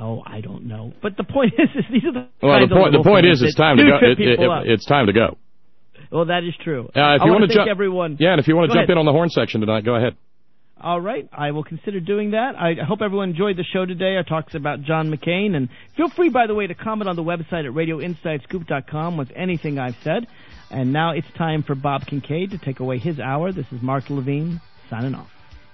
Oh, I don't know. But the point is these are the the point is it's time to go. It's time to go. Well, that is true. If you want to jump, everyone. Yeah, and if you want to jump in on the horn section tonight, go ahead. All right, I will consider doing that. I hope everyone enjoyed the show today. Our talks about John McCain, and feel free, by the way, to comment on the website at radioinsidescoop.com with anything I've said. And now it's time for Bob Kincaid to take away his hour. This is Mark Levine signing off.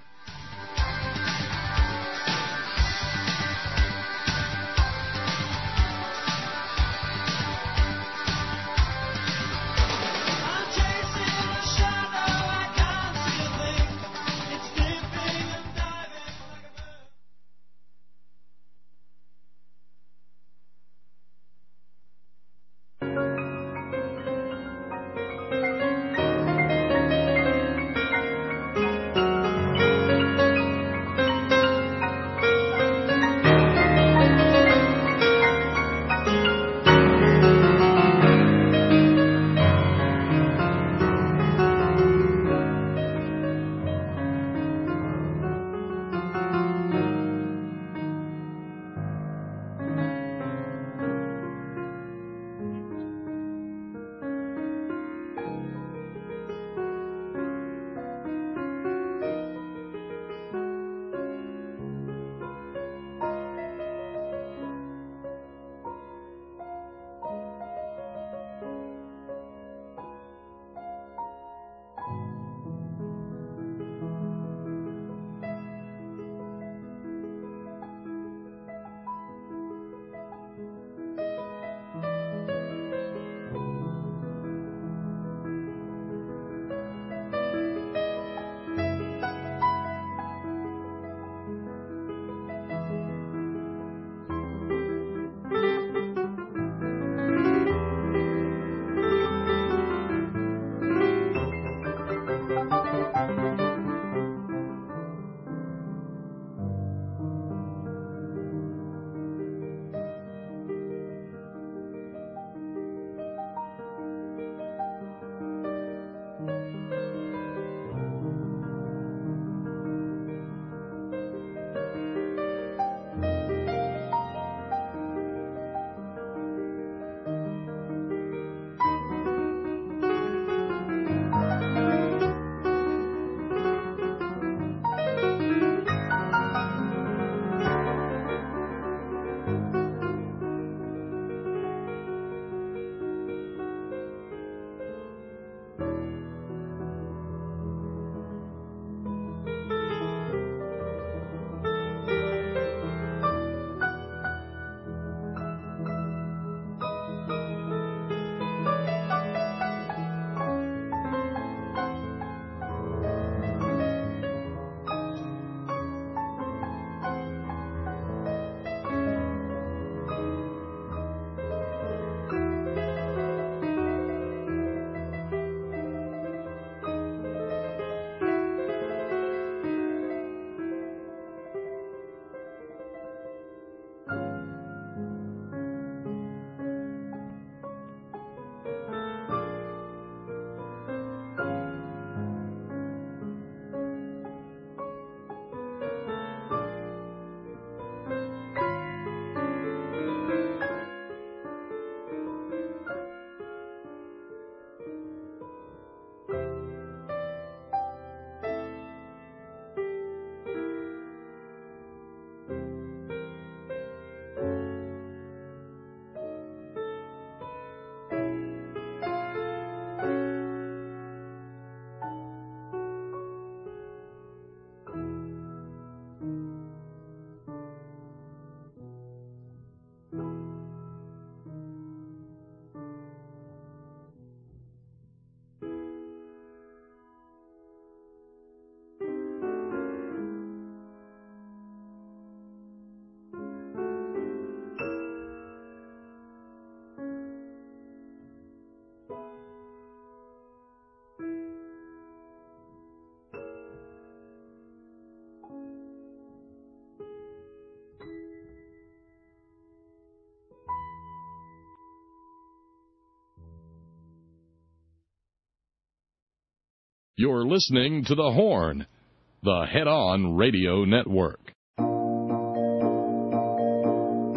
You're listening to The Horn, the Head On Radio Network.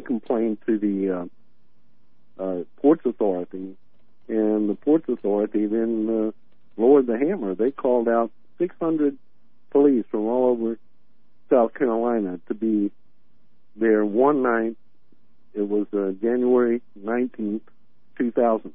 complained to the Ports Authority, and the Ports Authority then lowered the hammer. They called out 600 police from all over South Carolina to be there one night. It was January 19th, 2000.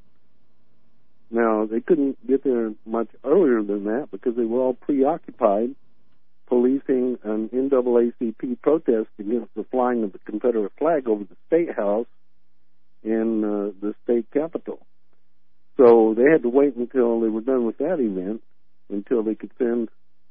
Now, they couldn't get there much earlier than that because they were all preoccupied policing an NAACP protest against the flying of the Confederate flag over the State House in the state capitol. So they had to wait until they were done with that event until they could send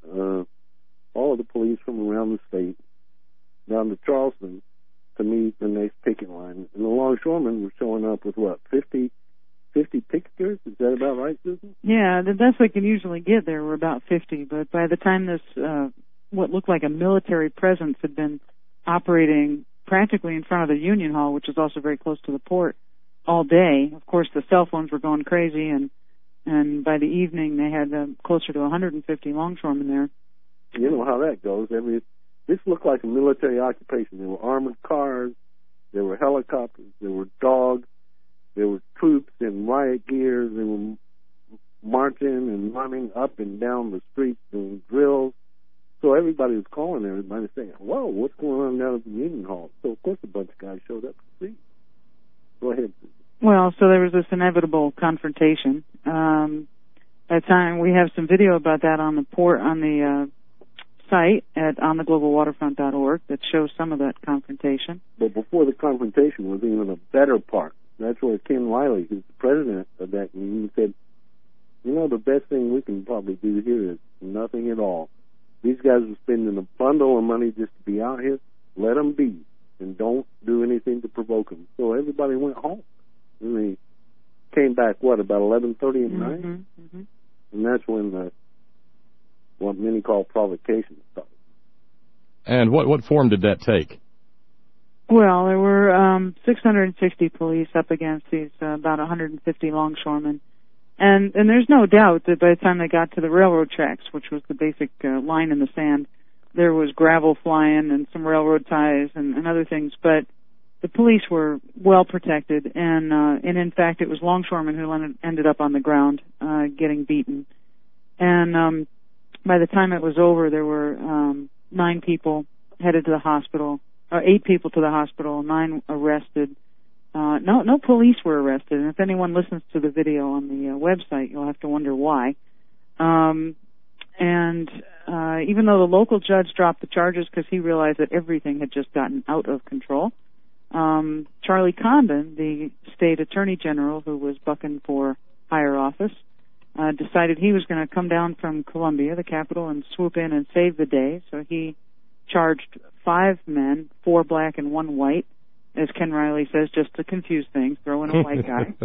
all of the police from around the state down to Charleston to meet the next picket line. And the longshoremen were showing up with, 50 picketers? Is that about right, Susan? Yeah, the best we can usually get there were about 50, but by the time this, what looked like a military presence had been operating practically in front of the Union Hall, which is also very close to the port, all day, of course the cell phones were going crazy, and by the evening they had closer to 150 longshoremen there. You know how that goes. This looked like a military occupation. There were armored cars, there were helicopters, there were dogs, there were troops in riot gear. They were marching and running up and down the streets doing drills. So everybody was calling everybody saying, whoa, what's going on down at the Union Hall? So, of course, a bunch of guys showed up to see. Go ahead, Susan. Well, so there was this inevitable confrontation. At the time, we have some video about that on the site at ontheglobalwaterfront.org that shows some of that confrontation. But before the confrontation was even a better part. That's where Ken Riley, who's the president of that union, said, the best thing we can probably do here is nothing at all. These guys are spending a bundle of money just to be out here. Let them be, and don't do anything to provoke them. So everybody went home. And they came back, about 11:30 at night? Mm-hmm. And that's when what many call provocation started. And what form did that take? Well, there were 660 police up against these about 150 longshoremen. And there's no doubt that by the time they got to the railroad tracks, which was the basic line in the sand, there was gravel flying and some railroad ties and other things. But the police were well protected, and in fact, it was longshoremen who ended up on the ground getting beaten. And by the time it was over, there were 9 people headed to the hospital, 8 people to the hospital, 9 arrested. No police were arrested, and if anyone listens to the video on the website, you'll have to wonder why. And even though the local judge dropped the charges because he realized that everything had just gotten out of control, Charlie Condon, the state attorney general who was bucking for higher office, decided he was going to come down from Columbia, the capital, and swoop in and save the day. So he charged 5 men, 4 black and 1 white, as Ken Riley says, just to confuse things, throw in a white guy.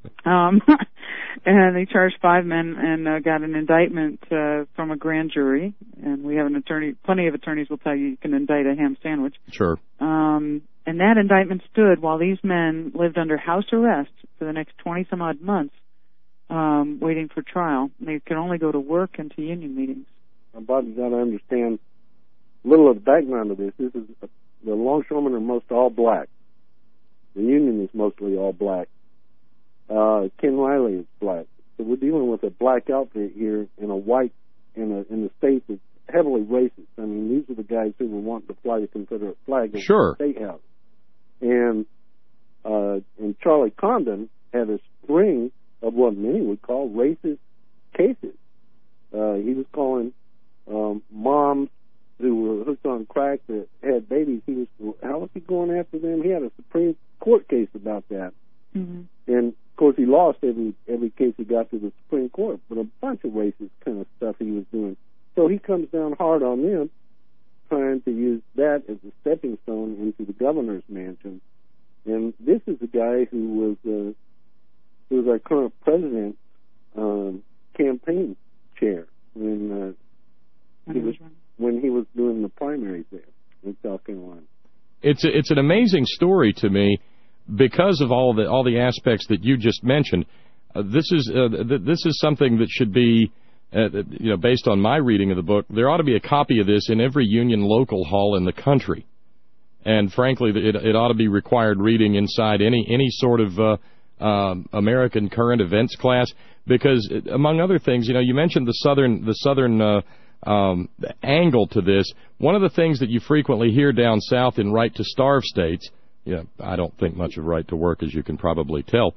And they charged 5 men and got an indictment from a grand jury. And we have an attorney, plenty of attorneys will tell you can indict a ham sandwich. Sure. And that indictment stood while these men lived under house arrest for the next 20-some-odd months, waiting for trial. They could only go to work and to union meetings. Bob, you got to understand a little of the background of this. This is the longshoremen are most all black. The union is mostly all black. Ken Riley is black. So we're dealing with a black outfit here in a white in a state that's heavily racist. I mean, these are the guys who were wanting to fly the Confederate flag over the State House. And Charlie Condon had a string of what many would call racist cases. He was calling moms who were hooked on crack that had babies. How was he going after them? He had a Supreme Court case about that. Mm-hmm. And, of course, he lost every case he got to the Supreme Court, but a bunch of racist kind of stuff he was doing. So he comes down hard on them, trying to use that as a stepping stone into the governor's mansion. And this is the guy who was our current president's campaign chair when he was doing the primaries there in South Carolina. It's an amazing story to me because of all the aspects that you just mentioned. This is something that should be based on my reading of the book. There ought to be a copy of this in every union local hall in the country. And frankly, it ought to be required reading inside any sort of American current events class, because among other things, you mentioned the southern angle to this. One of the things that you frequently hear down south in right to starve states, I don't think much of right to work, as you can probably tell,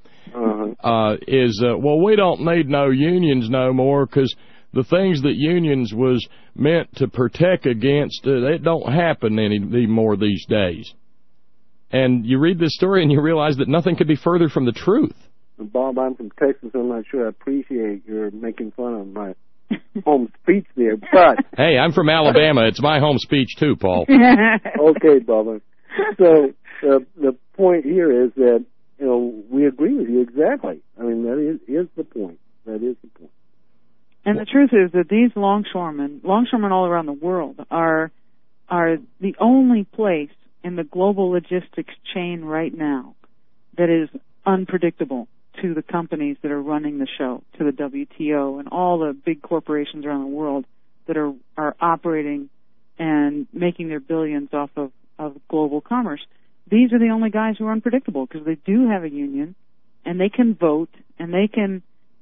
is well, we don't need no unions no more, because the things that unions was meant to protect against, it don't happen anymore these days. And you read this story and you realize that nothing could be further from the truth. Bob, I'm from Texas. I'm not sure I appreciate your making fun of my home speech there, but... Hey, I'm from Alabama. It's my home speech too, Paul. Okay, Bob. So the point here is that, we agree with you exactly. I mean, that is the point. That is the point. And the truth is that these longshoremen all around the world, are the only place in the global logistics chain right now that is unpredictable to the companies that are running the show, to the WTO and all the big corporations around the world that are operating and making their billions off of global commerce. These are the only guys who are unpredictable, because they do have a union and they can vote and they can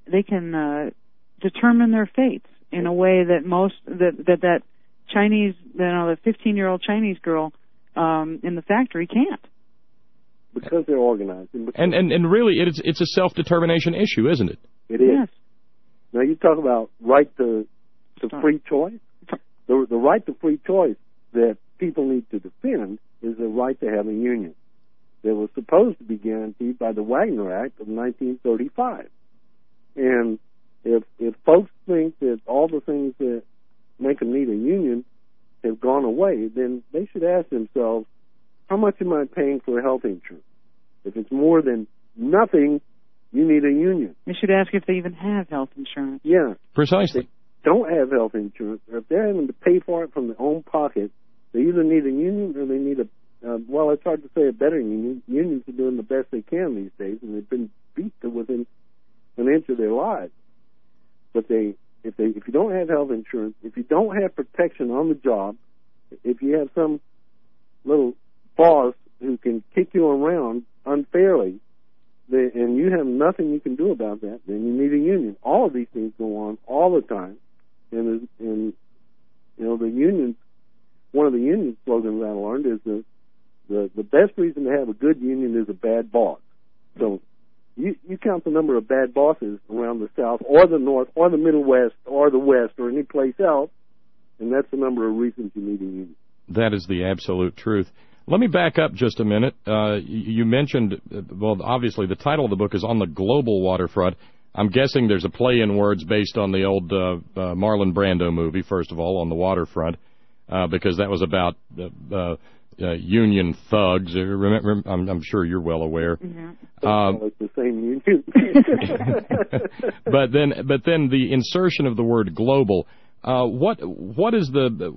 determine their fates in a way that that Chinese, the 15-year-old Chinese girl in the factory can't. Because they're organized. And really, it's a self-determination issue, isn't it? It is. Yes. Now, you talk about right to free choice. The right to free choice that people need to defend is the right to have a union that was supposed to be guaranteed by the Wagner Act of 1935. And if folks think that all the things that make them need a union have gone away, then they should ask themselves, how much am I paying for health insurance? If it's more than nothing, you need a union. They should ask if they even have health insurance. Yeah. Precisely. If they don't have health insurance, or if they're having to pay for it from their own pocket, they either need a union or they need well, it's hard to say a better union. Unions are doing the best they can these days, and they've been beat to within an inch of their lives. But if you don't have health insurance, if you don't have protection on the job, if you have some little boss who can kick you around unfairly, and you have nothing you can do about that, then you need a union. All of these things go on all the time, and the unions. One of the union slogans I learned is the best reason to have a good union is a bad boss. So you count the number of bad bosses around the South or the North or the Middle West or the West or any place else, and that's the number of reasons you need a union. That is the absolute truth. Let me back up just a minute. You mentioned, well, obviously the title of the book is On the Global Waterfront. I'm guessing there's a play in words based on the old Marlon Brando movie, first of all, On the Waterfront, because that was about union thugs. Remember, I'm sure you're well aware. Mm-hmm. It's the same union. But then the insertion of the word global. What is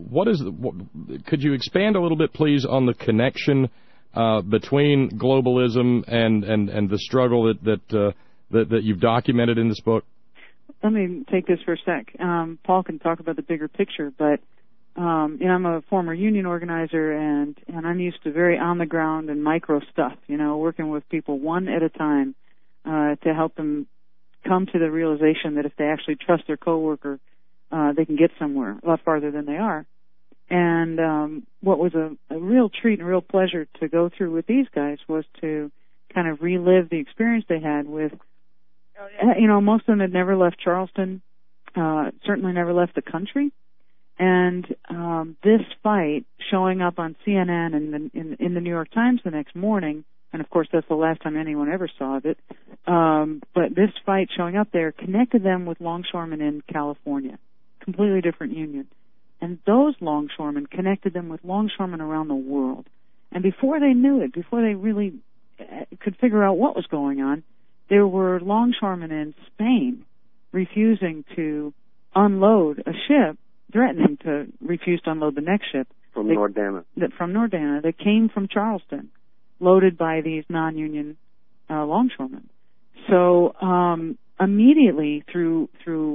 could you expand a little bit, please, on the connection between globalism and the struggle that you've documented in this book? Let me take this for a sec. Paul can talk about the bigger picture, but I'm a former union organizer, and I'm used to very on the ground and micro stuff. Working with people one at a time to help them come to the realization that if they actually trust their coworker, they can get somewhere a lot farther than they are. And what was a real treat and a real pleasure to go through with these guys was to kind of relive the experience they had with, most of them had never left Charleston, certainly never left the country. And this fight showing up on CNN and in the New York Times the next morning, and of course that's the last time anyone ever saw it, but this fight showing up there connected them with longshoremen in California. Completely different union. And those longshoremen connected them with longshoremen around the world. And before they knew it, before they really could figure out what was going on, there were longshoremen in Spain refusing to unload a ship, threatening to refuse to unload the next ship. From Nordana. From Nordana. That came from Charleston, loaded by these non-union longshoremen. So immediately through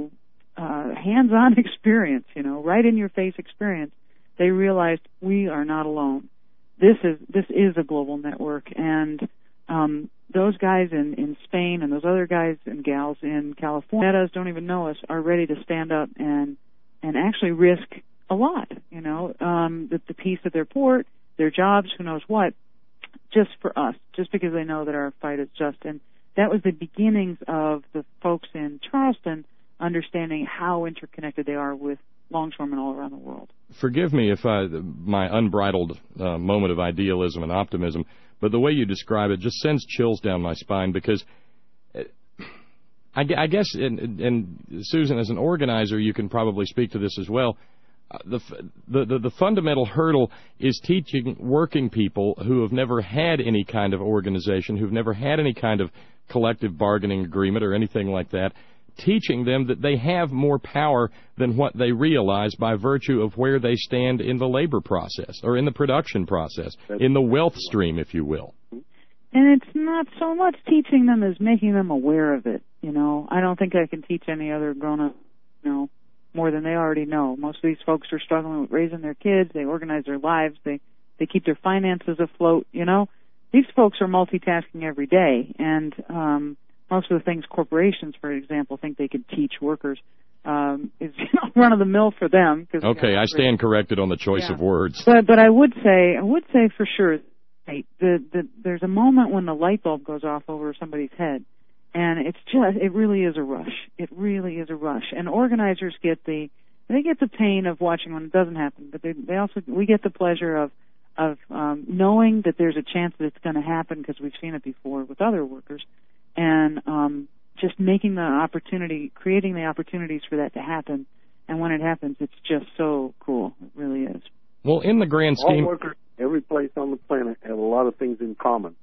hands-on experience, right in your face experience, they realized we are not alone. this is a global network, and those guys in Spain and those other guys and gals in California don't even know us are ready to stand up and actually risk a lot, the peace of their port, their jobs, who knows what, just for us, just because they know that our fight is just. And that was the beginnings of the folks in Charleston understanding how interconnected they are with longshoremen all around the world. Forgive me if my unbridled moment of idealism and optimism, but the way you describe it just sends chills down my spine, because I guess, and Susan, as an organizer, you can probably speak to this as well. The fundamental hurdle is teaching working people who have never had any kind of organization, who've never had any kind of collective bargaining agreement or anything like that, teaching them that they have more power than what they realize by virtue of where they stand in the labor process or in the production process, in the wealth stream, if you will. And it's not so much teaching them as making them aware of it. I don't think I can teach any other grown-up, more than they already know. Most of these folks are struggling with raising their kids. They organize their lives. They keep their finances afloat. These folks are multitasking every day, and most of the things corporations, for example, think they could teach workers is run of the mill for them. Okay, I stand corrected on the choice of words. But I would say for sure, there's a moment when the light bulb goes off over somebody's head, and it really is a rush. It really is a rush, and organizers get the pain of watching when it doesn't happen, but we get the pleasure of knowing that there's a chance that it's going to happen because we've seen it before with other workers, and just creating the opportunities for that to happen. And when it happens, it's just so cool. It really is. Well, in the grand scheme, all workers, every place on the planet, have a lot of things in common.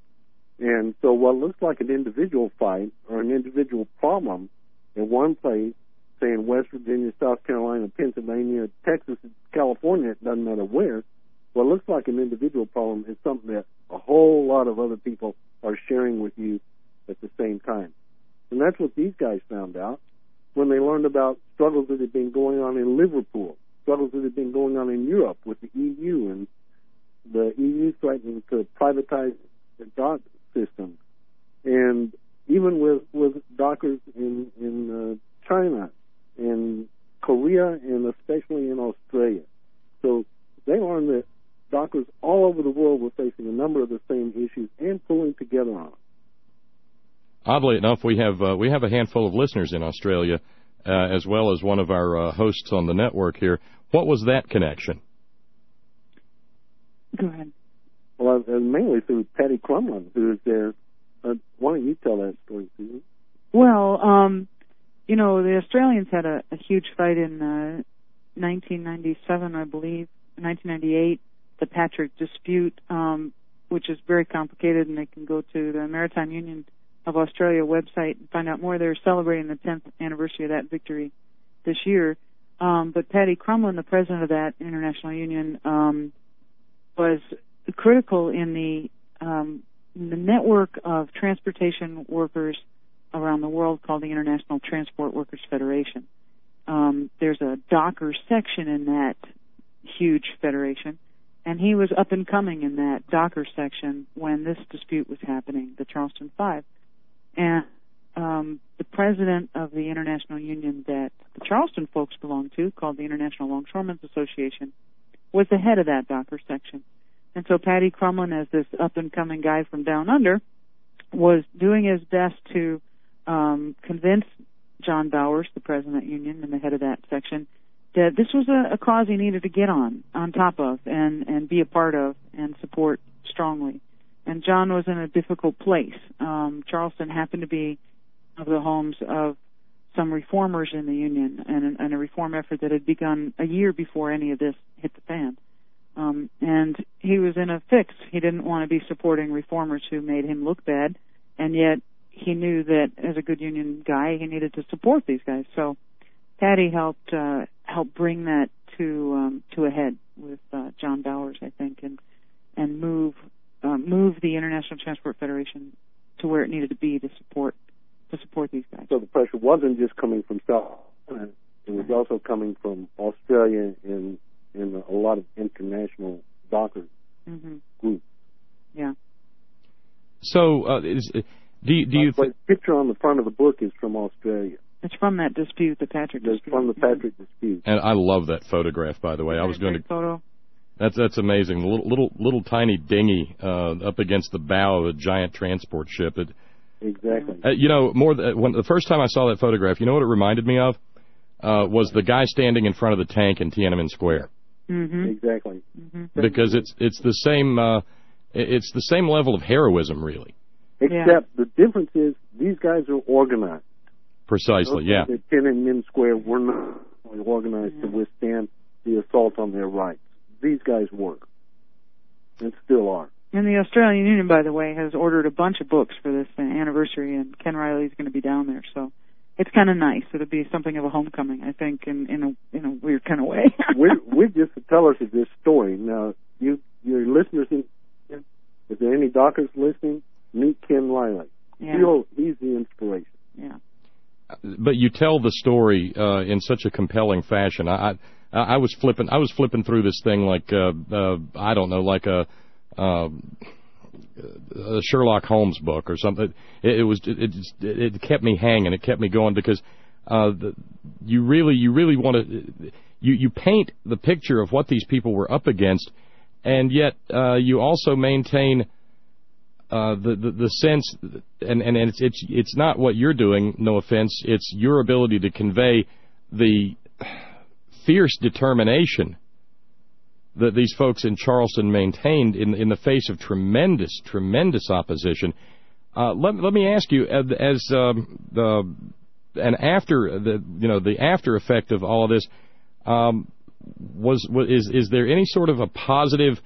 And so what looks like an individual fight or an individual problem in one place, say in West Virginia, South Carolina, Pennsylvania, Texas, California, it doesn't matter where, what looks like an individual problem is something that a whole lot of other people are sharing with you at the same time. And that's what these guys found out when they learned about struggles that had been going on in Liverpool, struggles that had been going on in Europe with the EU, and the EU threatening to privatize the dock system, and even with dockers in China and Korea and especially in Australia. So they learned that dockers all over the world were facing a number of the same issues and pulling together on it. Oddly enough, we have a handful of listeners in Australia, as well as one of our hosts on the network here. What was that connection? Go ahead. Well, mainly through Patty Crumlin, who is there. Why don't you tell that story, Susan? Well, the Australians had a huge fight in 1997, I believe, 1998, the Patrick dispute, which is very complicated, and they can go to the Maritime Union of Australia website and find out more. They're celebrating the 10th anniversary of that victory this year. But Patty Crumlin, the president of that international union, was critical in the network of transportation workers around the world called the International Transport Workers Federation. There's a docker section in that huge federation, and he was up and coming in that docker section when this dispute was happening, the Charleston Five. And the president of the international union that the Charleston folks belong to, called the International Longshoremen's Association, was the head of that docker section. And so Patty Crumlin, as this up-and-coming guy from down under, was doing his best to convince John Bowers, the president of the union and the head of that section, that this was a cause he needed to get on top of, and be a part of and support strongly. And John was in a difficult place. Charleston happened to be one of the homes of some reformers in the union, and a reform effort that had begun a year before any of this hit the fan. And he was in a fix. He didn't want to be supporting reformers who made him look bad, and yet he knew that as a good union guy, he needed to support these guys. So Patty helped bring that to a head with John Bowers, I think, and move the International Transport Federation to where it needed to be to support these guys. So the pressure wasn't just coming from South Carolina; it was also coming from Australia and a lot of international dockers groups. Yeah. So, do you the picture on the front of the book is from Australia. It's from that dispute, the Patrick dispute. It's from the Patrick dispute. And I love that photograph, by the way. I was going to. Photo. That's amazing. Little tiny dinghy up against the bow of a giant transport ship. Exactly. When the first time I saw that photograph, you know what it reminded me of? Was the guy standing in front of the tank in Tiananmen Square. Mm-hmm. Exactly. Mm-hmm. Because it's the same level of heroism, really. Except the difference is these guys are organized. Precisely, yeah. The Tiananmen Square were not organized to withstand the assault on their rights. These guys were, and still are. And the Australian Union, by the way, has ordered a bunch of books for this anniversary, and Ken Riley's going to be down there, so it's kind of nice. It'll be something of a homecoming, I think, in a weird kind of way. we're just the tellers of this story. Now, your listeners, if there are any doctors listening, meet Ken Riley. Yeah. He's the inspiration. Yeah. But you tell the story in such a compelling fashion. I was flipping through this thing like I don't know, like a Sherlock Holmes book or something. It kept me hanging. It kept me going because you really want to you paint the picture of what these people were up against, and yet you also maintain the sense, and it's not what you're doing, no offense, it's your ability to convey the fierce determination that these folks in Charleston maintained in the face of tremendous opposition. Let me ask you, as the after effect of all of this, is there any sort of a positive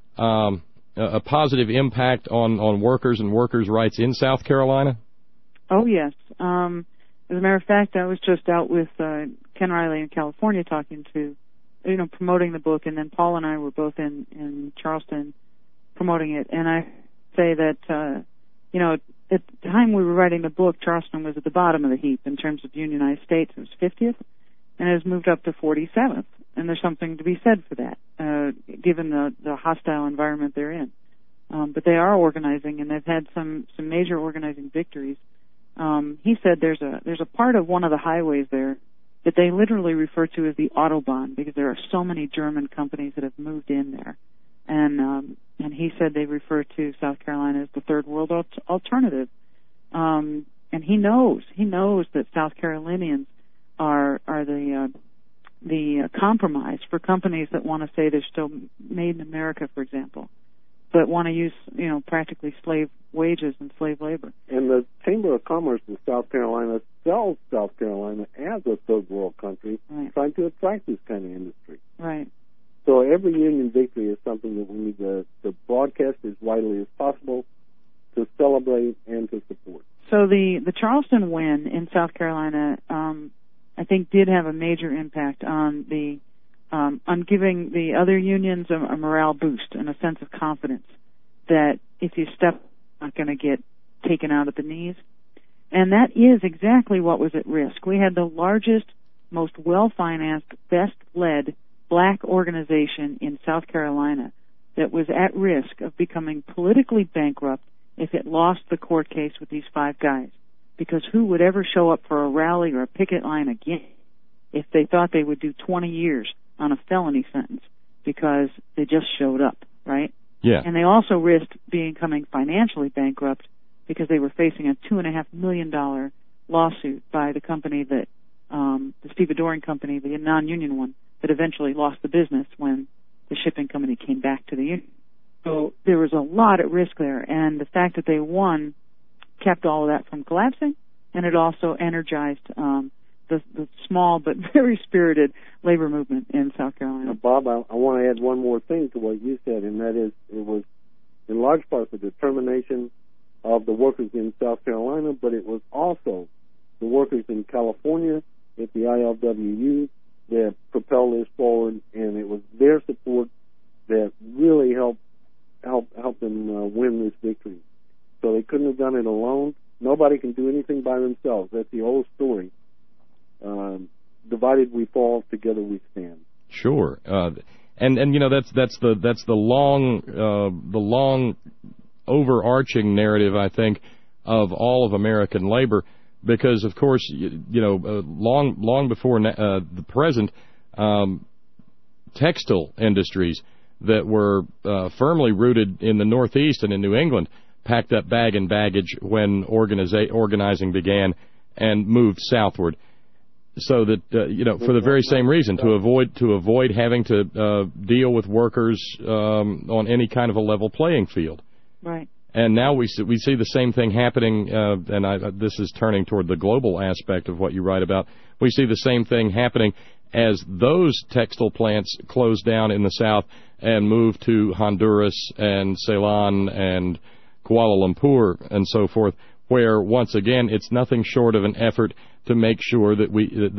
impact on workers and workers' rights in South Carolina? Oh, yes. As a matter of fact, I was just out with Ken Riley in California talking to, promoting the book, and then Paul and I were both in Charleston promoting it. And I say that, at the time we were writing the book, Charleston was at the bottom of the heap in terms of unionized states. It was 50th, and it has moved up to 47th. And there's something to be said for that, given the hostile environment they're in. But they are organizing, and they've had some major organizing victories. He said there's a part of one of the highways there that they literally refer to as the Autobahn, because there are so many German companies that have moved in there. And he said they refer to South Carolina as the third world alternative. And he knows that South Carolinians are the compromise for companies that want to say they're still made in America, for example, but want to use, practically slave wages and slave labor. And the Chamber of Commerce in South Carolina sells South Carolina as a third world country, right, trying to attract this kind of industry. Right. So every union victory is something that we need to broadcast as widely as possible, to celebrate and to support. So the Charleston win in South Carolina, I think, did have a major impact on giving the other unions a morale boost and a sense of confidence that if you step, you're not going to get taken out at the knees. And that is exactly what was at risk. We had the largest, most well-financed, best-led black organization in South Carolina that was at risk of becoming politically bankrupt if it lost the court case with these five guys. Because who would ever show up for a rally or a picket line again if they thought they would do 20 years on a felony sentence because they just showed up, right? Yeah. And they also risked becoming financially bankrupt because they were facing a $2.5 million lawsuit by the company that, the stevedoring company, the non-union one, that eventually lost the business when the shipping company came back to the union. So there was a lot at risk there, and the fact that they won kept all of that from collapsing, and it also energized the small but very spirited labor movement in South Carolina. Now, Bob, I want to add one more thing to what you said, and that is it was in large part the determination of the workers in South Carolina, but it was also the workers in California at the ILWU that propelled this forward, and it was their support that really helped them win this victory. So they couldn't have done it alone. Nobody can do anything by themselves. That's the old story. Divided we fall, together we stand. Sure. And you know, that's the long overarching narrative, I think, of all of American labor, because of course, long before the present, textile industries that were firmly rooted in the Northeast and in New England packed up bag and baggage when organizing began and moved southward, so that for the very same reason, to avoid having to deal with workers on any kind of a level playing field. Right. And now we see the same thing happening, and this is turning toward the global aspect of what you write about. We see the same thing happening as those textile plants close down in the South and move to Honduras and Ceylon and Kuala Lumpur and so forth, where once again it's nothing short of an effort to make sure that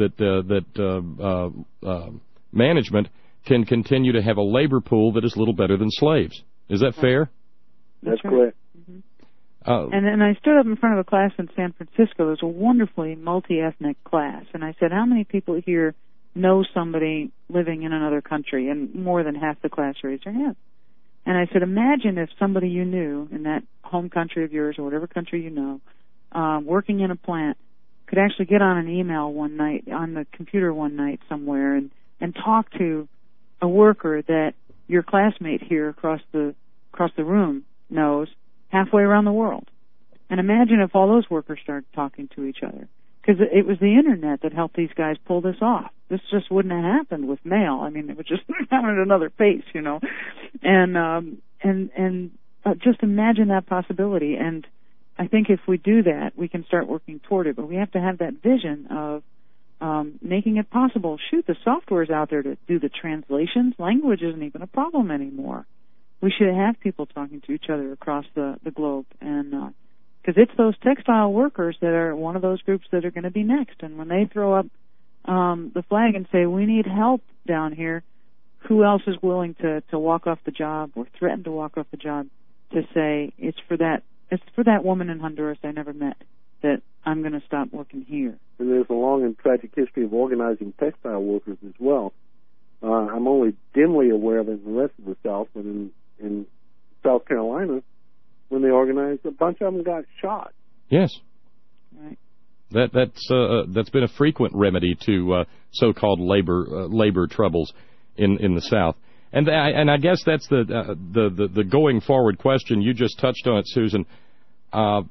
management can continue to have a labor pool that is little better than slaves. Is that fair? That's correct. Mm-hmm. And then I stood up in front of a class in San Francisco. It was a wonderfully multi-ethnic class, and I said, "How many people here know somebody living in another country?" And more than half the class raised their hand. And I said, imagine if somebody you knew in that home country of yours or whatever country you know, working in a plant, could actually get on an email one night, on the computer one night somewhere, and talk to a worker that your classmate here across the room knows halfway around the world. And imagine if all those workers started talking to each other. Because it was the Internet that helped these guys pull this off. This just wouldn't have happened with mail. I mean, it would just happen at another pace, And just imagine that possibility. And I think if we do that, we can start working toward it. But we have to have that vision of making it possible. Shoot, the software's out there to do the translations. Language isn't even a problem anymore. We should have people talking to each other across the globe, and because it's those textile workers that are one of those groups that are going to be next. And when they throw up the flag and say, we need help down here, who else is willing to walk off the job or threaten to walk off the job to say, it's for that woman in Honduras I never met that I'm going to stop working here. And there's a long and tragic history of organizing textile workers as well. I'm only dimly aware of it in the rest of the South, but in South Carolina, when they organized, a bunch of them got shot. Yes. Right. That's been a frequent remedy to so-called labor troubles in the South. And I guess that's the going forward question. You just touched on it, Susan. The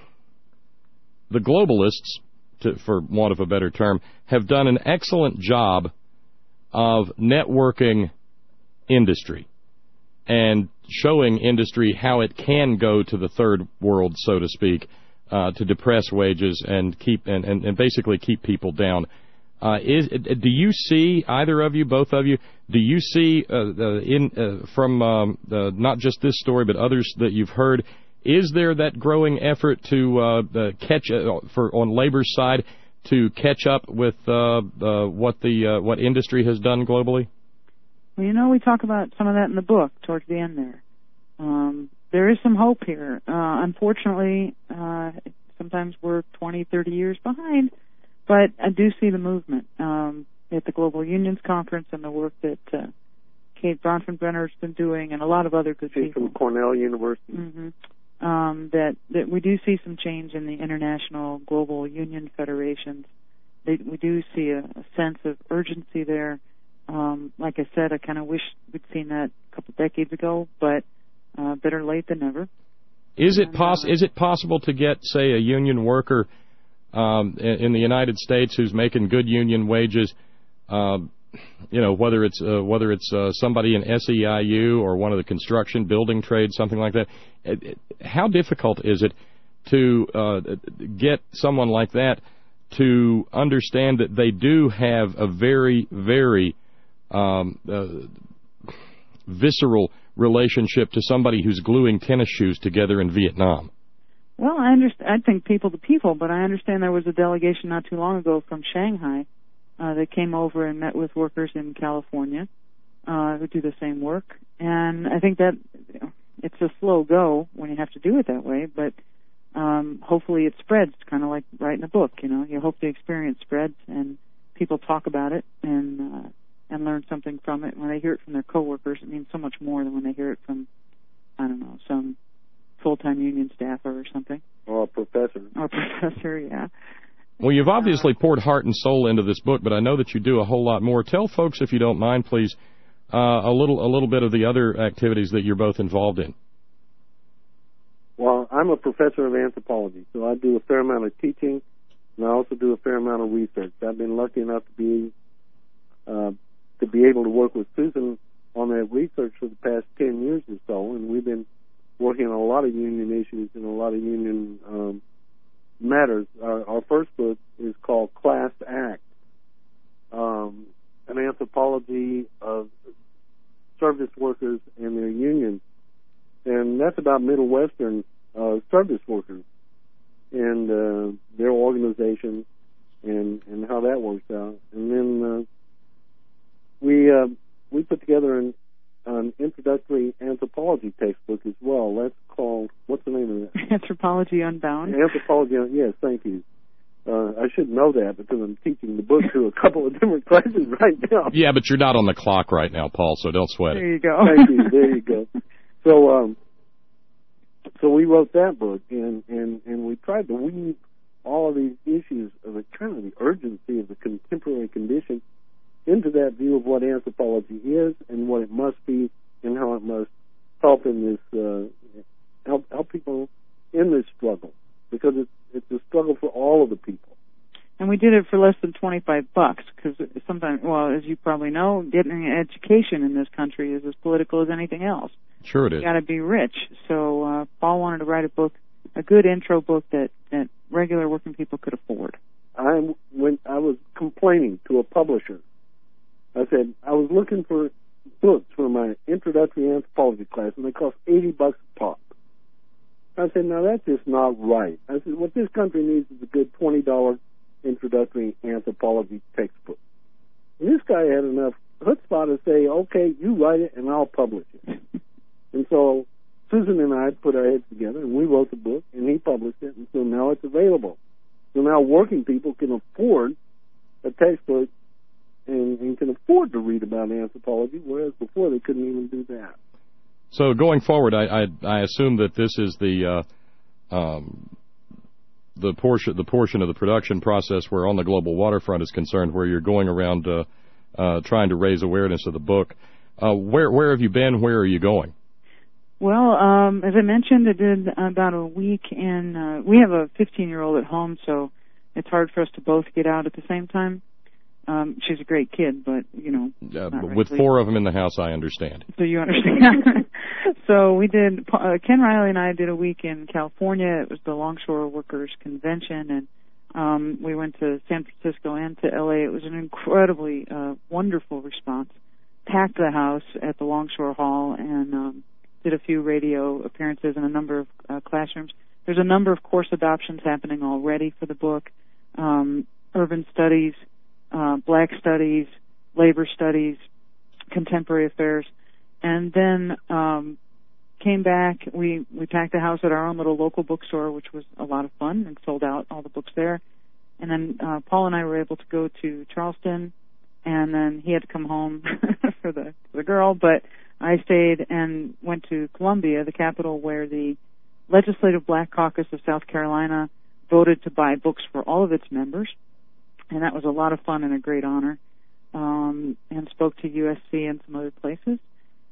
globalists, for want of a better term, have done an excellent job of networking industry and showing industry how it can go to the third world, so to speak, to depress wages and basically keep people down. Do you see, either of you, both of you, do you see from not just this story but others that you've heard, is there that growing effort to catch on labor's side to catch up with what industry has done globally? Well, we talk about some of that in the book towards the end there. There is some hope here. Unfortunately, sometimes we're 20, 30 years behind, but I do see the movement at the Global Unions Conference and the work that Kate Bronfenbrenner's been doing and a lot of other good people. From Cornell University. Mm-hmm. That we do see some change in the international global union federations. We do see a sense of urgency there. Like I said, I kind of wish we'd seen that a couple decades ago, but better late than never. Is it possible to get, say, a union worker in the United States who's making good union wages, whether it's somebody in SEIU or one of the construction building trades, something like that? How difficult is it to get someone like that to understand that they do have a very, very visceral relationship to somebody who's gluing tennis shoes together in Vietnam? Well, I think people to people, but I understand there was a delegation not too long ago from Shanghai that came over and met with workers in California who do the same work. And I think that it's a slow go when you have to do it that way, but hopefully it spreads, kind of like writing a book, You hope the experience spreads and people talk about it and and learn something from it. When they hear it from their coworkers, it means so much more than when they hear it from, I don't know, some full-time union staffer or something. Or a professor. Or a professor, yeah. Well, you've obviously poured heart and soul into this book, but I know that you do a whole lot more. Tell folks, if you don't mind, please, a little bit of the other activities that you're both involved in. Well, I'm a professor of anthropology, so I do a fair amount of teaching, and I also do a fair amount of research. I've been lucky enough to be able to work with Susan on that research for the past 10 years or so, and we've been working on a lot of union issues and a lot of union matters. Our first book is called Class Act, an anthropology of service workers and their unions, and that's about Middle Western service workers and their organization and how that works out. And then we put together an introductory anthropology textbook as well. That's called, what's the name of it? Anthropology Unbound. Anthropology, yes, thank you. I should know that because I'm teaching the book to a couple of different classes right now. Yeah, but you're not on the clock right now, Paul, so don't sweat it. There you go. Thank you. There you go. So we wrote that book, and we tried to weave all of these issues of the kind of the urgency of the contemporary condition into that view of what anthropology is and what it must be and how it must help in this help people in this struggle, because it's a struggle for all of the people. And we did it for less than $25 because sometimes, well, as you probably know, getting an education in this country is as political as anything else. Sure it is. You got to be rich. So Paul wanted to write a book, a good intro book that regular working people could afford. When I was complaining to a publisher, I said I was looking for books for my introductory anthropology class, and they cost $80 a pop. I said, now that's just not right. I said, what this country needs is a good $20 introductory anthropology textbook. And this guy had enough chutzpah to say, okay, you write it and I'll publish it. And so Susan and I put our heads together and we wrote the book and he published it, and so now it's available. So now working people can afford a textbook and can afford to read about anthropology, whereas before they couldn't even do that. So going forward, I assume that this is the portion of the production process where On the Global Waterfront is concerned, where you're going around trying to raise awareness of the book. Where have you been? Where are you going? Well, as I mentioned, I did about a week in. We have a 15-year-old at home, so it's hard for us to both get out at the same time. She's a great kid, but, you know. With four of them in the house, I understand. So you understand. So we did, Ken Riley and I did a week in California. It was the Longshore Workers Convention, and we went to San Francisco and to L.A. It was an incredibly wonderful response. Packed the house at the Longshore Hall and did a few radio appearances in a number of classrooms. There's a number of course adoptions happening already for the book. Urban studies, black studies, labor studies, contemporary affairs, and then came back. We packed the house at our own little local bookstore, which was a lot of fun, and sold out all the books there. And then Paul and I were able to go to Charleston, and then he had to come home for the girl, but I stayed and went to Columbia, the capital, where the Legislative Black Caucus of South Carolina voted to buy books for all of its members. And that was a lot of fun and a great honor, and spoke to USC and some other places.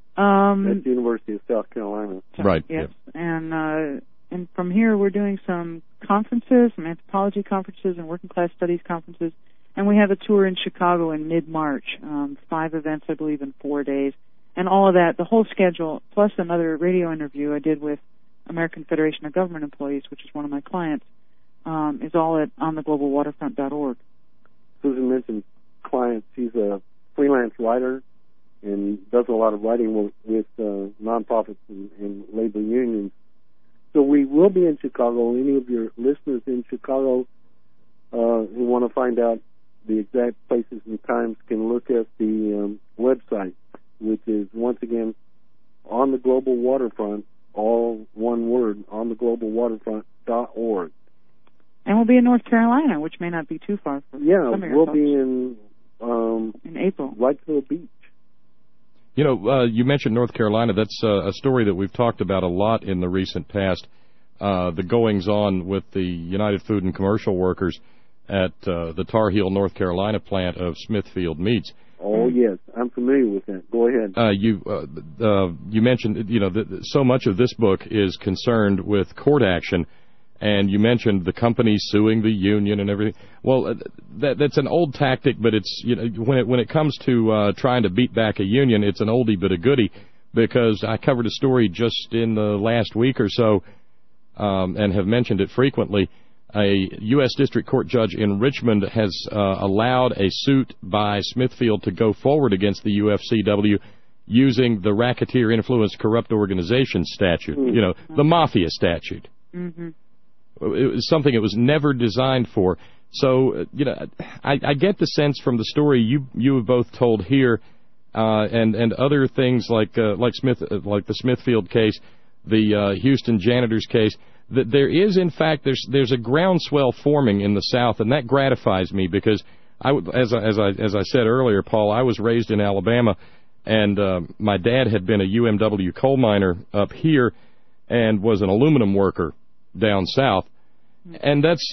At the University of South Carolina. Right. Yes. Yep. And from here we're doing some conferences, some anthropology conferences and working class studies conferences. And we have a tour in Chicago in mid-March, 5 events, I believe, in 4 days. And all of that, the whole schedule, plus another radio interview I did with American Federation of Government Employees, which is one of my clients, is all at ontheglobalwaterfront.org. Susan mentioned clients. She's a freelance writer and does a lot of writing with nonprofits and labor unions. So we will be in Chicago. Any of your listeners in Chicago who want to find out the exact places and times can look at the website, which is, once again, On the Global Waterfront, all one word, ontheglobalwaterfront.org. And we'll be in North Carolina, which may not be too far from some of your we'll folks. be in in April. Wrightsville Beach. You know, you mentioned North Carolina. That's a story that we've talked about a lot in the recent past, the goings-on with the United Food and Commercial Workers at the Tar Heel, North Carolina plant of Smithfield Meats. Oh, yes. I'm familiar with that. Go ahead. You mentioned, you know, that so much of this book is concerned with court action, and you mentioned the company suing the union and everything. Well, that's an old tactic, but it's, you know, when it comes to trying to beat back a union, it's an oldie but a goodie, because I covered a story just in the last week or so and have mentioned it frequently. A U.S. District Court judge in Richmond has allowed a suit by Smithfield to go forward against the UFCW using the Racketeer Influenced Corrupt Organization statute, you know, the Mafia statute. Mm-hmm. It was something it was never designed for. So, you know, I get the sense from the story you have both told here, and other things like the Smithfield case, the Houston janitors case, that there is, in fact, there's a groundswell forming in the South, and that gratifies me, because as I said earlier, Paul, I was raised in Alabama, and my dad had been a UMW coal miner up here and was an aluminum worker down south, and that's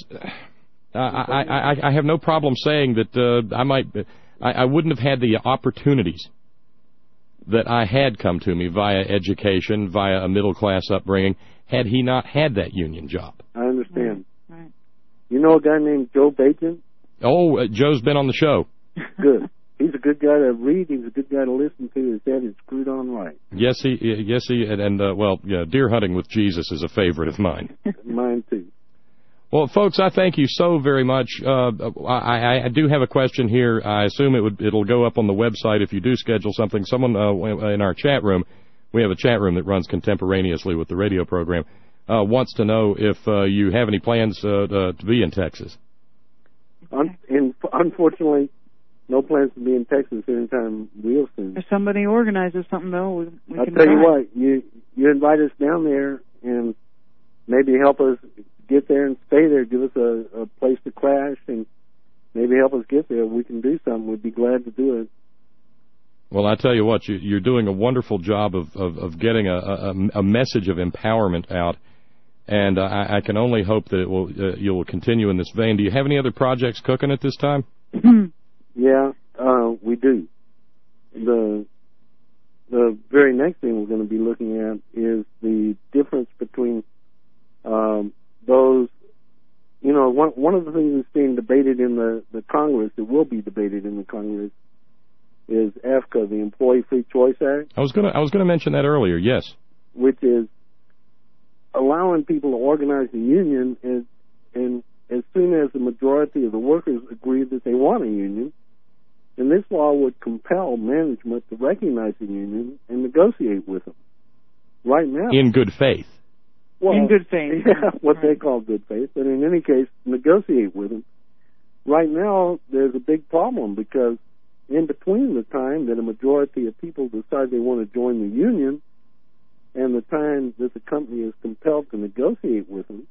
I have no problem saying that I wouldn't have had the opportunities that I had come to me via education, via a middle class upbringing, had he not had that union job. I understand. Right. You know a guy named Joe Bacon? Oh, Joe's been on the show. Good. He's a good guy to read. He's a good guy to listen to. His dad is screwed on right. Yes, well, yeah, Deer Hunting with Jesus is a favorite of mine. Mine too. Well, folks, I thank you so very much. I do have a question here. I assume it'll go up on the website if you do schedule something. Someone in our chat room, we have a chat room that runs contemporaneously with the radio program, wants to know if you have any plans to be in Texas. Unfortunately, no plans to be in Texas anytime real soon. If somebody organizes something, though, we I'll can tell you try. what, you invite us down there and maybe help us get there and stay there, give us a place to crash, and maybe help us get there. We can do something. We'd be glad to do it. Well, I tell you what, you're doing a wonderful job of getting a message of empowerment out, and I can only hope that you'll continue in this vein. Do you have any other projects cooking at this time? Yeah, we do. The very next thing we're going to be looking at is the difference between those. You know, one of the things that's being debated in the Congress, that will be debated in the Congress, is AFCA, the Employee Free Choice Act. I was gonna mention that earlier. Yes, which is allowing people to organize a union, and as soon as the majority of the workers agree that they want a union, then this law would compel management to recognize the union and negotiate with them. Right now, in good faith. Well, in good faith. Yeah, what they call good faith, but in any case, negotiate with them. Right now, there's a big problem, because in between the time that a majority of people decide they want to join the union and the time that the company is compelled to negotiate with them,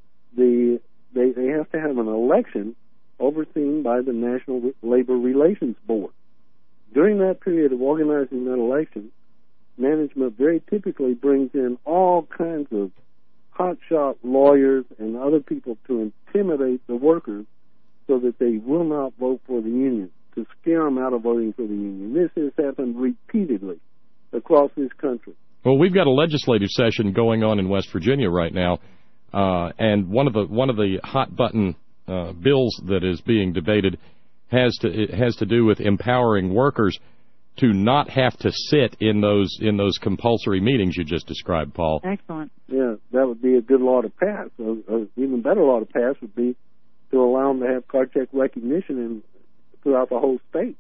they have to have an election overseen by the National Labor Relations Board. During that period of organizing that election, management very typically brings in all kinds of hotshot lawyers and other people to intimidate the workers so that they will not vote for the union, to scare them out of voting for the union. This has happened repeatedly across this country. Well, we've got a legislative session going on in West Virginia right now, and one of the hot button bills that is being debated has to do with empowering workers to not have to sit in those compulsory meetings you just described, Paul. Excellent. Yeah, that would be a good law to pass. An even better law to pass would be to allow them to have card check recognition throughout the whole state.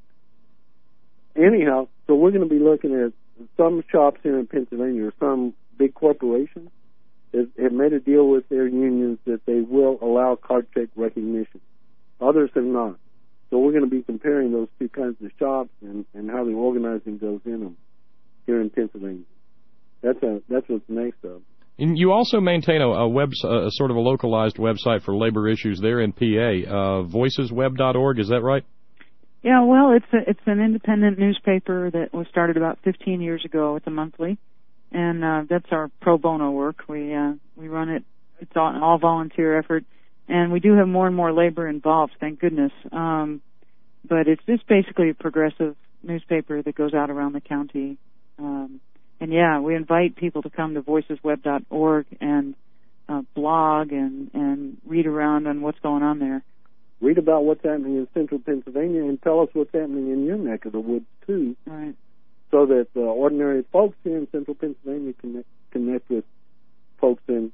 Anyhow, so we're going to be looking at some shops here in Pennsylvania, or some big corporations have made a deal with their unions that they will allow card check recognition. Others have not. So we're going to be comparing those two kinds of shops and how the organizing goes in them here in Pennsylvania. That's what's next up. And you also maintain a sort of a localized website for labor issues there in PA, voicesweb.org, is that right? Yeah, well, it's an independent newspaper that was started about 15 years ago. It's a monthly, and that's our pro bono work. We run it. It's all volunteer effort, and we do have more and more labor involved. Thank goodness. But it's just basically a progressive newspaper that goes out around the county. And yeah, we invite people to come to voicesweb.org and blog and read around on what's going on there. Read about what's happening in central Pennsylvania and tell us what's happening in your neck of the woods, too. Right. So that ordinary folks here in central Pennsylvania can connect with folks in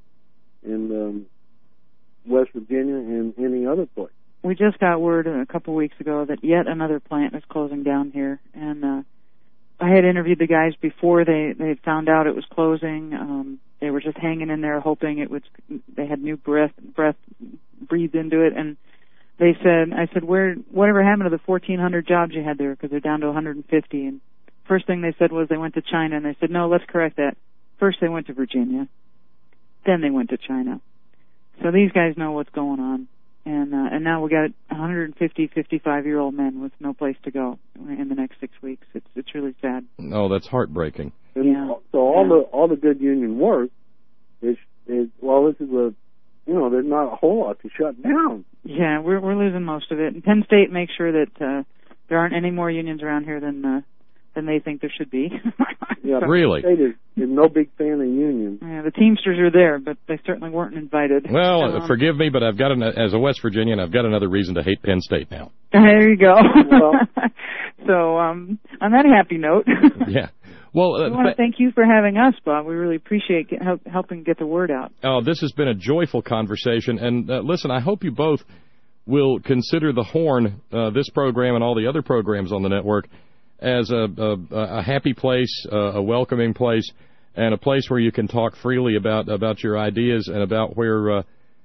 West Virginia and any other place. We just got word a couple of weeks ago that yet another plant is closing down here. And I had interviewed the guys before they found out it was closing. They were just hanging in there hoping they had new breath breathed into it. And I said, whatever happened to the 1,400 jobs you had there? Because they're down to 150. And first thing they said was they went to China. And they said, no, let's correct that. First they went to Virginia. Then they went to China. So these guys know what's going on. And now we got 150, 55-year-old men with no place to go in the next 6 weeks. It's really sad. Oh, that's heartbreaking. And yeah. So all the good union work is well, this is there's not a whole lot to shut down. Yeah, we're losing most of it. And Penn State makes sure that there aren't any more unions around here than they think there should be. Yeah, really? Penn State is no big fan of unions. Yeah, the Teamsters are there, but they certainly weren't invited. Well, forgive me, but I've got as a West Virginian, I've got another reason to hate Penn State now. There you go. Well, so on that happy note. Yeah. Well, we want to thank you for having us, Bob. We really appreciate helping get the word out. Oh, this has been a joyful conversation. And listen, I hope you both will consider the Horn, this program and all the other programs on the network, as a happy place, a welcoming place, and a place where you can talk freely about your ideas and about where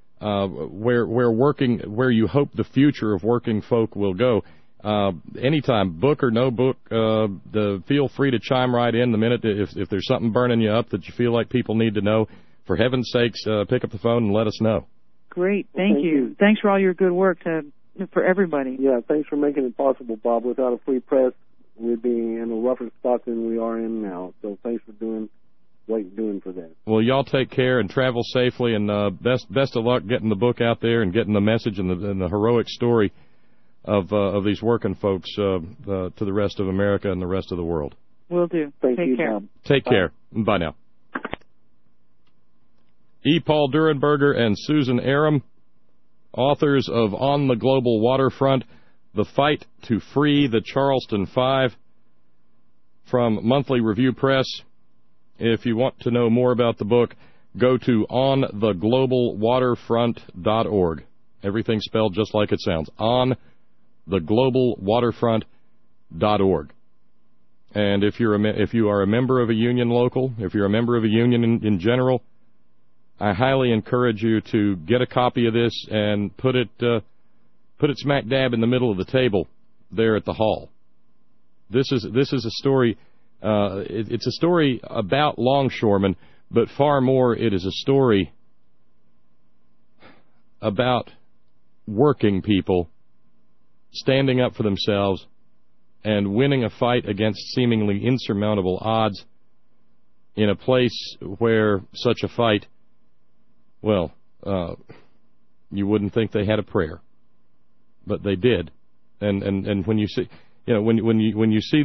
you hope the future of working folk will go. Anytime, book or no book, feel free to chime right in the minute if there's something burning you up that you feel like people need to know. For heaven's sakes, pick up the phone and let us know. Great, thank you. Thanks for all your good work for everybody. Yeah, thanks for making it possible, Bob. Without a free press, we'd be in a rougher spot than we are in now. So thanks for doing what you're doing for that. Well, y'all take care and travel safely, and best of luck getting the book out there and getting the message and the heroic story of these working folks to the rest of America and the rest of the world. Will do. Take care. Bob. Take care. Bye now. E. Paul Durenberger and Susan Arum, authors of On the Global Waterfront, The Fight to Free the Charleston Five, from Monthly Review Press. If you want to know more about the book, go to ontheglobalwaterfront.org. Everything spelled just like it sounds. ontheglobalwaterfront.org. And if you are a member of a union local, if you're a member of a union in general, I highly encourage you to get a copy of this and put it smack dab in the middle of the table there at the hall. This is a story. It's a story about longshoremen, but far more, it is a story about working people standing up for themselves and winning a fight against seemingly insurmountable odds in a place where such a fight, well, you wouldn't think they had a prayer, but they did. And when you see, when you see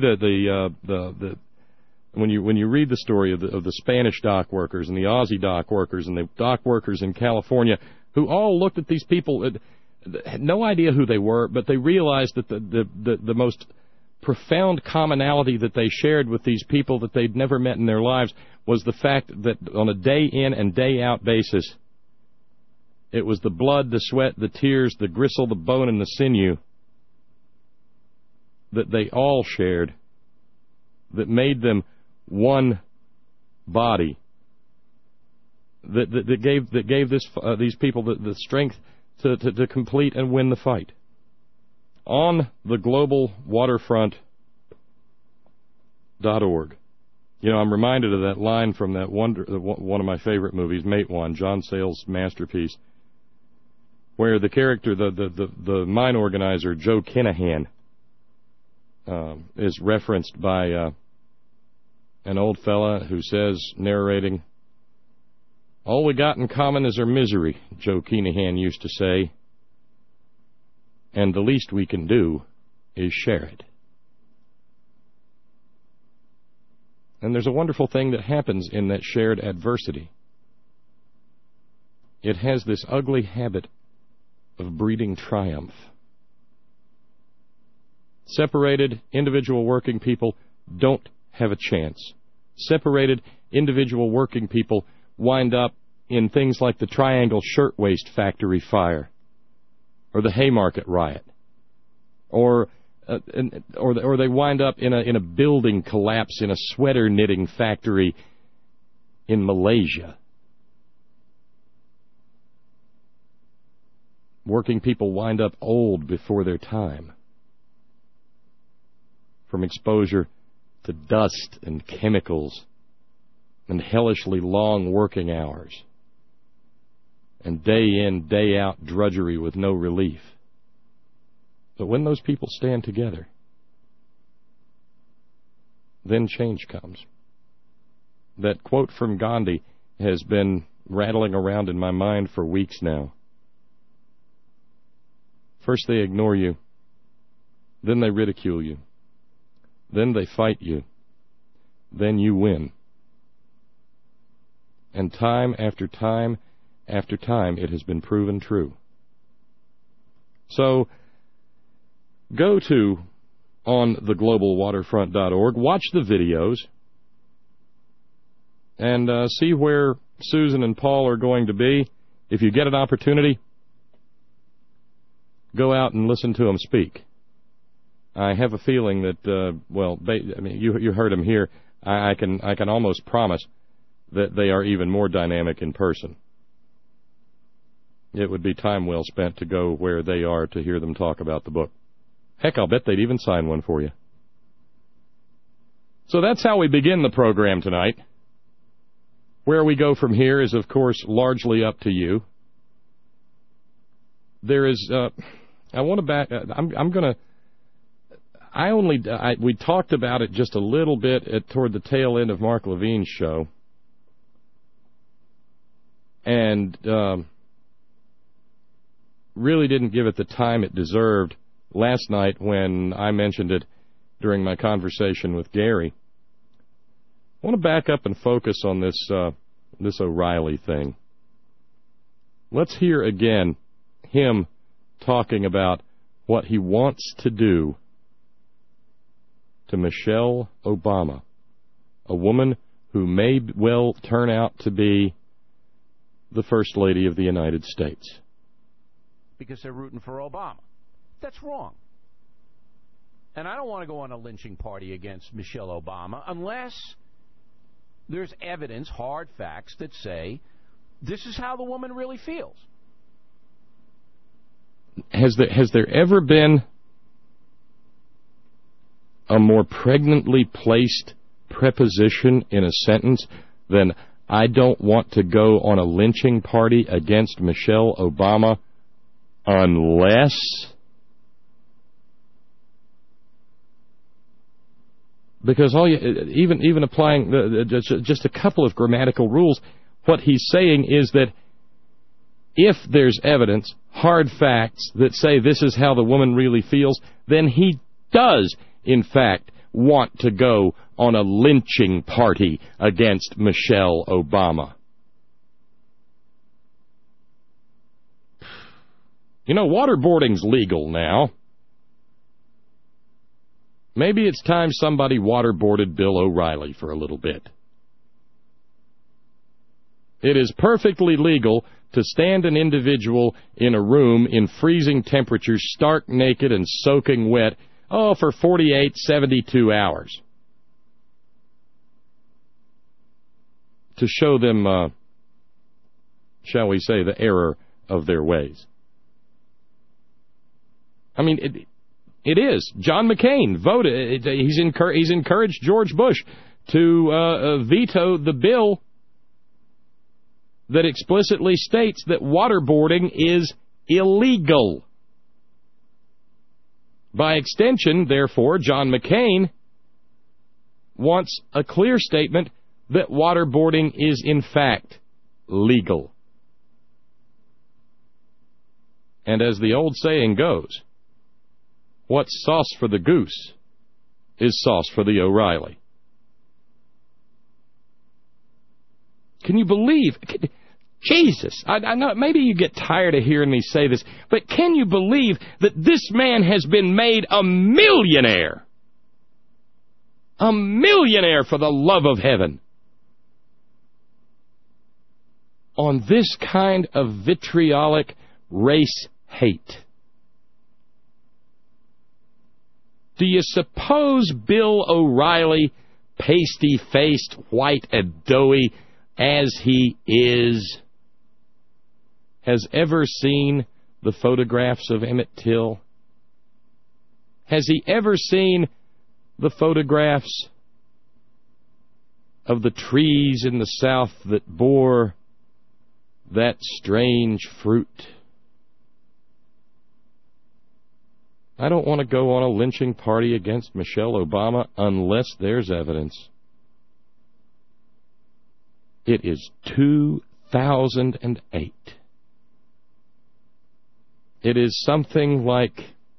when you read the story of the Spanish dock workers and the Aussie dock workers and the dock workers in California, who all looked at these people, had no idea who they were, but they realized that the most profound commonality that they shared with these people that they'd never met in their lives was the fact that on a day in and day out basis, it was the blood, the sweat, the tears, the gristle, the bone, and the sinew that they all shared that made them one body, that gave these people the strength to complete and win the fight. On the globalwaterfront.org. I'm reminded of that line from that one of my favorite movies, Matewan, John Sayles' masterpiece, where the character, the mine organizer, Joe Kinahan, is referenced by an old fella who says, narrating, "All we got in common is our misery," Joe Keenahan used to say, "and the least we can do is share it." And there's a wonderful thing that happens in that shared adversity. It has this ugly habit of breeding triumph. Separated individual working people don't have a chance. Separated individual working people wind up in things like the Triangle Shirtwaist Factory fire, or the Haymarket riot, or they wind up in a building collapse in a sweater knitting factory in Malaysia. Working people wind up old before their time from exposure to dust and chemicals and hellishly long working hours and day in, day out drudgery with no relief. But when those people stand together, then change comes. That quote from Gandhi has been rattling around in my mind for weeks now. First they ignore you, then they ridicule you, then they fight you, then you win. And time after time after time it has been proven true. So, go to ontheglobalwaterfront.org, watch the videos, and see where Susan and Paul are going to be. If you get an opportunity, go out and listen to them speak. I have a feeling that, you heard them here. I can almost promise that they are even more dynamic in person. It would be time well spent to go where they are to hear them talk about the book. Heck, I'll bet they'd even sign one for you. So that's how we begin the program tonight. Where we go from here is, of course, largely up to you. There is, I want to back, I'm going to, we talked about it just a little bit toward the tail end of Mark Levine's show. And really didn't give it the time it deserved last night when I mentioned it during my conversation with Gary. I want to back up and focus on this O'Reilly thing. Let's hear again him talking about what he wants to do to Michelle Obama, a woman who may well turn out to be the First Lady of the United States. Because they're rooting for Obama. That's wrong. And I don't want to go on a lynching party against Michelle Obama unless there's evidence, hard facts, that say this is how the woman really feels. Has there ever been a more pregnantly placed preposition in a sentence than "I don't want to go on a lynching party against Michelle Obama unless"? Because even applying just a couple of grammatical rules, what he's saying is that if there's evidence, hard facts that say this is how the woman really feels, then he does, in fact, want to go on a lynching party against Michelle Obama. You know, waterboarding's legal now. Maybe it's time somebody waterboarded Bill O'Reilly for a little bit. It is perfectly legal to stand an individual in a room in freezing temperatures, stark naked and soaking wet, for 48, 72 hours. To show them, shall we say, the error of their ways. I mean, it is. John McCain voted. He's encouraged George Bush to veto the bill that explicitly states that waterboarding is illegal. By extension, therefore, John McCain wants a clear statement that waterboarding is, in fact, legal. And as the old saying goes, what's sauce for the goose is sauce for the O'Reilly. Can you believe? Jesus, I know maybe you get tired of hearing me say this, but can you believe that this man has been made a millionaire? A millionaire, for the love of heaven. On this kind of vitriolic race hate. Do you suppose Bill O'Reilly, pasty-faced, white and doughy as he is, has ever seen the photographs of Emmett Till? Has he ever seen the photographs of the trees in the South that bore that strange fruit? I don't want to go on a lynching party against Michelle Obama unless there's evidence. It is 2008. It is something like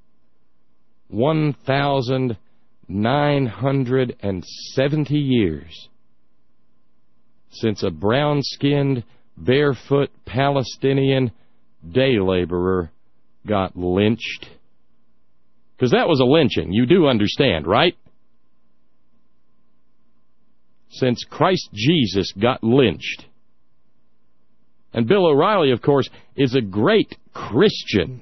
1,970 years since a brown-skinned, barefoot Palestinian day laborer got lynched. Because that was a lynching. You do understand, right? Since Christ Jesus got lynched. And Bill O'Reilly, of course, is a great Christian.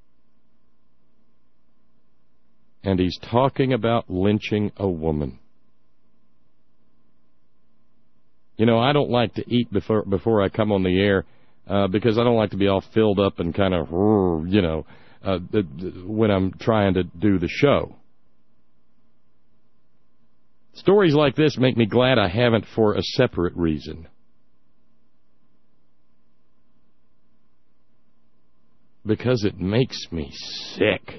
And he's talking about lynching a woman. You know, I don't like to eat before I come on the air because I don't like to be all filled up and kind of, you know, when I'm trying to do the show. Stories like this make me glad I haven't for a separate reason. Because it makes me sick.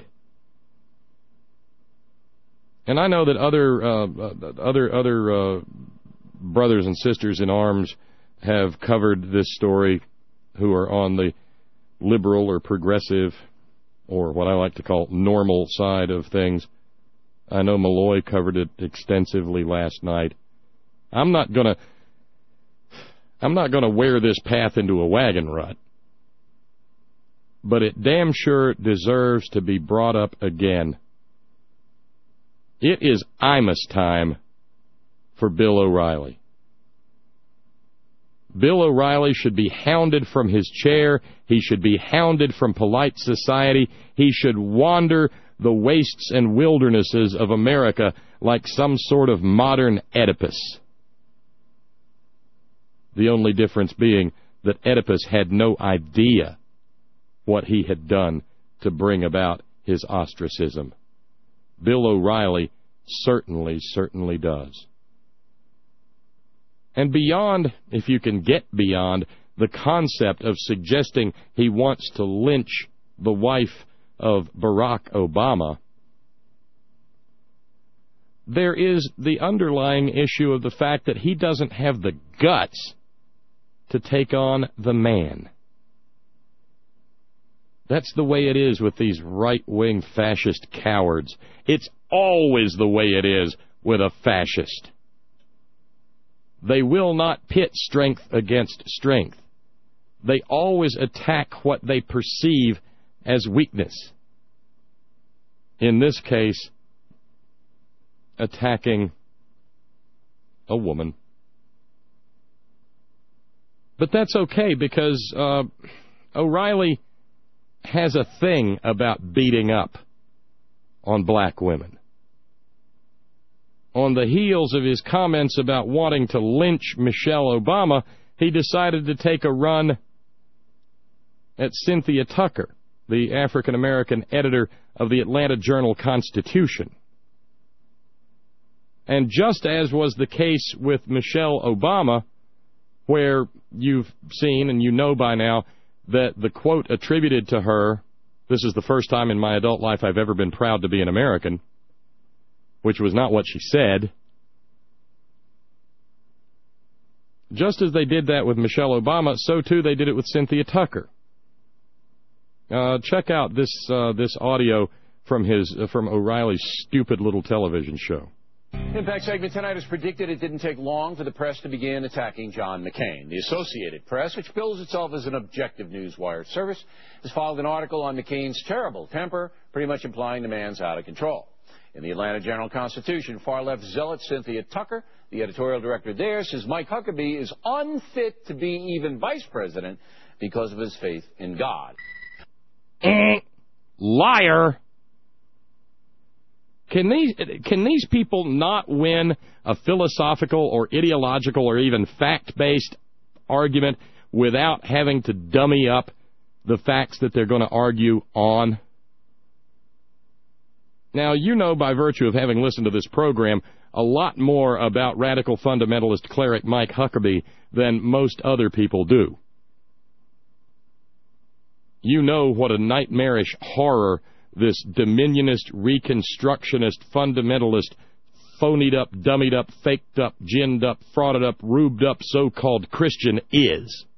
And I know that other brothers and sisters in arms have covered this story who are on the liberal or progressive, or what I like to call normal side of things. I know Malloy covered it extensively last night. I'm not gonna wear this path into a wagon rut. But it damn sure deserves to be brought up again. It is Imus time for Bill O'Reilly. Bill O'Reilly should be hounded from his chair. He should be hounded from polite society. He should wander the wastes and wildernesses of America like some sort of modern Oedipus. The only difference being that Oedipus had no idea what he had done to bring about his ostracism. Bill O'Reilly certainly does. And beyond, if you can get beyond, the concept of suggesting he wants to lynch the wife of Barack Obama, there is the underlying issue of the fact that he doesn't have the guts to take on the man. That's the way it is with these right-wing fascist cowards. It's always the way it is with a fascist. They will not pit strength against strength. They always attack what they perceive as weakness. In this case, attacking a woman. But that's okay because O'Reilly has a thing about beating up on black women. On the heels of his comments about wanting to lynch Michelle Obama, he decided to take a run at Cynthia Tucker, the African-American editor of the Atlanta Journal-Constitution. And just as was the case with Michelle Obama, where you've seen and you know by now that the quote attributed to her This is the first time in my adult life I've ever been proud to be an American, which was not what she said. Just as they did that with Michelle Obama, so too they did it with Cynthia Tucker. Check out this audio from O'Reilly's stupid little television show. Impact segment tonight has predicted it didn't take long for the press to begin attacking John McCain. The Associated Press, which bills itself as an objective newswire service, has filed an article on McCain's terrible temper, pretty much implying the man's out of control. In the Atlanta Journal-Constitution, far-left zealot Cynthia Tucker, the editorial director there, says Mike Huckabee is unfit to be even vice president because of his faith in God. Liar! Can these people not win a philosophical or ideological or even fact-based argument without having to dummy up the facts that they're going to argue on? Now, you know by virtue of having listened to this program a lot more about radical fundamentalist cleric Mike Huckabee than most other people do. You know what a nightmarish horror this dominionist, reconstructionist, fundamentalist, phonied up, dummied up, faked up, ginned up, frauded up, rubed up, so-called Christian is.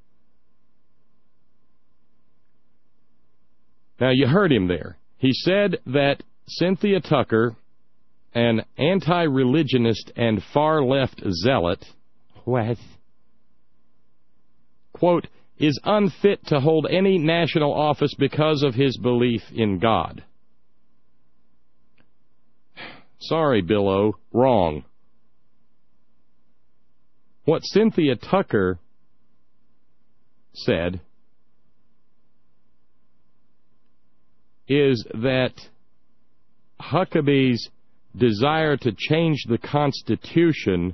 Now, you heard him there. He said that Cynthia Tucker, an anti-religionist and far-left zealot, quote, is unfit to hold any national office because of his belief in God. Sorry, Bill O. Wrong. What Cynthia Tucker said is that Huckabee's desire to change the Constitution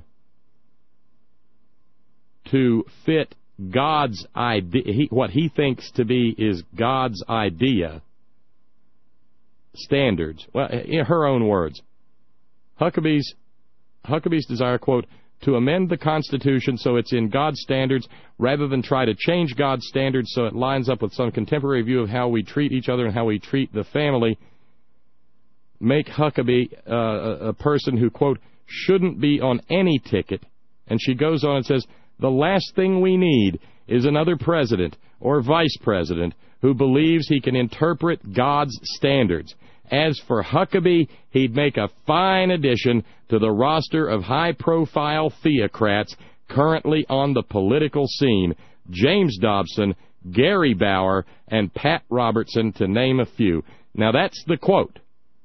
to fit God's idea, what he thinks to be is God's idea, standards. Well, in her own words, Huckabee's desire, quote, to amend the Constitution so it's in God's standards rather than try to change God's standards so it lines up with some contemporary view of how we treat each other and how we treat the family, make Huckabee a person who, quote, shouldn't be on any ticket. And she goes on and says, the last thing we need is another president or vice president who believes he can interpret God's standards. As for Huckabee, he'd make a fine addition to the roster of high-profile theocrats currently on the political scene, James Dobson, Gary Bauer, and Pat Robertson, to name a few. Now, that's the quote.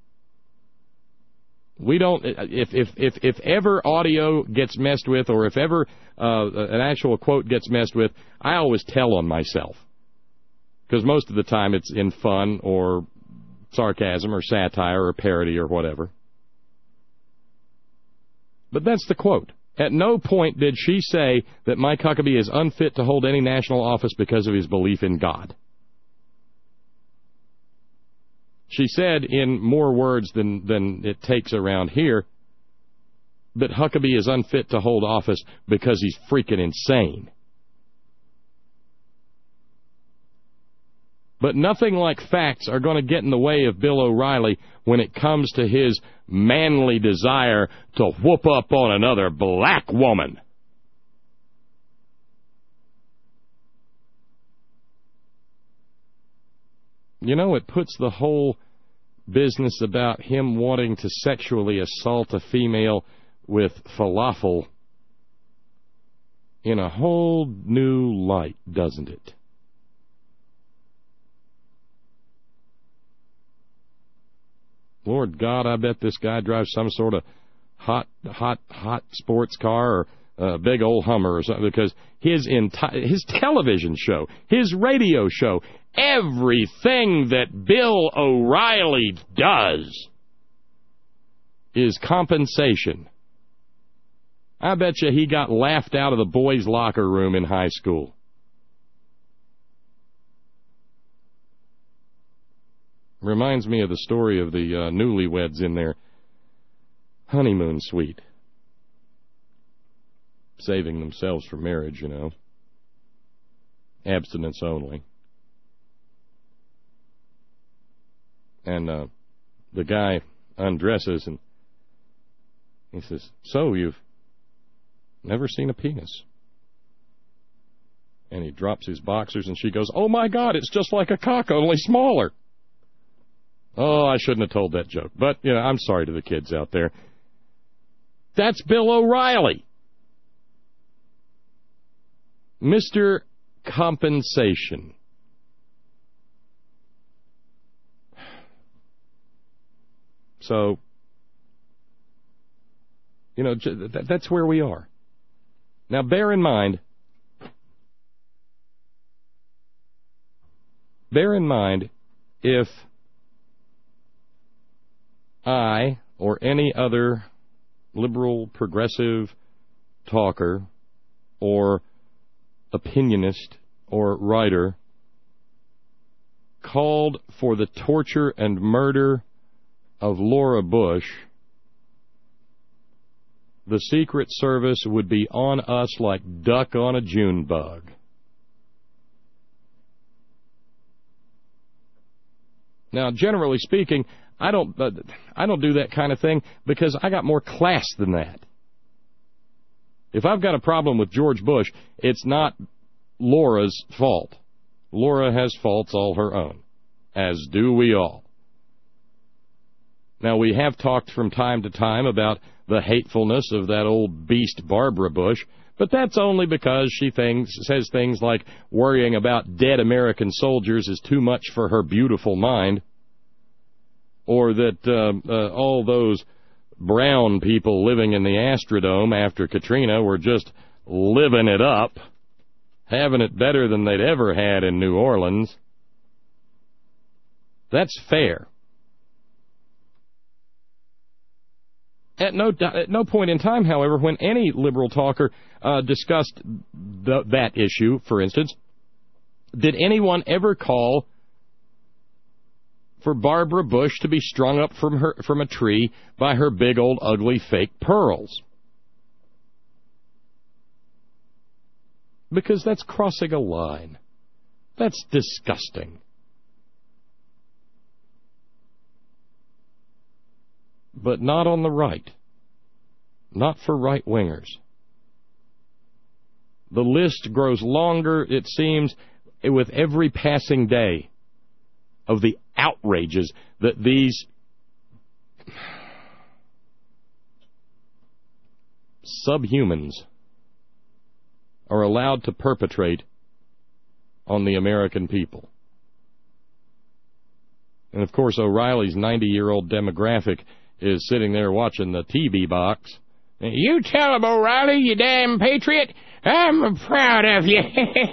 We don't, if ever audio gets messed with or if ever an actual quote gets messed with, I always tell on myself. Because most of the time it's in fun or sarcasm or satire or parody or whatever. But that's the quote. At no point did she say that Mike Huckabee is unfit to hold any national office because of his belief in God. She said, in more words than it takes around here, that Huckabee is unfit to hold office because he's freaking insane. But nothing like facts are going to get in the way of Bill O'Reilly when it comes to his manly desire to whoop up on another black woman. You know, it puts the whole business about him wanting to sexually assault a female with falafel in a whole new light, doesn't it? Lord God, I bet this guy drives some sort of hot sports car or a big old Hummer or something, because his television show, his radio show, everything that Bill O'Reilly does is compensation. I bet you he got laughed out of the boys' locker room in high school. Reminds me of the story of the newlyweds in their honeymoon suite. Saving themselves for marriage, you know. Abstinence only. And the guy undresses, and he says, "So, you've never seen a penis?" And he drops his boxers, and she goes, "Oh, my God, it's just like a cock, only smaller." Oh, I shouldn't have told that joke. But, I'm sorry to the kids out there. That's Bill O'Reilly. Mr. Compensation. So, that's where we are. Now, bear in mind, if I or any other liberal, progressive talker or opinionist or writer called for the torture and murder of Laura Bush, the Secret Service would be on us like duck on a June bug. Now, generally speaking, I don't do that kind of thing because I got more class than that. If I've got a problem with George Bush, it's not Laura's fault. Laura has faults all her own, as do we all. Now, we have talked from time to time about the hatefulness of that old beast Barbara Bush, but that's only because she says things like worrying about dead American soldiers is too much for her beautiful mind, or that all those brown people living in the Astrodome after Katrina were just living it up, having it better than they'd ever had in New Orleans. That's fair. At no point in time, however, when any liberal talker discussed that issue, for instance, did anyone ever call for Barbara Bush to be strung up from a tree by her big old ugly fake pearls? Because that's crossing a line. That's disgusting. But not on the right. Not for right-wingers. The list grows longer, it seems, with every passing day of the outrages that these subhumans are allowed to perpetrate on the American people. And, of course, O'Reilly's 90-year-old demographic is sitting there watching the TV box. You tell him, O'Reilly, you damn patriot. I'm proud of you.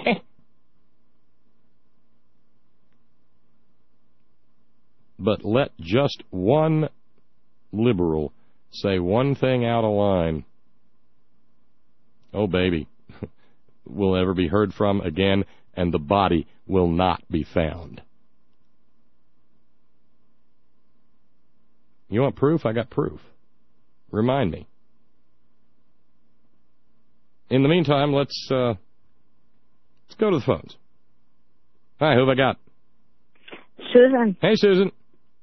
But let just one liberal say one thing out of line. Oh, baby, will ever be heard from again, and the body will not be found. You want proof? I got proof. Remind me. In the meantime, let's go to the phones. Hi, who have I got? Susan. Hey, Susan.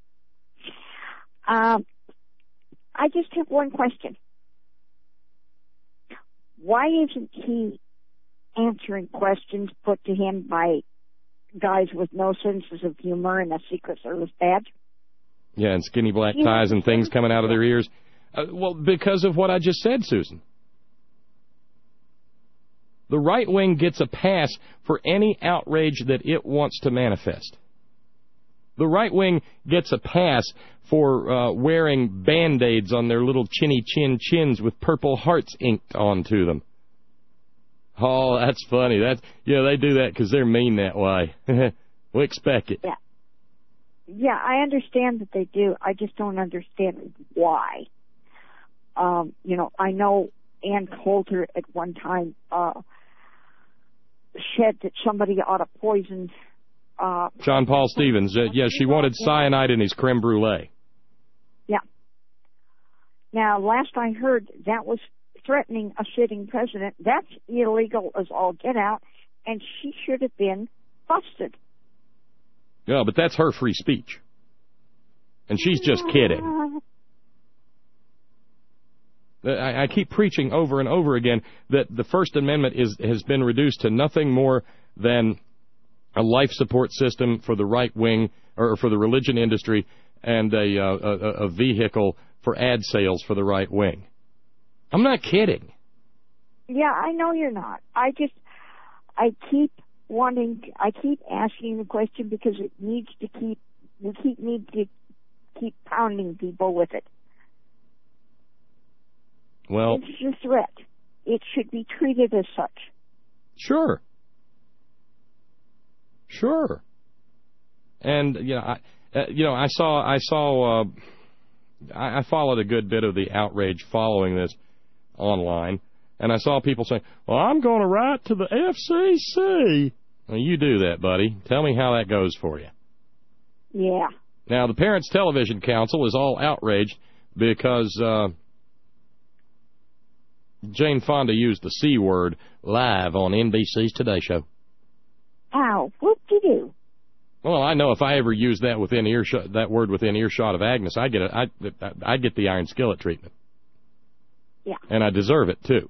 I just have one question. Why isn't he answering questions put to him by guys with no senses of humor and a Secret Service badge? Yeah, and skinny black ties and things coming out of their ears. Well, because of what I just said, Susan. The right wing gets a pass for any outrage that it wants to manifest. The right wing gets a pass for wearing Band-Aids on their little chins with purple hearts inked onto them. Oh, that's funny. They do that because they're mean that way. We expect it. Yeah, I understand that they do. I just don't understand why. I know Ann Coulter at one time said that somebody ought to poison John Paul Stevens. She wanted cyanide in his creme brulee. Yeah. Now, last I heard, that was threatening a sitting president. That's illegal as all get out, and she should have been busted. Yeah, but that's her free speech. And she's just kidding. I keep preaching over and over again that the First Amendment has been reduced to nothing more than a life support system for the right wing or for the religion industry and a vehicle for ad sales for the right wing. I'm not kidding. Yeah, I know you're not. I keep asking the question because we need to keep pounding people with it. Well, it's a threat. It should be treated as such. Sure. And I followed a good bit of the outrage following this online, and I saw people saying, "Well, I'm going to write to the FCC." Well, you do that, buddy. Tell me how that goes for you. Yeah. Now, the Parents Television Council is all outraged because Jane Fonda used the C word live on NBC's Today Show. Ow, whoop-de-doo. Well, I know if I ever use that word within earshot of Agnes, I get the iron skillet treatment. Yeah. And I deserve it, too.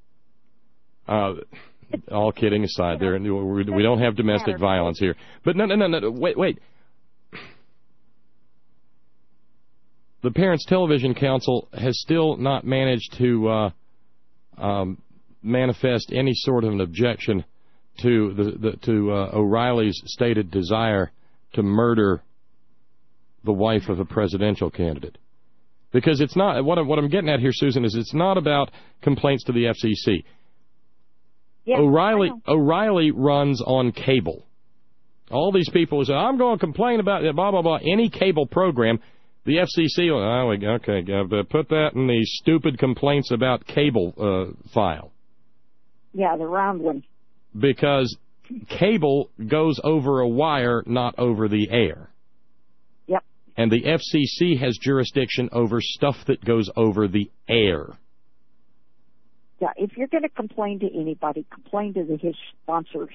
All kidding aside, we don't have domestic violence here. But no, wait. The Parents Television Council has still not managed to manifest any sort of an objection to O'Reilly's stated desire to murder the wife of a presidential candidate. Because it's not what I'm getting at here, Susan, is it's not about complaints to the FCC. Yeah, O'Reilly runs on cable. All these people who say, I'm going to complain about blah, blah, blah, any cable program, the FCC will, put that in the stupid complaints about cable file. Yeah, the round one. Because cable goes over a wire, not over the air. Yep. And the FCC has jurisdiction over stuff that goes over the air. Yeah, if you're going to complain to anybody, complain to his sponsors.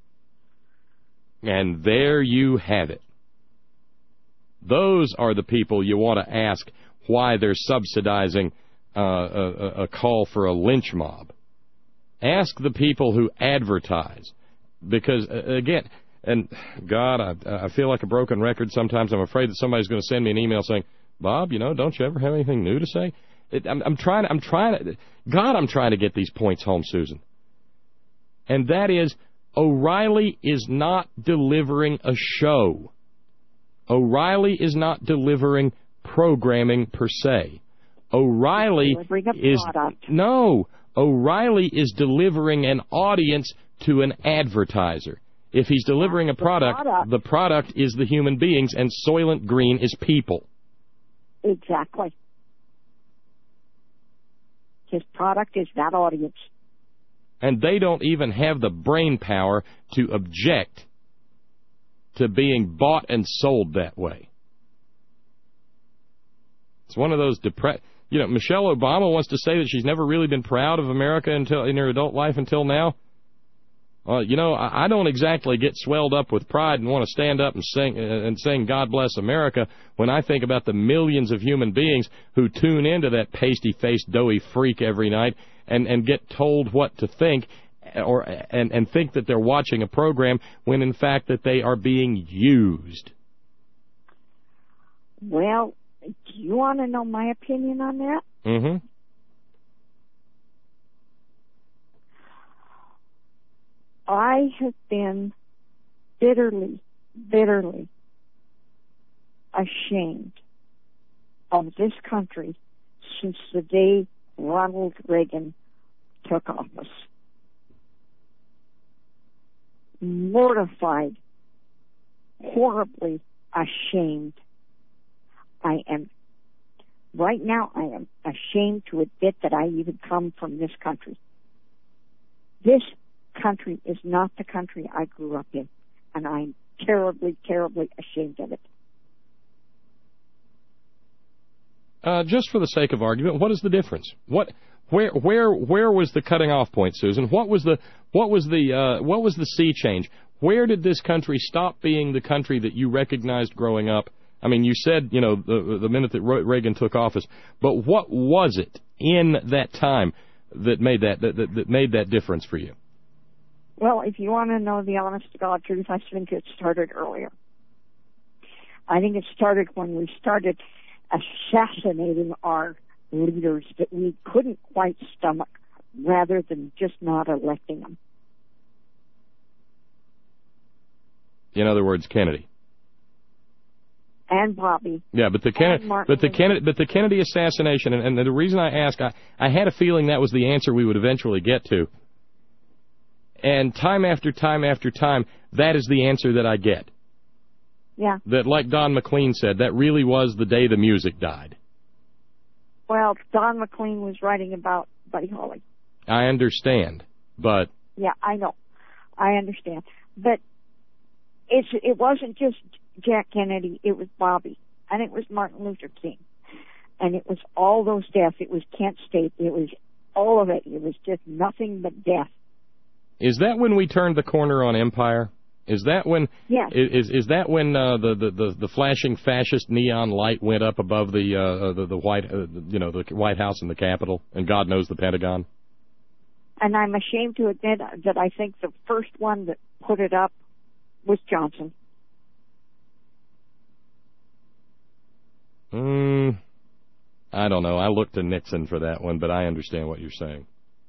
And there you have it. Those are the people you want to ask why they're subsidizing a call for a lynch mob. Ask the people who advertise. Because, again, and God, I feel like a broken record sometimes. I'm afraid that somebody's going to send me an email saying, Bob, don't you ever have anything new to say? I'm trying to get these points home, Susan. And that is, O'Reilly is not delivering a show. O'Reilly is not delivering programming per se. O'Reilly is delivering an audience to an advertiser. If he's delivering a product, the product is the human beings, and Soylent Green is people. Exactly. His product is that audience. And they don't even have the brain power to object to being bought and sold that way. It's one of those Michelle Obama wants to say that she's never really been proud of America until in her adult life until now. I don't exactly get swelled up with pride and want to stand up and sing God Bless America when I think about the millions of human beings who tune into that pasty-faced, doughy freak every night and get told what to think and think that they're watching a program when in fact that they are being used. Well, do you want to know my opinion on that? Mm-hmm. I have been bitterly ashamed of this country since the day Ronald Reagan took office. Mortified, horribly ashamed. Right now I am ashamed to admit that I even come from this country. This country is not the country I grew up in, and I'm terribly ashamed of it. Just for the sake of argument, what is the difference? Where was the cutting off point, Susan? What was the sea change? Where did this country stop being the country that you recognized growing up I mean, you said, the minute that Reagan took office, but what was it in that time that made that made that difference for you? Well, if you want to know the honest to God truth, I think it started earlier. I think it started when we started assassinating our leaders that we couldn't quite stomach, rather than just not electing them. In other words, Kennedy. And Bobby. Yeah, but the Kennedy assassination, and the reason I ask, I had a feeling that was the answer we would eventually get to. And time after time after time, that is the answer that I get. Yeah. That, like Don McLean said, that really was the day the music died. Well, Don McLean was writing about Buddy Holly. I understand, but... Yeah, I know. I understand. But it wasn't just Jack Kennedy, it was Bobby, and it was Martin Luther King, and it was all those deaths. It was Kent State, it was all of it. It was just nothing but death. Is that when we turned the corner on empire? Is that when? Yes. Is that when the flashing fascist neon light went up above the White House and the Capitol, and God knows the Pentagon? And I'm ashamed to admit that I think the first one that put it up was Johnson. I don't know. I looked to Nixon for that one, but I understand what you're saying.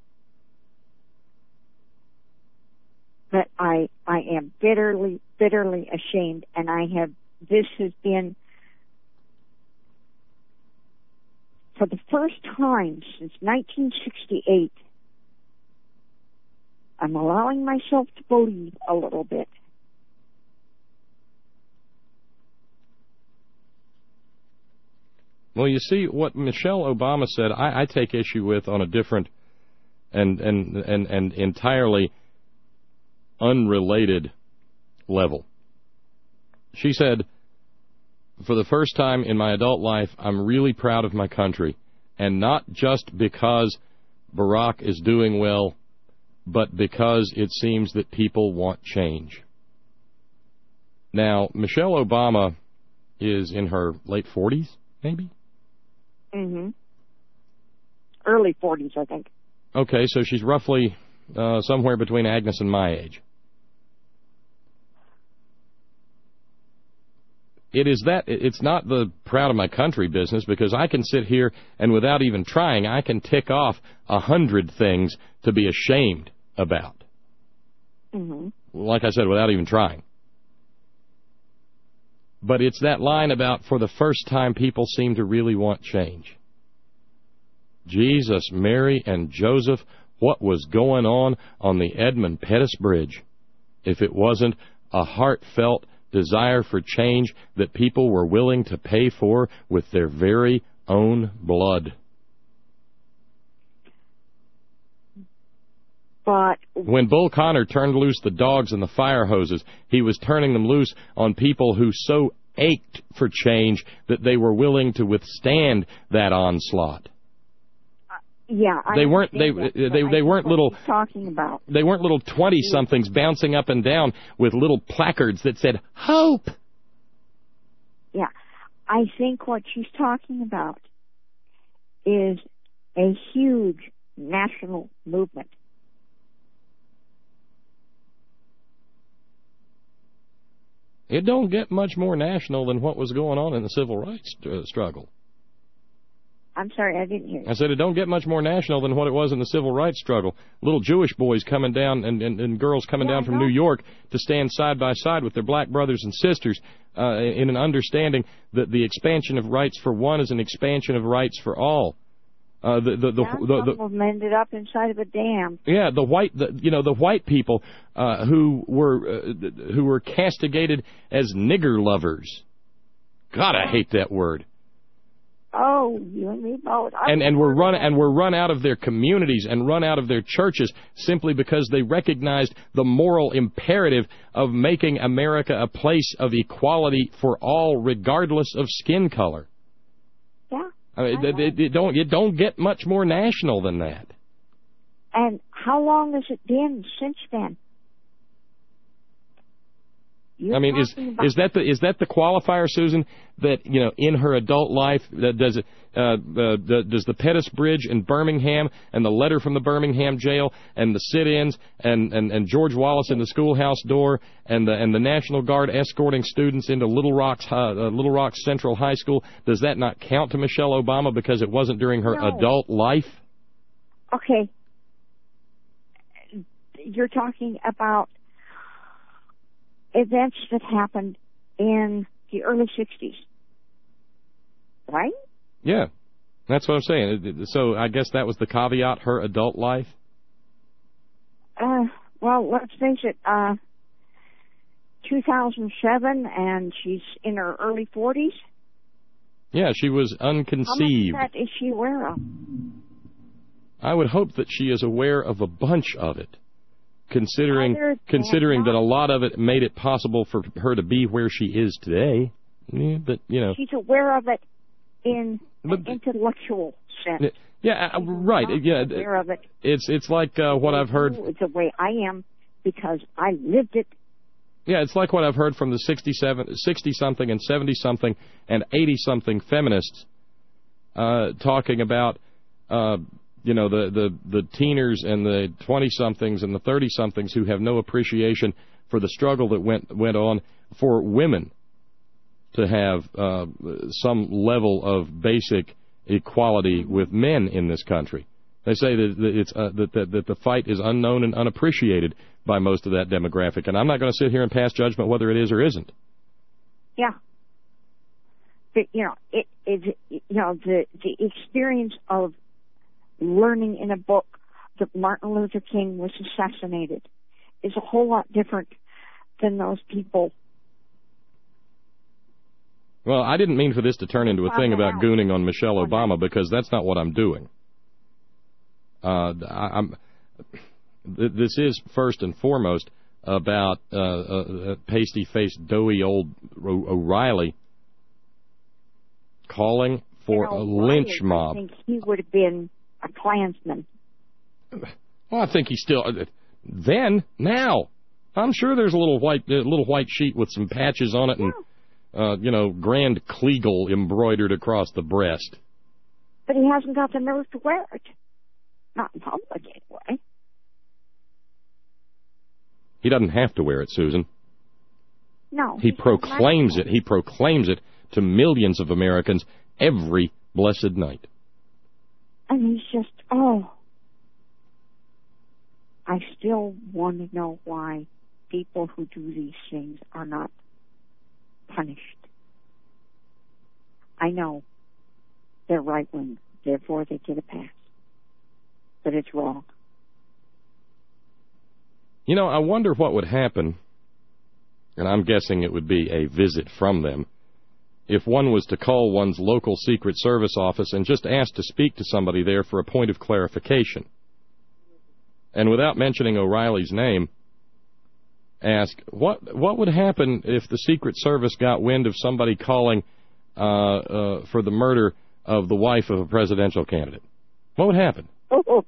But I am bitterly, bitterly ashamed, and this has been, for the first time since 1968, I'm allowing myself to believe a little bit. Well, you see, what Michelle Obama said, I take issue with on a different and entirely unrelated level. She said, for the first time in my adult life, I'm really proud of my country, and not just because Barack is doing well, but because it seems that people want change. Now, Michelle Obama is in her late 40s, maybe? Mm-hmm. Early 40s, I think. Okay, so she's roughly somewhere between Agnes and my age. It's not the proud of my country business, because I can sit here and without even trying, I can tick off 100 things to be ashamed about. Mm-hmm. Like I said, without even trying. But it's that line about, for the first time, people seem to really want change. Jesus, Mary, and Joseph, what was going on the Edmund Pettus Bridge, if it wasn't a heartfelt desire for change that people were willing to pay for with their very own blood? But when Bull Connor turned loose the dogs and the fire hoses, he was turning them loose on people who so ached for change that they were willing to withstand that onslaught. Yeah, they weren't little talking about. They weren't little 20-somethings bouncing up and down with little placards that said hope. Yeah, I think what she's talking about is a huge national movement. It don't get much more national than what was going on in the civil rights struggle. I'm sorry, I didn't hear you. I said it don't get much more national than what it was in the civil rights struggle. Little Jewish boys coming down and girls coming down from New York to stand side by side with their black brothers and sisters in an understanding that the expansion of rights for one is an expansion of rights for all. Some of them ended up inside of a dam. Yeah, the white people who were castigated as nigger lovers. God, I hate that word. Oh, you and me both. And were run out of their communities and run out of their churches simply because they recognized the moral imperative of making America a place of equality for all, regardless of skin color. Yeah. I mean, it don't get much more national than that. And how long has it been since then? You're I mean, is that the qualifier, Susan? That in her adult life, does the Pettus Bridge in Birmingham and the letter from the Birmingham jail and the sit-ins and George Wallace in the schoolhouse door and the National Guard escorting students into Little Rock Central High School, does that not count to Michelle Obama because it wasn't during her adult life? Okay, you're talking about events that happened in the early 60s, right? Yeah, that's what I'm saying. So I guess that was the caveat, her adult life? Well, let's face it, 2007, and she's in her early 40s. Yeah, she was unconceived. How much of that is she aware of? I would hope that she is aware of a bunch of it. Considering that a lot of it made it possible for her to be where she is today, but she's aware of it in an intellectual sense. Yeah, right. Yeah, aware of it. It's like what I've heard. It's the way I am because I lived it. Yeah, it's like what I've heard from the 60-something and 70-something and 80-something feminists talking about. The teeners and the 20-somethings and the 30-somethings who have no appreciation for the struggle that went on for women to have some level of basic equality with men in this country. They say that the fight is unknown and unappreciated by most of that demographic, and I'm not going to sit here and pass judgment whether it is or isn't. Yeah. But, the experience of learning in a book that Martin Luther King was assassinated is a whole lot different than those people. Well, I didn't mean for this to turn into a thing about gooning on Michelle Obama, because that's not what I'm doing. This is first and foremost about pasty-faced, doughy old O'Reilly calling for a lynch mob. I think he would have been a Klansman. Well, I think he's still. Now, I'm sure there's a little white sheet with some patches on it and Grand Kleagle embroidered across the breast. But he hasn't got the nerve to wear it. Not in public, anyway. He doesn't have to wear it, Susan. No. He proclaims it. He proclaims it to millions of Americans every blessed night. And he's just, I still want to know why people who do these things are not punished. I know they're right-wing, therefore they get a pass. But it's wrong. I wonder what would happen, and I'm guessing it would be a visit from them, if one was to call one's local Secret Service office and just ask to speak to somebody there for a point of clarification. And without mentioning O'Reilly's name, ask, what would happen if the Secret Service got wind of somebody calling for the murder of the wife of a presidential candidate? What would happen? Oh,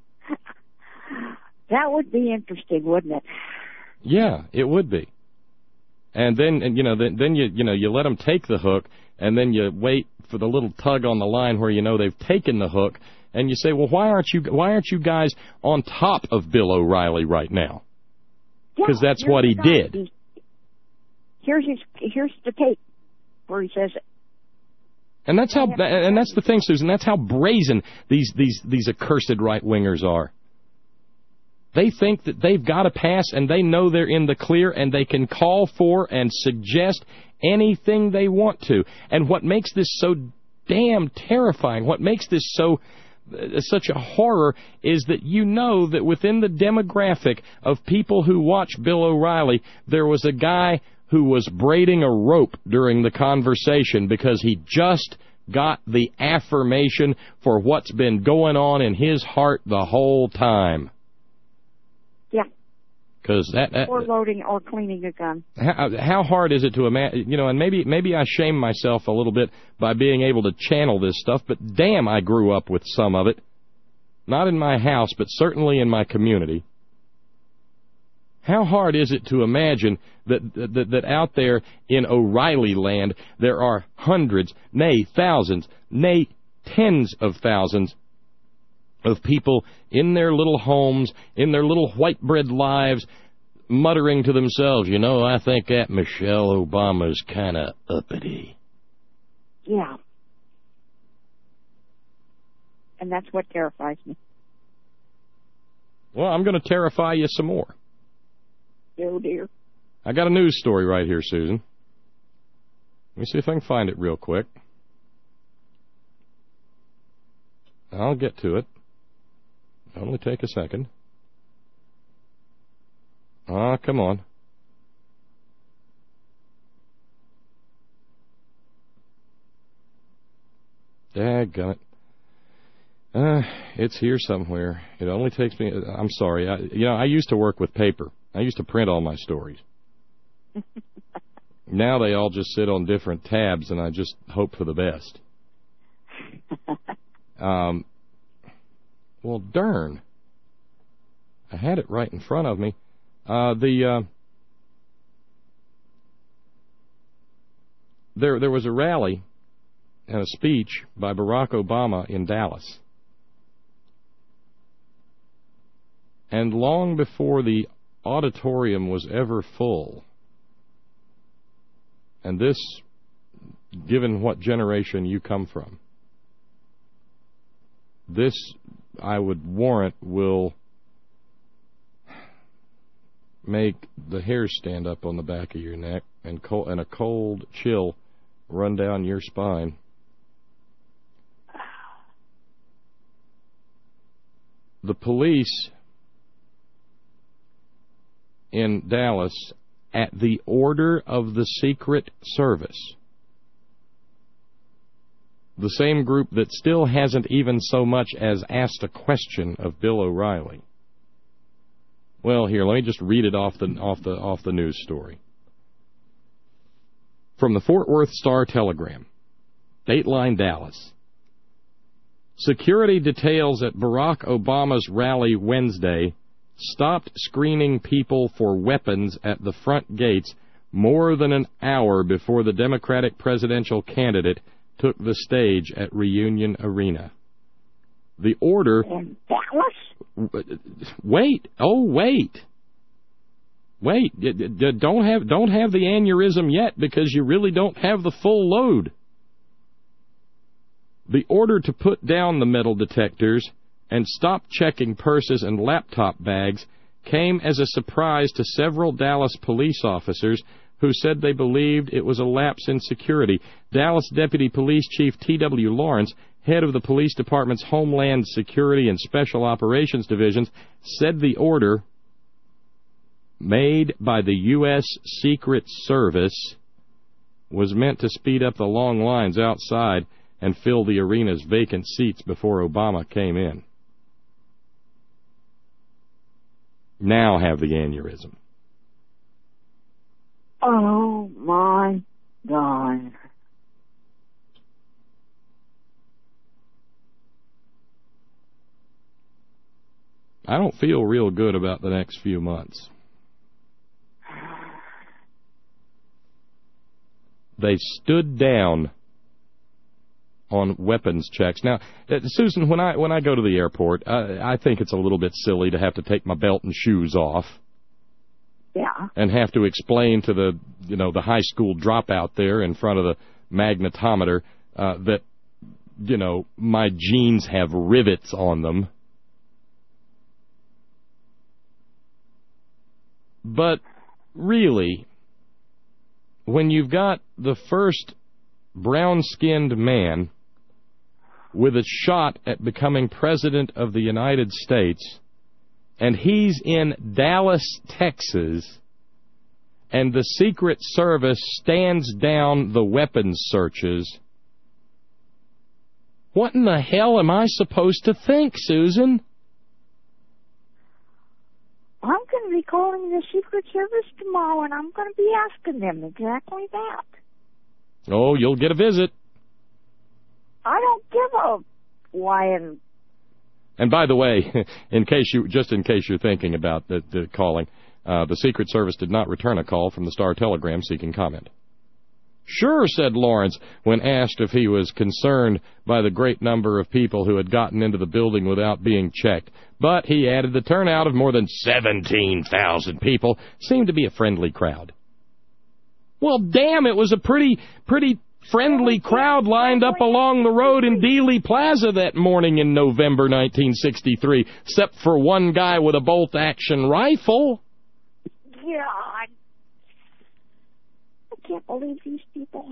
that would be interesting, wouldn't it? Yeah, it would be. And then you let them take the hook, and then you wait for the little tug on the line where they've taken the hook, and you say, well, why aren't you guys on top of Bill O'Reilly right now? Because that's what he did. Here's the tape where he says it. And that's the thing, Susan. That's how brazen these accursed right wingers are. They think that they've got a pass, and they know they're in the clear, and they can call for and suggest anything they want to. And what makes this so damn terrifying, what makes this such a horror, is that that within the demographic of people who watch Bill O'Reilly, there was a guy who was braiding a rope during the conversation because he just got the affirmation for what's been going on in his heart the whole time. Yeah. Because or loading or cleaning a gun. How hard is it to imagine? And maybe I shame myself a little bit by being able to channel this stuff, but damn, I grew up with some of it. Not in my house, but certainly in my community. How hard is it to imagine that out there in O'Reilly land there are hundreds, nay, thousands, nay, tens of thousands of people in their little homes, in their little white bread lives, muttering to themselves, you know, I think that Michelle Obama's kind of uppity. Yeah. And that's what terrifies me. Well, I'm going to terrify you some more. Oh, dear. I got a news story right here, Susan. Let me see if I can find it real quick. I'll get to it. It'll only take a second. Ah, come on. Daggone it. It's here somewhere. It only takes me... I'm sorry. I used to work with paper. I used to print all my stories. Now they all just sit on different tabs, and I just hope for the best. Well, darn. I had it right in front of me. There was a rally and a speech by Barack Obama in Dallas. And long before the auditorium was ever full, and this, given what generation you come from, this, I would warrant, will make the hairs stand up on the back of your neck and a cold chill run down your spine. The police in Dallas, at the order of the Secret Service, the same group that still hasn't even so much as asked a question of Bill O'Reilly. Well, here, let me just read it off the news story. From the Fort Worth Star-Telegram, Dateline Dallas. Security details at Barack Obama's rally Wednesday stopped screening people for weapons at the front gates more than an hour before the Democratic presidential candidate took the stage at Reunion Arena. The order... In Dallas? Wait. Don't have the aneurysm yet, because you really don't have the full load. The order to put down the metal detectors and stop checking purses and laptop bags came as a surprise to several Dallas police officers who said they believed it was a lapse in security. Dallas Deputy Police Chief T.W. Lawrence, head of the police department's Homeland Security and Special Operations divisions, said the order, made by the U.S. Secret Service, was meant to speed up the long lines outside and fill the arena's vacant seats before Obama came in. Now have the aneurysm. Oh, my God. I don't feel real good about the next few months. They stood down on weapons checks. Now, Susan, when I go to the airport, I think it's a little bit silly to have to take my belt and shoes off. Yeah. And have to explain to the high school dropout there in front of the magnetometer that, my jeans have rivets on them. But really, when you've got the first brown-skinned man with a shot at becoming president of the United States, and he's in Dallas, Texas, and the Secret Service stands down the weapons searches, what in the hell am I supposed to think, Susan? I'm going to be calling the Secret Service tomorrow, and I'm going to be asking them exactly that. Oh, you'll get a visit. I don't give a why. And by the way, in case you're thinking about the calling, The Secret Service did not return a call from the Star-Telegram seeking comment. Sure, said Lawrence, when asked if he was concerned by the great number of people who had gotten into the building without being checked. But, he added, the turnout of more than 17,000 people seemed to be a friendly crowd. Well, damn, it was a pretty friendly crowd lined up along the road in Dealey Plaza that morning in November 1963, except for one guy with a bolt-action rifle. God. I can't believe these people.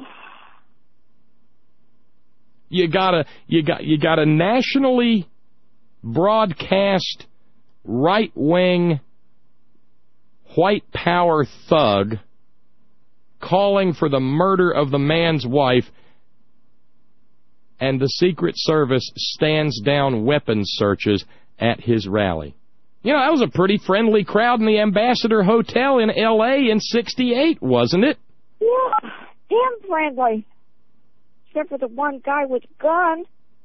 You got a nationally broadcast right-wing white power thug calling for the murder of the man's wife, and the Secret Service stands down weapons searches at his rally. You know, that was a pretty friendly crowd in the Ambassador Hotel in L.A. in '68, wasn't it? Yeah, damn friendly. Except for the one guy with a gun.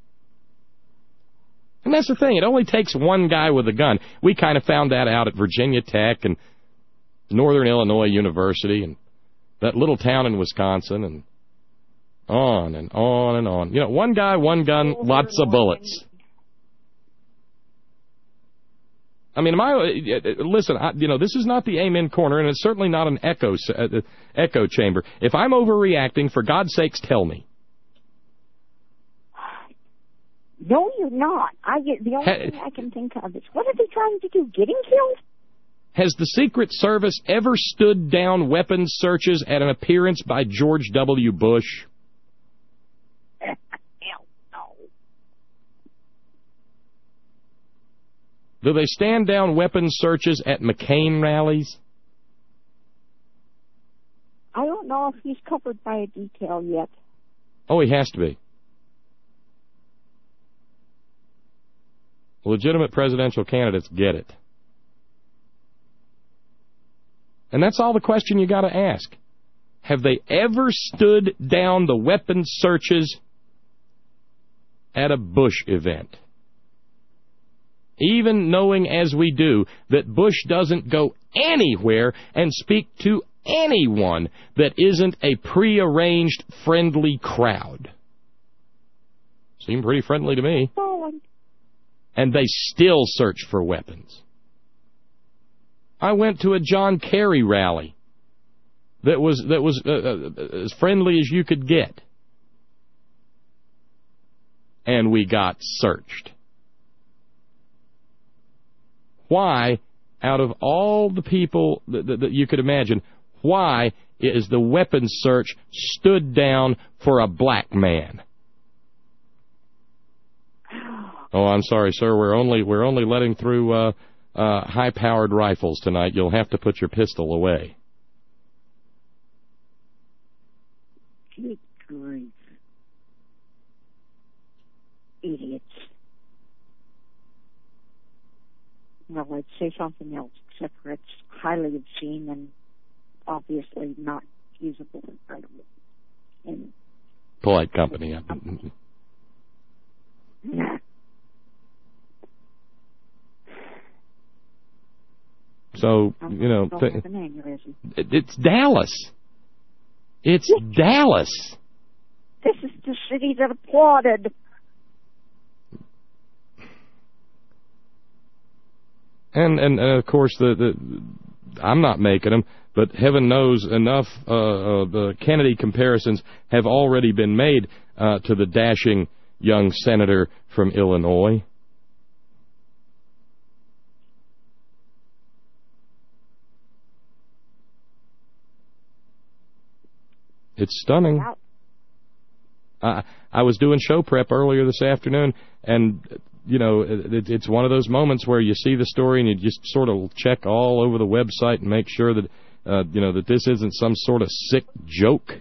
And that's the thing. It only takes one guy with a gun. We kind of found that out at Virginia Tech and Northern Illinois University and that little town in Wisconsin and on and on and on. You know, one guy, one gun, lots of bullets. I mean, listen, this is not the Amen Corner, and it's certainly not an echo chamber. If I'm overreacting, for God's sakes, tell me. No, you're not. The only thing I can think of is, what are they trying to do, getting killed? Has the Secret Service ever stood down weapons searches at an appearance by George W. Bush? Hell no. Do they stand down weapons searches at McCain rallies? I don't know if he's covered by a detail yet. Oh, he has to be. Legitimate presidential candidates get it. And that's all the question you got to ask. Have they ever stood down the weapons searches at a Bush event? Even knowing, as we do, that Bush doesn't go anywhere and speak to anyone that isn't a prearranged, friendly crowd. Seemed pretty friendly to me. And they still search for weapons. I went to a John Kerry rally that was as friendly as you could get. And we got searched. Why, out of all the people that you could imagine, why is the weapons search stood down for a black man? Oh, I'm sorry, sir. We're only letting through high-powered rifles tonight. You'll have to put your pistol away. Good grief. Idiots. Well, I'd say something else, except for it's highly obscene and obviously not usable and credible. In polite company. Nah. So, it's Dallas. It's Dallas. This is the city that applauded. And of course, I'm not making them, but heaven knows enough the Kennedy comparisons have already been made to the dashing young senator from Illinois. It's stunning. I was doing show prep earlier this afternoon, and, it's one of those moments where you see the story and you just sort of check all over the website and make sure that, that this isn't some sort of sick joke.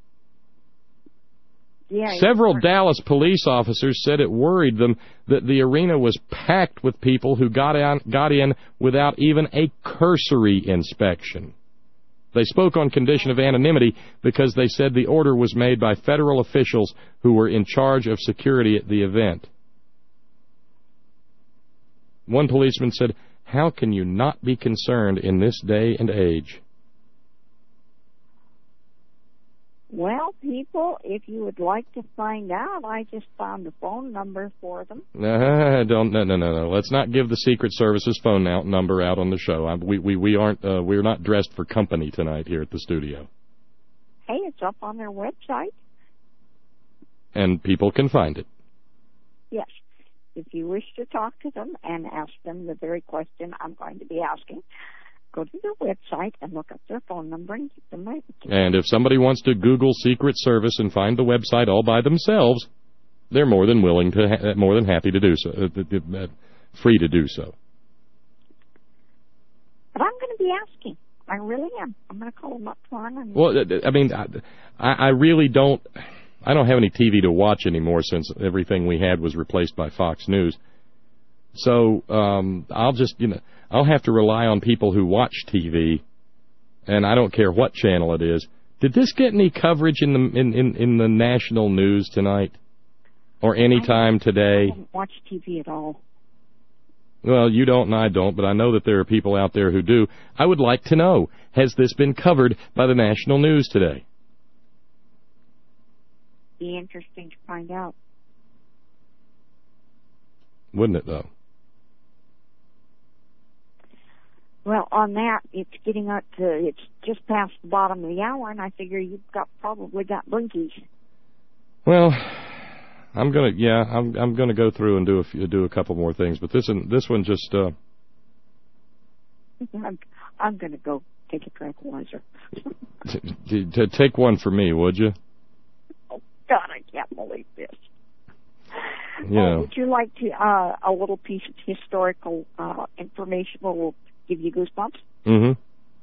Yeah, several Dallas police officers said it worried them that the arena was packed with people who got in without even a cursory inspection. They spoke on condition of anonymity because they said the order was made by federal officials who were in charge of security at the event. One policeman said, How can you not be concerned in this day and age? Well, people, if you would like to find out, I just found the phone number for them. No. Let's not give the Secret Service's phone number out on the show. We're not dressed for company tonight here at the studio. Hey, it's up on their website. And people can find it. Yes. If you wish to talk to them and ask them the very question I'm going to be asking, go to their website and look up their phone number and keep them right. And if somebody wants to Google Secret Service and find the website all by themselves, they're more than happy to do so, free to do so. But I'm going to be asking. I really am. I'm going to call them up tomorrow. Well, I mean, I really don't. I don't have any TV to watch anymore since everything we had was replaced by Fox News. So I'll have to rely on people who watch TV, and I don't care what channel it is. Did this get any coverage in the national news tonight, or any time today? I don't watch TV at all. Well, you don't and I don't, but I know that there are people out there who do. I would like to know, has this been covered by the national news today? Be interesting to find out. Wouldn't it, though? Well, on that, it's it's just past the bottom of the hour, and I figure you've probably got blinkies. Well, I'm gonna go through and do a couple more things, but this one just. I'm gonna go take a tranquilizer. to take one for me, would you? Oh God, I can't believe this. Would you like to a little piece of historical information that will give you goosebumps? Mm-hmm.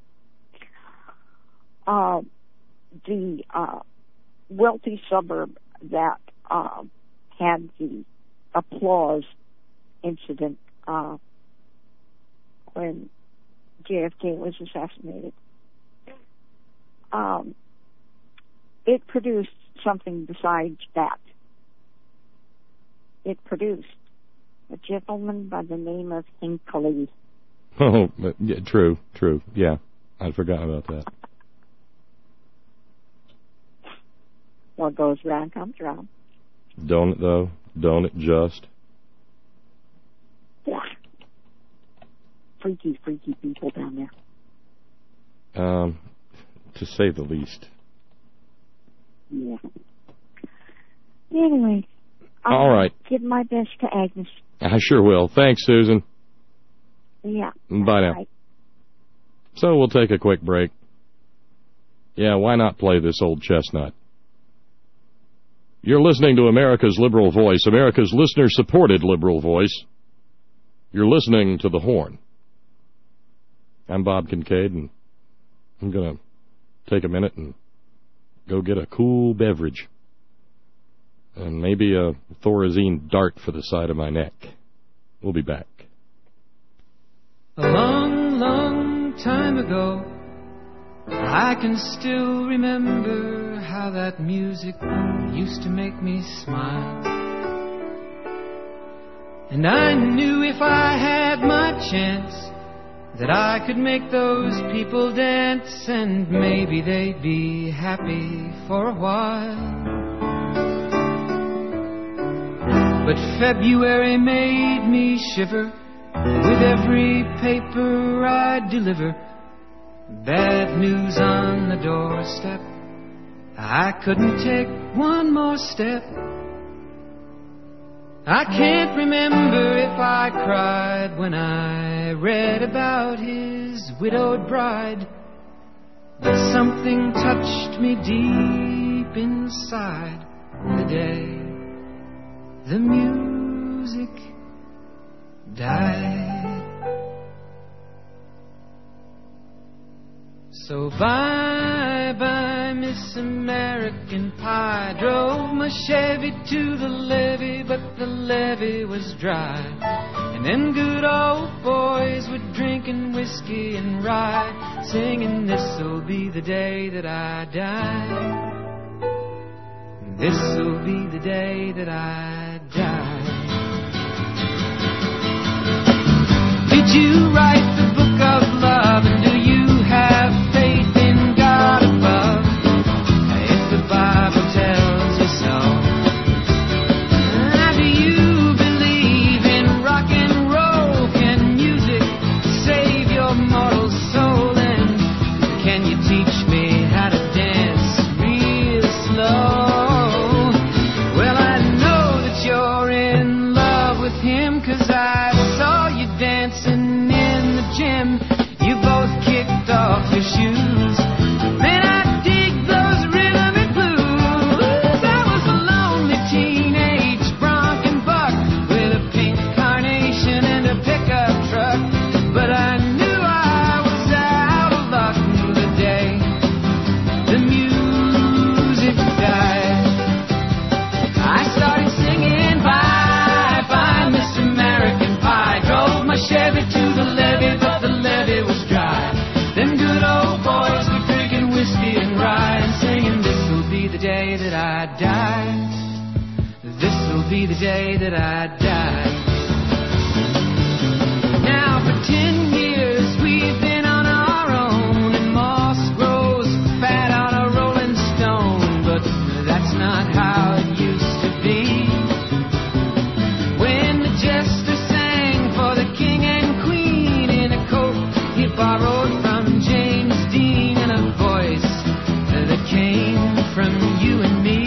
The wealthy suburb that had the applause incident when JFK was assassinated. It produced something besides that. It produced a gentleman by the name of Hinckley. Oh, yeah, true. Yeah, I forgot about that. What goes round comes round. Don't it, though? Don't it just? Yeah. Freaky people down there. To say the least. Yeah. Anyway. All right. Give my best to Agnes. I sure will. Thanks, Susan. Yeah. Bye now. Right. So we'll take a quick break. Yeah, why not play this old chestnut? You're listening to America's Liberal Voice, America's listener-supported liberal voice. You're listening to The Horn. I'm Bob Kincaid, and I'm going to take a minute and go get a cool beverage. And maybe a Thorazine dart for the side of my neck. We'll be back. A long, long time ago, I can still remember how that music used to make me smile. And I knew if I had my chance that I could make those people dance, and maybe they'd be happy for a while. But February made me shiver with every paper I deliver. Bad news on the doorstep. I couldn't take one more step. I can't remember if I cried when I read about his widowed bride, but something touched me deep inside the day the music died. So bye-bye, Miss American Pie. Drove my Chevy to the levee, but the levee was dry. And them good old boys were drinking whiskey and rye, singing, this'll be the day that I die. This'll be the day that I die. Did Did you write the book of love, and do you have faith in God above? If the Bible tells you so. Do you believe in rock and roll? Can music save your mortal soul? And can you teach me how to dance real slow? Well, I know that you're in love with him, 'cause I saw you dancing in the gym. You both kicked off your shoes. Man, I dig those rhythm and blues. I was a lonely teenage bronc and buck with a pink carnation and a pickup truck. But I knew I was out of luck the day the music died. I started singing bye bye Miss American Pie. Drove my Chevy to the levee, but the levee was dry. Them good old boys were drinking whiskey and rye and singing, this'll be the day that I die. This'll be the day that I die. Now for 10 years we've been on our own, and moss grows fat on a rolling stone. But that's not how it used to be. When the jester sang for the king and queen in a coat he borrowed from James Dean, and a voice that came from you and me.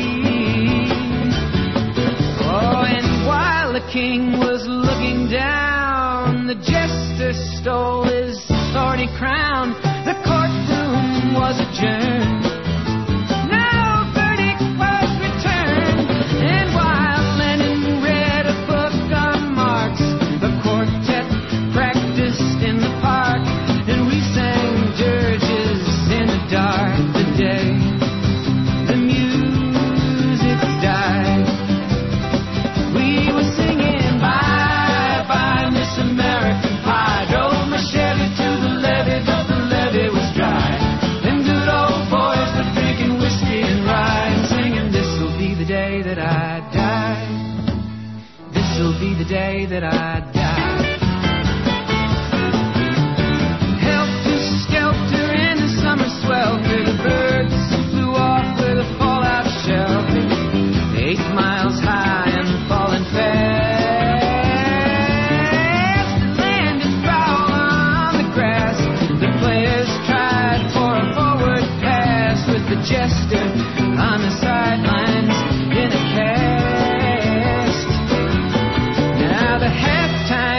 Oh, and while the king was looking down, the jester stole his thorny crown. The courtroom was adjourned. No verdict was returned. And while Lennon read a book on Marx, the quartet practiced in the park, and we sang dirges in the dark the day the music died. We were singing bye bye Miss American Pie. Drove my Chevy to the levee, but the levee was dry. Them good old boys were drinking whiskey and rye and singing, this'll be the day that I die. This'll be the day that I die. Helter skelter in the summer swelter, the birds flew off with a fallout shelter. 8 miles high and falling fast. The landed foul on the grass. The players tried for a forward pass, with the jester on the sidelines in a cast. Now the halftime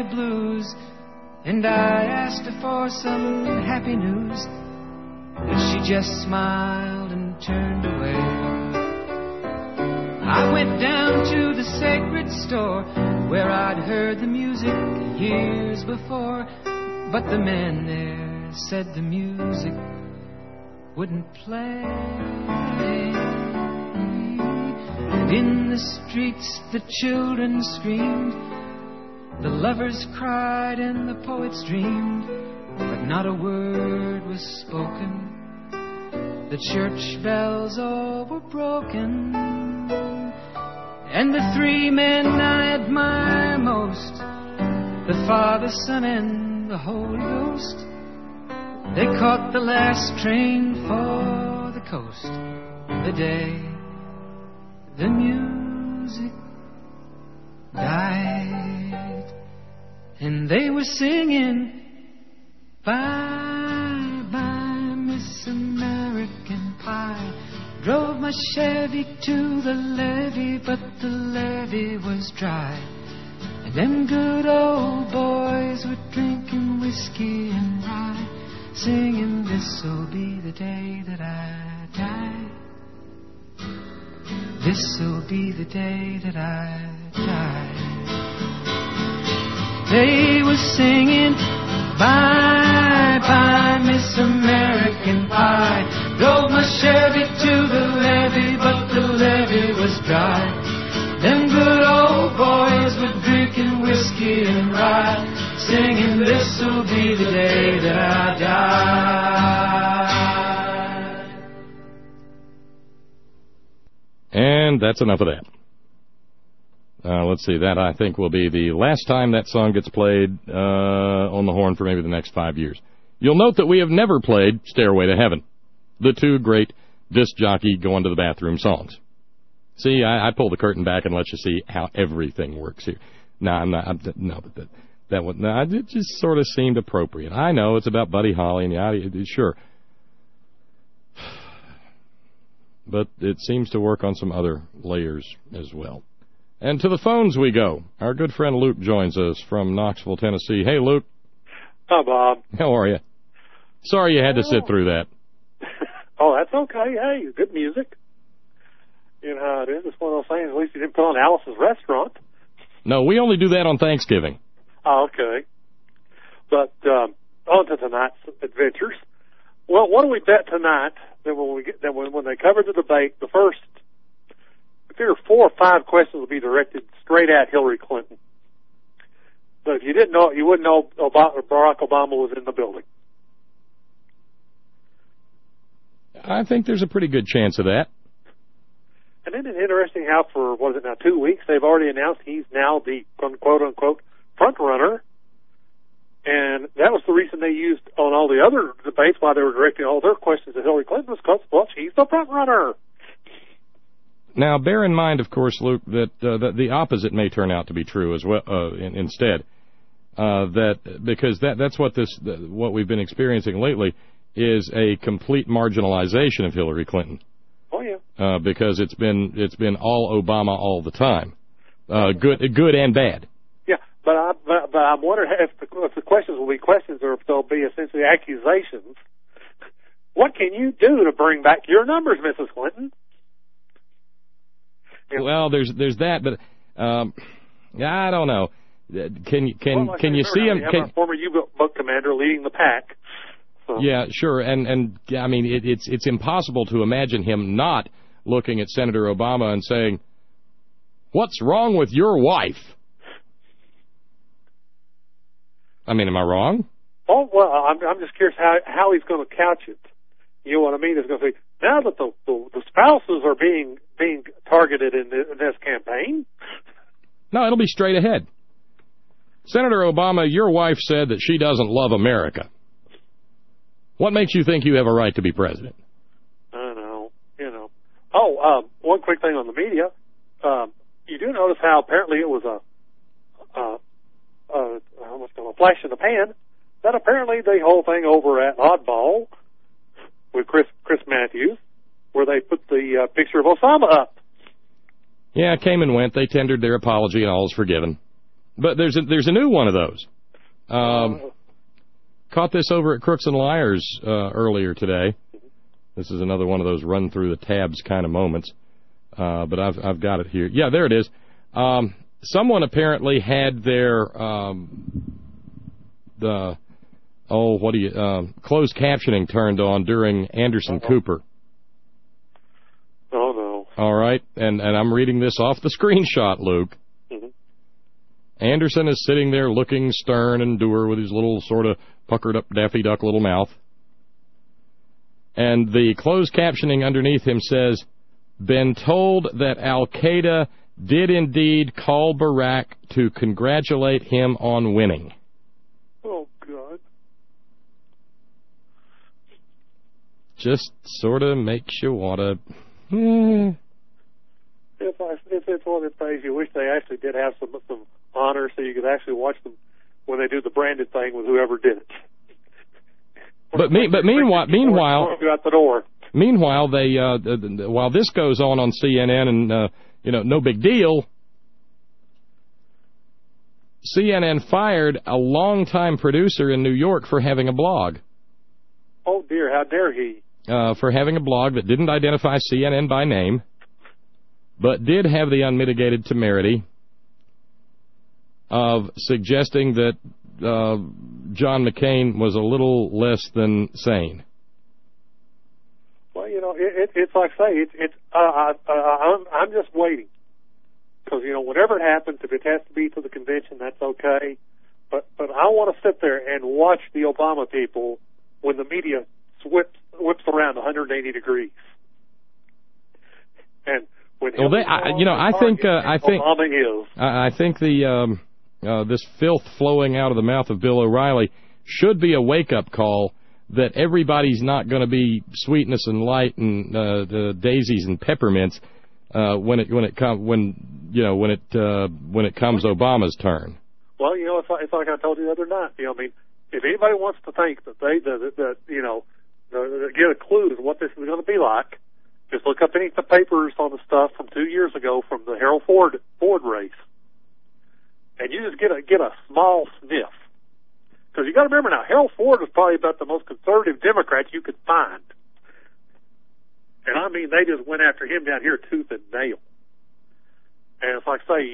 me blues, and I asked her for some happy news, and she just smiled and turned away. I went down to the sacred store where I'd heard the music years before, but the man there said the music wouldn't play. And in the streets the children screamed, the lovers cried and the poets dreamed, but not a word was spoken. The church bells all were broken, and the three men I admire most, the Father, Son, and the Holy Ghost, they caught the last train for the coast the day the music died. And they were singing, bye, bye, Miss American Pie. Drove my Chevy to the levee, but the levee was dry. And them good old boys were drinking whiskey and rye, singing, this'll be the day that I die. This'll be the day that I die. They were singing, bye, bye, Miss American Pie. Drove my Chevy to the levee, but the levee was dry. Them good old boys were drinking whiskey and rye, singing, this'll be the day that I die. And that's enough of that. Let's see, that I think will be the last time that song gets played on the horn for maybe the next 5 years. You'll note that we have never played Stairway to Heaven, the two great disc jockey going to the bathroom songs. See, I pull the curtain back and let you see how everything works here. No, I'm not. It just sort of seemed appropriate. I know it's about Buddy Holly and sure. But it seems to work on some other layers as well. And to the phones we go. Our good friend Luke joins us from Knoxville, Tennessee. Hey, Luke. Hi, Bob. How are you? Sorry you had to sit through that. Oh, that's okay. Hey, good music. You know how it is. It's one of those things. At least you didn't put on Alice's Restaurant. No, we only do that on Thanksgiving. Oh, okay. But on to tonight's adventures. Well, what do we bet tonight that when they cover the debate, the first, I figure 4 or 5 questions will be directed straight at Hillary Clinton. But if you didn't know, you wouldn't know Barack Obama was in the building. I think there's a pretty good chance of that. And isn't it interesting how for, 2 weeks, they've already announced he's now the quote-unquote front runner. And that was the reason they used on all the other debates why they were directing all their questions at Hillary Clinton was because, well, she's the front runner. Now, bear in mind, of course, Luke, that the opposite may turn out to be true as well. Instead, because that's what we've been experiencing lately is a complete marginalization of Hillary Clinton. Oh yeah. Because it's been all Obama all the time, good and bad. Yeah, but I'm wondering if the questions will be questions or if they'll be essentially accusations. What can you do to bring back your numbers, Mrs. Clinton? Well, there's that, but I don't know. Can you see him? I'm a former U-boat commander leading the pack. So. Yeah, sure, and I mean it's impossible to imagine him not looking at Senator Obama and saying, "What's wrong with your wife?" I mean, am I wrong? Oh well, I'm just curious how he's going to couch it. You know what I mean? He's going to say, now that the spouses are being targeted in this campaign. No, it'll be straight ahead. Senator Obama, your wife said that she doesn't love America. What makes you think you have a right to be president? I don't know. You know. Oh, one quick thing on the media. You do notice how apparently it was a flash in the pan. That apparently the whole thing over at Oddball with Chris Matthews, where they put the picture of Osama up. Yeah, it came and went. They tendered their apology and all is forgiven. But there's a new one of those. Caught this over at Crooks and Liars earlier today. This is another one of those run through the tabs kind of moments. But I've got it here. Yeah, there it is. Someone apparently had their closed captioning turned on during Anderson Cooper. Oh no! All right, and I'm reading this off the screenshot, Luke. Mm-hmm. Anderson is sitting there looking stern and dour with his little sort of puckered up Daffy Duck little mouth, and the closed captioning underneath him says, "Been told that Al-Qaeda did indeed call Barack to congratulate him on winning." Oh, God. Just sort of makes you want to... If it's one of the things you wish they actually did have some honor so you could actually watch them when they do the branded thing with whoever did it. Meanwhile, go out the door. Meanwhile, they while this goes on CNN and no big deal, CNN fired a longtime producer in New York for having a blog. Oh dear, how dare he? For having a blog that didn't identify CNN by name, but did have the unmitigated temerity of suggesting that John McCain was a little less than sane. Well, it's like I say, I'm just waiting because whatever it happens, if it has to be to the convention, that's okay. But I want to sit there and watch the Obama people when the media whips around 180 degrees. And when I think Obama is. I think this filth flowing out of the mouth of Bill O'Reilly should be a wake-up call that everybody's not going to be sweetness and light and daisies and peppermints when it comes Obama's turn. Well, it's like I told you the other night. If anybody wants to think that get a clue to what this is going to be like, just look up any of the papers on the stuff from 2 years ago from the Harold Ford race, and you just get a small sniff. Because you got to remember now, Harold Ford was probably about the most conservative Democrat you could find, and I mean they just went after him down here tooth and nail. And it's like say,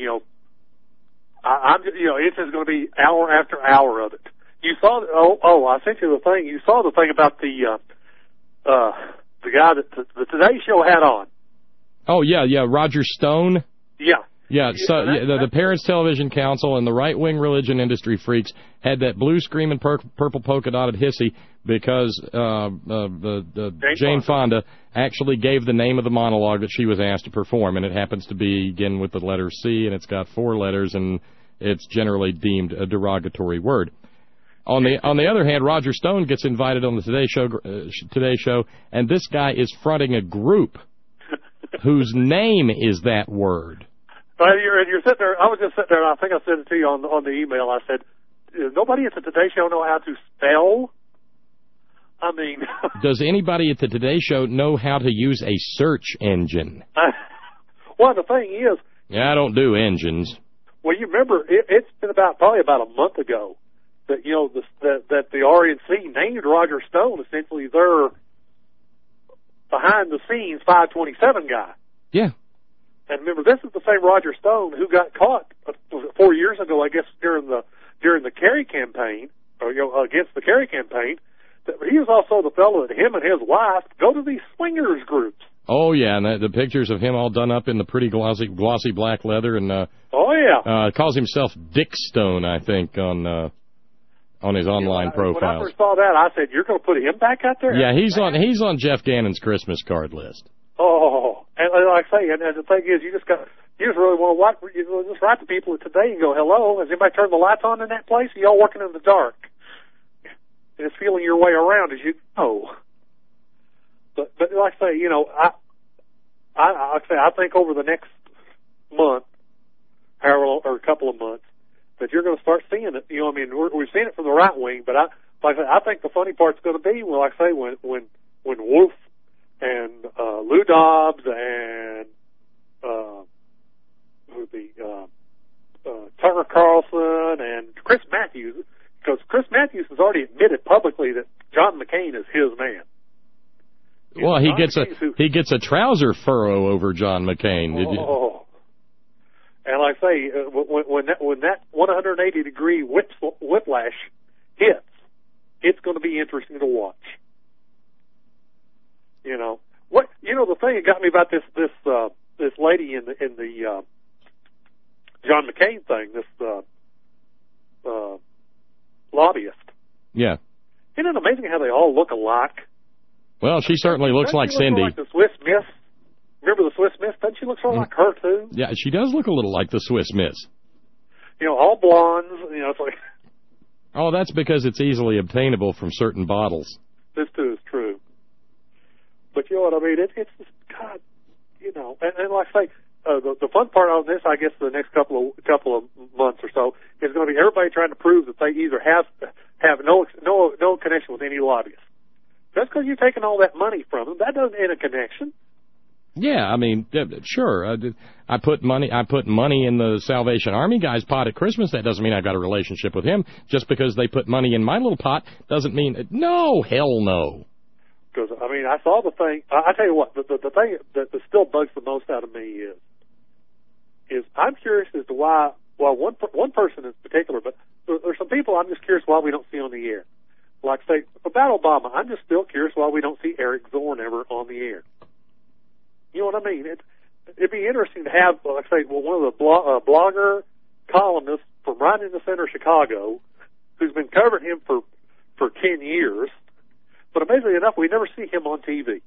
it's just going to be hour after hour of it. You saw I sent you the thing. You saw the thing about the guy that the Today Show had on. Oh yeah, Roger Stone. Yeah. Yeah, so the Parents Television Council and the right-wing religion industry freaks had that blue screaming purple polka-dotted hissy because Jane Fonda actually gave the name of the monologue that she was asked to perform, and it happens to begin with the letter C, and it's got 4 letters, and it's generally deemed a derogatory word. On the other hand, Roger Stone gets invited on the Today Show, and this guy is fronting a group whose name is that word. You're sitting there. I was just sitting there, and I think I said it to you on the email. I said, does nobody at the Today Show know how to spell? I mean... Does anybody at the Today Show know how to use a search engine? Well, the thing is... Yeah, I don't do engines. Well, you remember, it's been probably about a month ago that, that the RNC named Roger Stone essentially their behind-the-scenes 527 guy. Yeah. And remember, this is the same Roger Stone who got caught 4 years ago, I guess, during the Kerry campaign, or against the Kerry campaign. That he was also the fellow that him and his wife go to these swingers groups. Oh yeah, and the pictures of him all done up in the pretty glossy black leather, and oh yeah, calls himself Dick Stone, I think, on his online profiles. When I first saw that, I said, "You're going to put him back out there?" Yeah, he's on Jeff Gannon's Christmas card list. Oh, and like I say, and the thing is, you just really want to just write to people today and go, "Hello, has anybody turned the lights on in that place? Are y'all working in the dark?" And it's feeling your way around as you go. But like I say, I think over the next month, or a couple of months, that you're going to start seeing it. We've seen it from the right wing, but I think the funny part's going to be, like I say, when Wolf and Lou Dobbs and Tucker Carlson and Chris Matthews, because Chris Matthews has already admitted publicly that John McCain is his man. Well, he gets a trouser furrow over John McCain. Oh. And like I say, when that 180-degree whiplash hits, it's going to be interesting to watch. You know what? You know the thing that got me about this lady in the John McCain thing, this lobbyist. Yeah. Isn't it amazing how they all look alike? Well, she certainly looks like Cindy. Like the Swiss Miss. Remember the Swiss Miss? Doesn't she look sort of like her too? Yeah, she does look a little like the Swiss Miss. You know, all blondes. You know, it's like. Oh, that's because it's easily obtainable from certain bottles. This too is true. But you know what I mean? It's just, God, you know, and like I say, the fun part on this, I guess, the next couple of months or so is going to be everybody trying to prove that they either have no connection with any lobbyists. Just because you're taking all that money from them, that doesn't end a connection. Yeah, I mean, sure. I put money in the Salvation Army guy's pot at Christmas. That doesn't mean I've got a relationship with him. Just because they put money in my little pot doesn't mean no. Hell no. Because I mean, I saw the thing. I tell you what, the thing that still bugs the most out of me is I'm curious as to why. Well, one person in particular, but there's some people I'm just curious why we don't see on the air. Like say about Obama, I'm just still curious why we don't see Eric Zorn ever on the air. You know what I mean? It'd be interesting to have, like I say, one of the blogger columnists from right in the center of Chicago, who's been covering him for 10 years. But amazingly enough, we never see him on TV.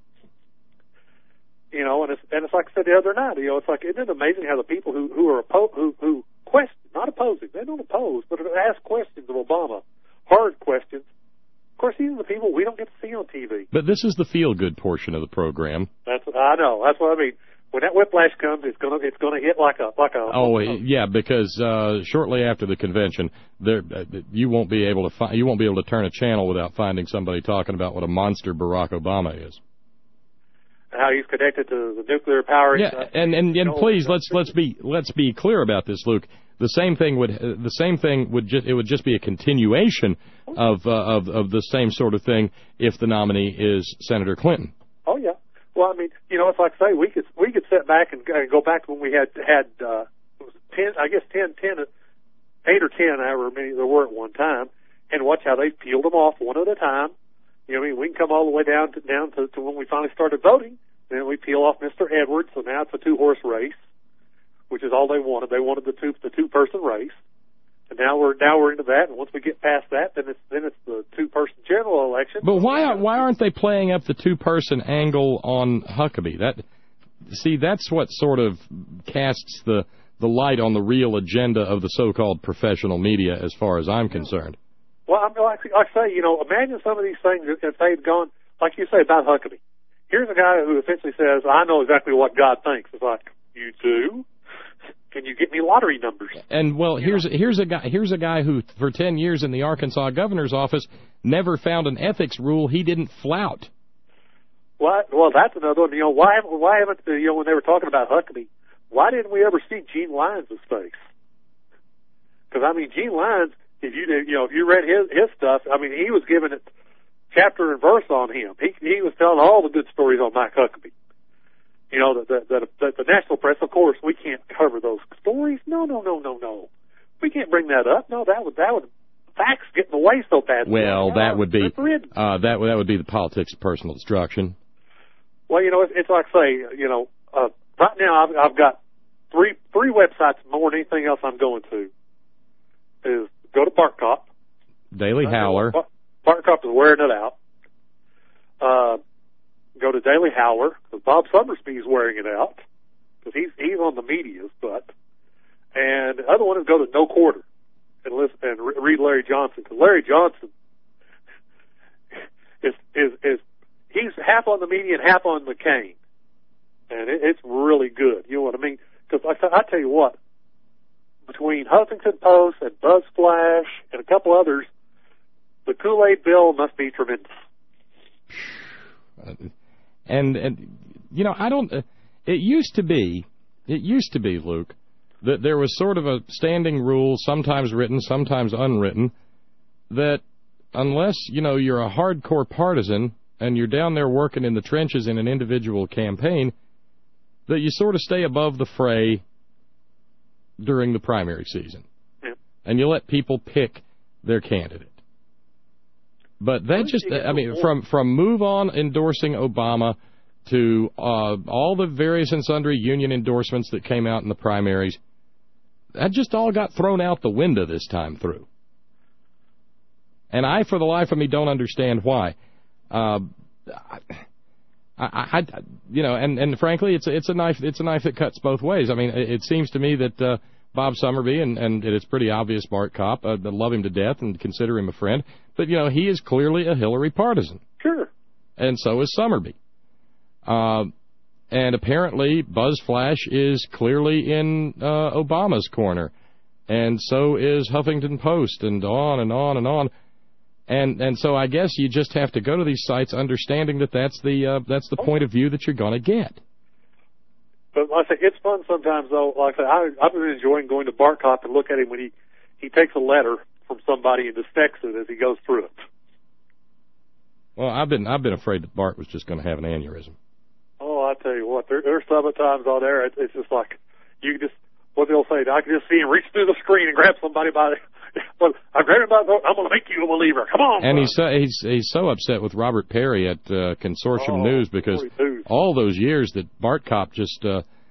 You know, and it's like I said the other night. You know, it's like, isn't it amazing how the people who question, not opposing, they don't oppose, but ask questions of Obama, hard questions. Of course, these are the people we don't get to see on TV. But this is the feel-good portion of the program. That's what I know. That's what I mean. When that whiplash comes, it's gonna hit like a. Oh yeah, because shortly after the convention, you won't be able to turn a channel without finding somebody talking about what a monster Barack Obama is. How he's connected to the nuclear power. Yeah, and please let's be clear about this, Luke. The same thing would just be a continuation of the same sort of thing if the nominee is Senator Clinton. Oh yeah. Well, I mean, you know, it's like I say, we could sit back and go back to when we had 10, I guess 8 or 10, however many there were at one time, and watch how they peeled them off one at a time. You know, I mean, we can come all the way down to when we finally started voting. Then we peel off Mr. Edwards, so now it's a 2-horse race, which is all they wanted. They wanted the two-person race, and now we're into that. And once we get past that, then it's the 2-person general election. But why aren't they playing up the 2-person angle on Huckabee? That's what sort of casts the light on the real agenda of the so-called professional media, as far as I'm concerned. Well, like I say, you know, imagine some of these things if they'd gone, like you say about Huckabee. Here's a guy who essentially says, I know exactly what God thinks. It's like, you do? Can you get me lottery numbers? And well, here's a guy who for 10 years in the Arkansas governor's office never found an ethics rule he didn't flout. Well, that's another one. You know, why haven't you know, when they were talking about Huckabee, why didn't we ever see Gene Lyons' face? Because I mean, Gene Lyons, if you read his stuff, I mean, he was giving it chapter and verse on him. He was telling all the good stories on Mike Huckabee. You know, the national press, of course, we can't cover those stories. No. We can't bring that up. No, that would facts get in the way so bad. Well, that would be that would be the politics of personal destruction. Well, you know, it's like say, you know, right now I've got three websites more than anything else I'm going to. Is go to Bart Cop. Daily Howler. Bart Cop is wearing it out. Go to Daily Howler, because Bob Summersby is wearing it out, because he's on the media's butt. And the other one is go to No Quarter and listen and read Larry Johnson, because Larry Johnson is he's half on the media and half on McCain, and it's really good. You know what I mean? Because I tell you what, between Huffington Post and BuzzFlash and a couple others, the Kool-Aid bill must be tremendous. And you know, I don't. It used to be, Luke, that there was sort of a standing rule, sometimes written, sometimes unwritten, that unless, you're a hardcore partisan and you're down there working in the trenches in an individual campaign, that you sort of stay above the fray during the primary season. Yeah. And you let people pick their candidate. But that just, from move on endorsing Obama to all the various and sundry union endorsements that came out in the primaries, that just all got thrown out the window this time through. And I, for the life of me, don't understand why. And frankly, it's a knife that cuts both ways. I mean, it seems to me that Bob Summerby, and it's pretty obvious, Bart Kopp, love him to death and consider him a friend, but, he is clearly a Hillary partisan. Sure. And so is Summerby. And apparently Buzz Flash is clearly in Obama's corner. And so is Huffington Post, and on and on and on. And so I guess you just have to go to these sites understanding that that's the point of view that you're going to get. But like I say, it's fun sometimes, though. Like I say, I've been enjoying going to Bart Kopp and look at him when he takes a letter from somebody and dissects it as he goes through it. Well, I've been afraid that Bart was just going to have an aneurysm. Oh, I tell you what, there's some times on there, it's just like, you can just, what they'll say, I can just see him reach through the screen and grab somebody by the, well, I'm going to make you a believer. Come on. And he's so upset with Robert Perry at Consortium News because all those years that Bart Kopp just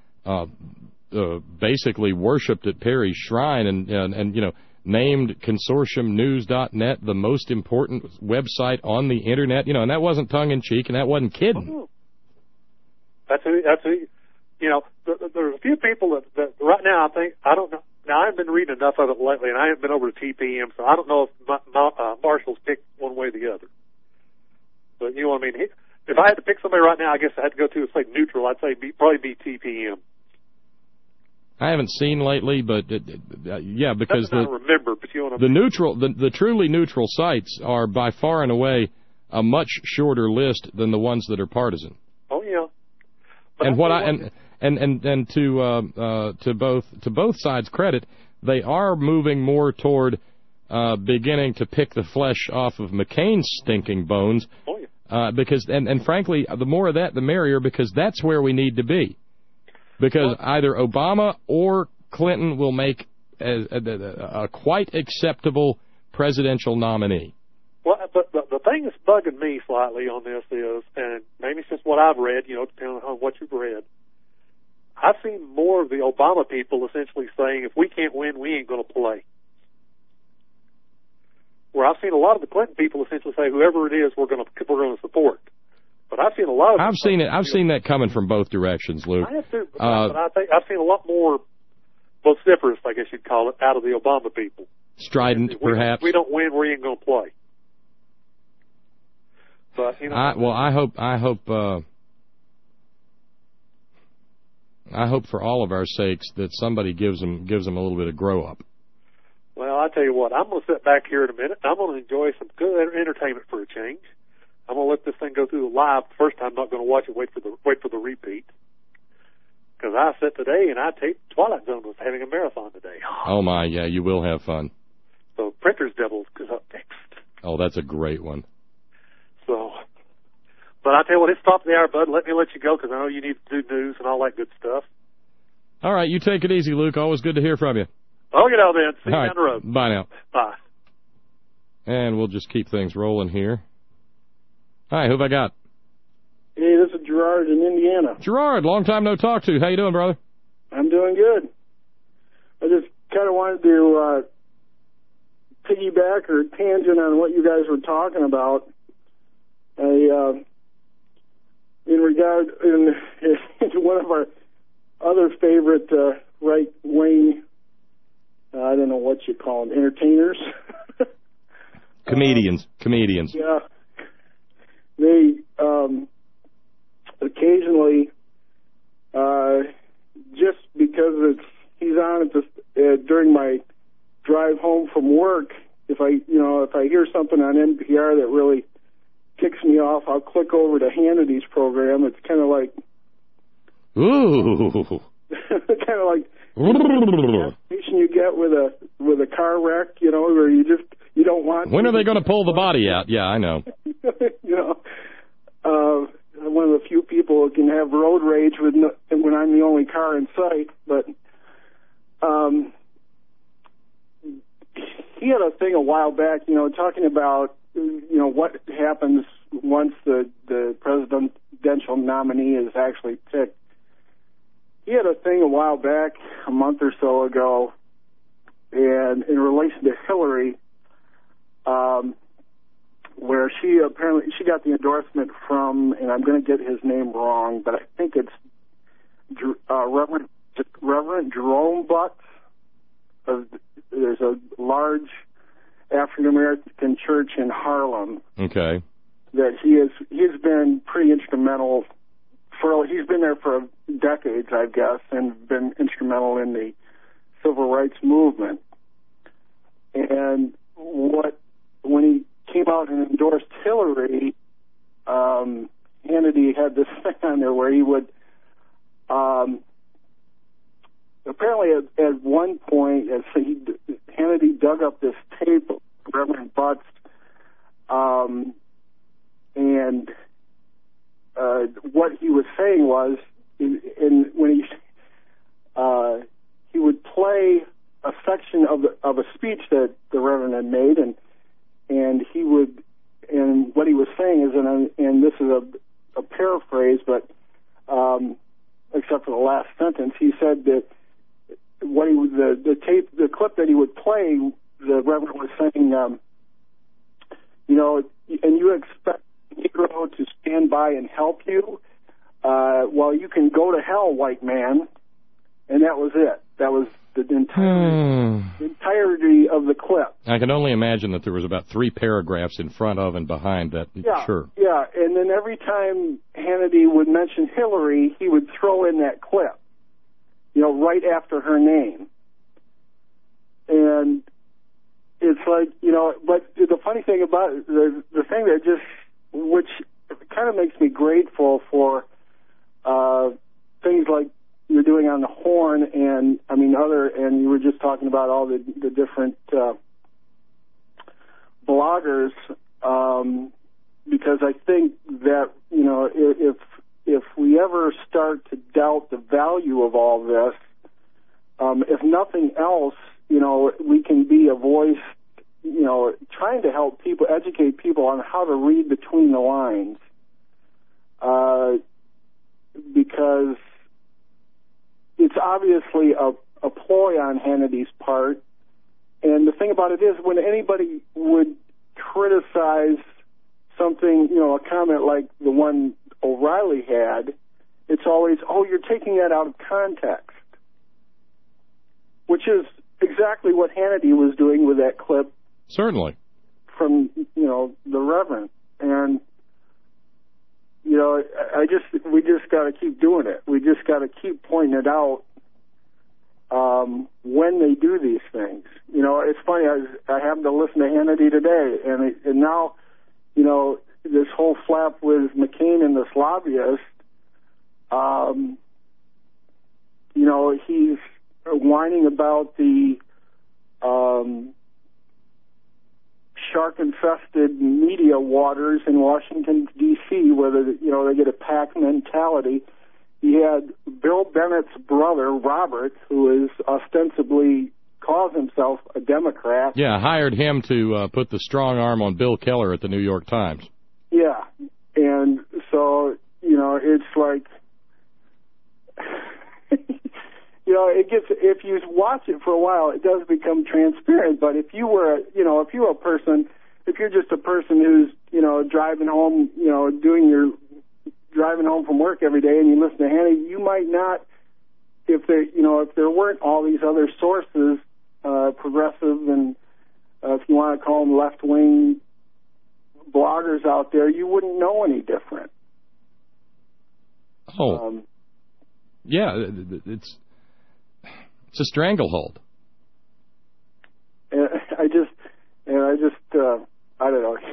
basically worshipped at Perry's shrine and named consortiumnews.net the most important website on the internet, and that wasn't tongue-in-cheek and that wasn't kidding. Oh. That's there's a few people that right now I don't know. Now, I haven't been reading enough of it lately, and I haven't been over to TPM, so I don't know if Marshall's picked one way or the other. But you know what I mean? If I had to pick somebody right now, I guess I had to go to, say, neutral. I'd say probably be TPM. I haven't seen lately, but yeah, because I remember, but you know what I mean? the truly neutral sites are by far and away a much shorter list than the ones that are partisan. Oh yeah. But and what and to both sides' credit, they are moving more toward beginning to pick the flesh off of McCain's stinking bones. Oh yeah. Because frankly, the more of that, the merrier, because that's where we need to be. Because either Obama or Clinton will make a quite acceptable presidential nominee. Well, but the thing that's bugging me slightly on this is, and maybe it's just what I've read, depending on what you've read, I've seen more of the Obama people essentially saying, if we can't win, we ain't going to play. Where I've seen a lot of the Clinton people essentially say, whoever it is, we're going to support. But I've seen a lot of. I've seen that coming from both directions, Luke. I have too. But I think I've seen a lot more vociferous, I guess you'd call it, out of the Obama people. Strident, perhaps. If we don't win, we ain't going to play. But I hope for all of our sakes that somebody gives them a little bit of grow up. Well, I tell you what, I'm going to sit back here in a minute. I'm going to enjoy some good entertainment for a change. I'm going to let this thing go through live the first time. I'm not going to watch it. Wait for the repeat. Because I sat today and I taped Twilight Zone was having a marathon today. Oh my, yeah, you will have fun. So Printer's Devils is up next. Oh, that's a great one. So, but I tell you what, it's top of the hour, bud. Let you go because I know you need to do news and all that good stuff. All right, you take it easy, Luke. Always good to hear from you. Oh, you know then. See you all down the road. Bye now. Bye. And we'll just keep things rolling here. Hi, who have I got? Hey, this is Gerard in Indiana. Gerard, long time no talk to. How you doing, brother? I'm doing good. I just kind of wanted to piggyback or tangent on what you guys were talking about. In one of our other favorite right-wing, I don't know what you call them, entertainers. Comedians. Yeah. They occasionally, just because he's on at during my drive home from work, if I hear something on NPR that really ticks me off, I'll click over to Hannity's program. It's kind of like, ooh, kind of like sensation you get with a car wreck, you know, where you don't want. When are they going to pull the body out? Yeah, I know. You know, one of the few people who can have road rage when I'm the only car in sight. But he had a thing a while back, you know, talking about, you know, what happens once the presidential nominee is actually picked. He had a thing a while back, a month or so ago, and in relation to Hillary, where she got the endorsement from, and I'm going to get his name wrong, but I think it's Reverend Jerome Butts. There's a large African American church in Harlem. Okay. That he's been pretty instrumental he's been there for decades, I guess, and been instrumental in the civil rights movement. And when he came out and endorsed Hillary, Hannity had this thing on there where he would apparently at one point, Hannity dug up this tape of Reverend Butts, and what he was saying was, when he would play a section of a speech that the Reverend had made, and what he was saying is, and this is a paraphrase, but except for the last sentence, he said that the clip that he would play, the Reverend was saying, you know, and you expect Negro to stand by and help you, well, you can go to hell, white man. And that was it. That was the entirety of the clip. I can only imagine that there was about 3 paragraphs in front of and behind that. Yeah, sure. Yeah, and then every time Hannity would mention Hillary, he would throw in that clip, you know, right after her name. And it's like, you know, but the funny thing about it, the thing that which kind of makes me grateful for things like you're doing on the Horn, and I mean and you were just talking about all the different bloggers, because I think that, you know, if we ever start to doubt the value of all this, if nothing else, you know, we can be a voice, you know, trying to help people, educate people on how to read between the lines, because it's obviously a ploy on Hannity's part. And the thing about it is, when anybody would criticize something, you know, a comment like the one O'Reilly had, it's always, oh, you're taking that out of context, which is exactly what Hannity was doing with that clip. Certainly. From, you know, the Reverend. And, you know, we just got to keep doing it. We just got to keep pointing it out when they do these things. You know, it's funny, I happened to listen to Hannity today, and now, you know, this whole flap with McCain and this lobbyist, you know, he's whining about the shark-infested media waters in Washington, D.C., where they get a pack mentality. He had Bill Bennett's brother, Robert, who is ostensibly calls himself a Democrat. Yeah, hired him to put the strong arm on Bill Keller at the New York Times. Yeah, and so, you know, it's like, you know, it gets, if you watch it for a while, it does become transparent. But if you were, you know, if you're just a person who's, you know, driving home, you know, driving home from work every day, and you listen to Hannity, you might not, if there weren't all these other sources, progressive and if you want to call them left-wing bloggers out there, you wouldn't know any different. Oh, yeah, it's a stranglehold. I don't know.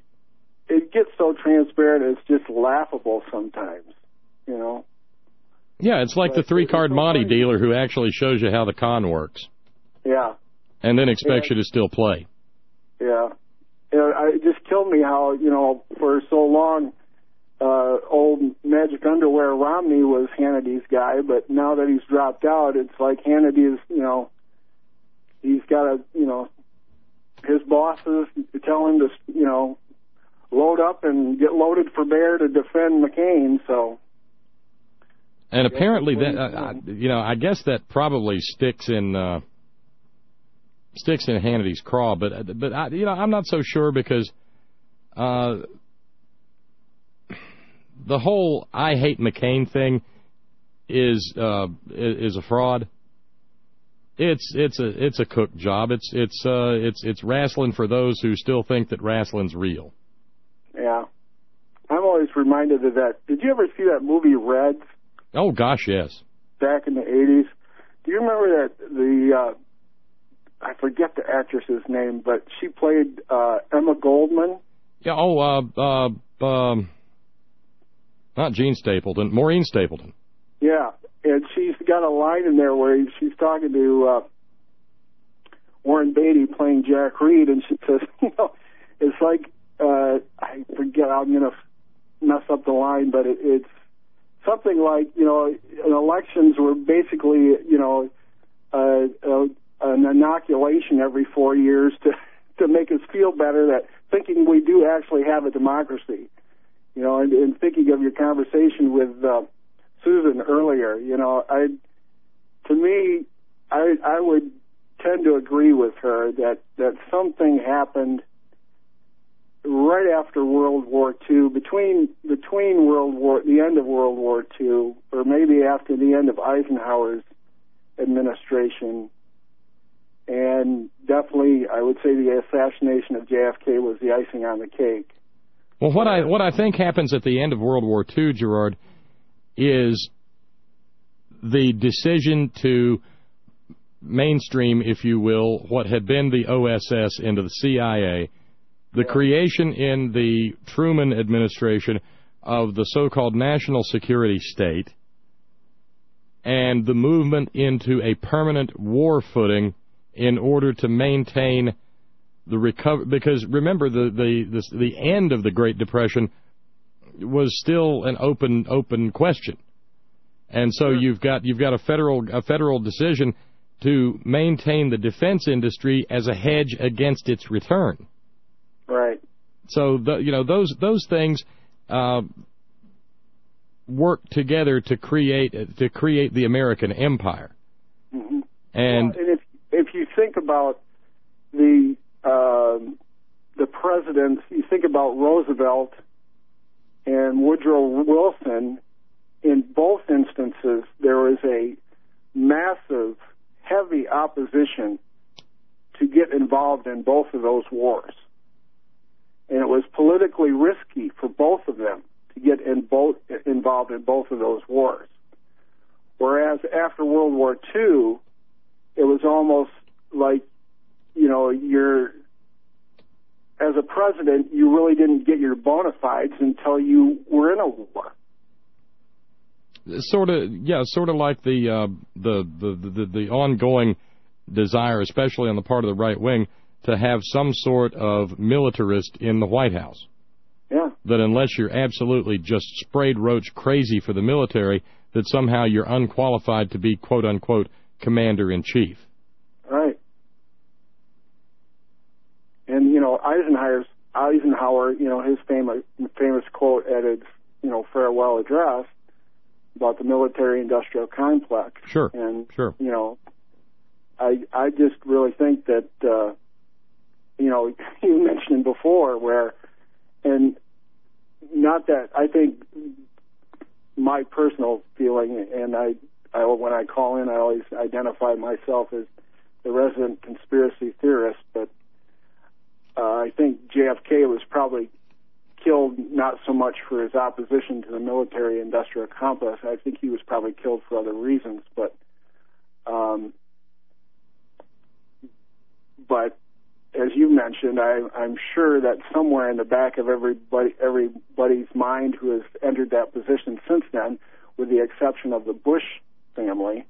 It gets so transparent, it's just laughable sometimes, you know. Yeah, it's like the 3-card Monte dealer who actually shows you how the con works. Yeah. And then expects you to still play. Yeah. It just killed me how, for so long, old Magic Underwear Romney was Hannity's guy, but now that he's dropped out, it's like Hannity is, he's got his bosses tell him to, load up and get loaded for bear to defend McCain, so. And apparently that, I guess that probably sticks in Hannity's craw, but I'm not so sure because the whole "I hate McCain" thing is a fraud. It's a cook job. It's wrestling for those who still think that wrestling's real. Yeah, I'm always reminded of that. Did you ever see that movie Reds? Oh gosh, yes. Back in the 80s. Do you remember that I forget the actress's name, but she played Emma Goldman? Yeah. Not Jean Stapleton, Maureen Stapleton. Yeah, and she's got a line in there where she's talking to Warren Beatty playing Jack Reed, and she says, it's like I forget. I'm going to mess up the line, but it's something like elections were basically an inoculation every 4 years to make us feel better that thinking we do actually have a democracy. And thinking of your conversation with Susan earlier, I would tend to agree with her that something happened right after World War II, between the end of World War II, or maybe after the end of Eisenhower's administration, and definitely I would say the assassination of JFK was the icing on the cake. Well, what I think happens at the end of World War II, Gerard, is the decision to mainstream, if you will, what had been the OSS into the CIA, the creation in the Truman administration of the so-called national security state, and the movement into a permanent war footing in order to maintain the recovery. Because remember, the end of the Great Depression was still an open question, and so you've got a federal decision to maintain the defense industry as a hedge against its return. Right. So those things work together to create the American empire. Mm-hmm. And if you think about the presidents, you think about Roosevelt and Woodrow Wilson. In both instances, there was a massive, heavy opposition to get involved in both of those wars. And it was politically risky for both of them to get involved in both of those wars. Whereas after World War II, it was almost like, as a president, you really didn't get your bona fides until you were in a war. Sort of like the ongoing desire, especially on the part of the right wing, to have some sort of militarist in the White House. Yeah. That unless you're absolutely just sprayed roach crazy for the military, that somehow you're unqualified to be quote unquote commander-in-chief. Right. And Eisenhower, his famous quote at his farewell address about the military-industrial complex. Sure. And sure. I just really think that you mentioned before and not that I think my personal feeling, and I when I call in, I always identify myself as the resident conspiracy theorist, but I think JFK was probably killed not so much for his opposition to the military-industrial complex. I think he was probably killed for other reasons, but as you mentioned, I'm sure that somewhere in the back of everybody's mind who has entered that position since then with the exception of the Bush family,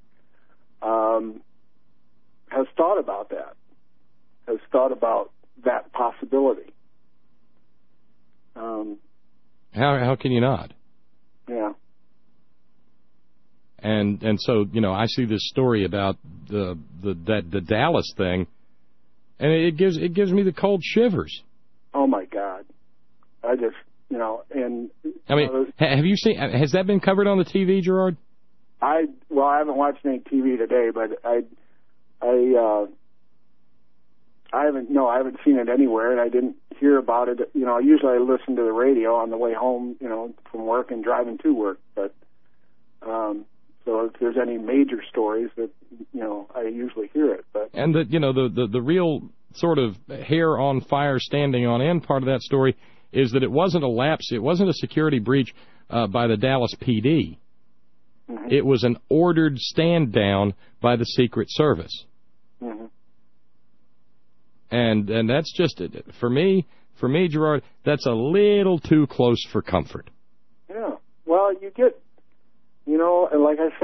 has thought about that, has thought about that possibility. How can you not? Yeah. And so, you know, I see this story about the Dallas thing, and it gives me the cold shivers. Oh my God! I just, you know, and I mean, have you seen? Has that been covered on the TV, Gerard? I haven't watched any TV today, but I haven't seen it anywhere, and I didn't hear about it. You know, usually I listen to the radio on the way home, you know, from work and driving to work. But so if there's any major stories, that, you know, I usually hear it. But and the real sort of hair on fire, standing on end part of that story is that it wasn't a lapse, it wasn't a security breach by the Dallas PD. Mm-hmm. It was an ordered stand down by the Secret Service. Mm-hmm. And that's just, for me, Gerard, that's a little too close for comfort. Yeah. Well, you get, you know, and like I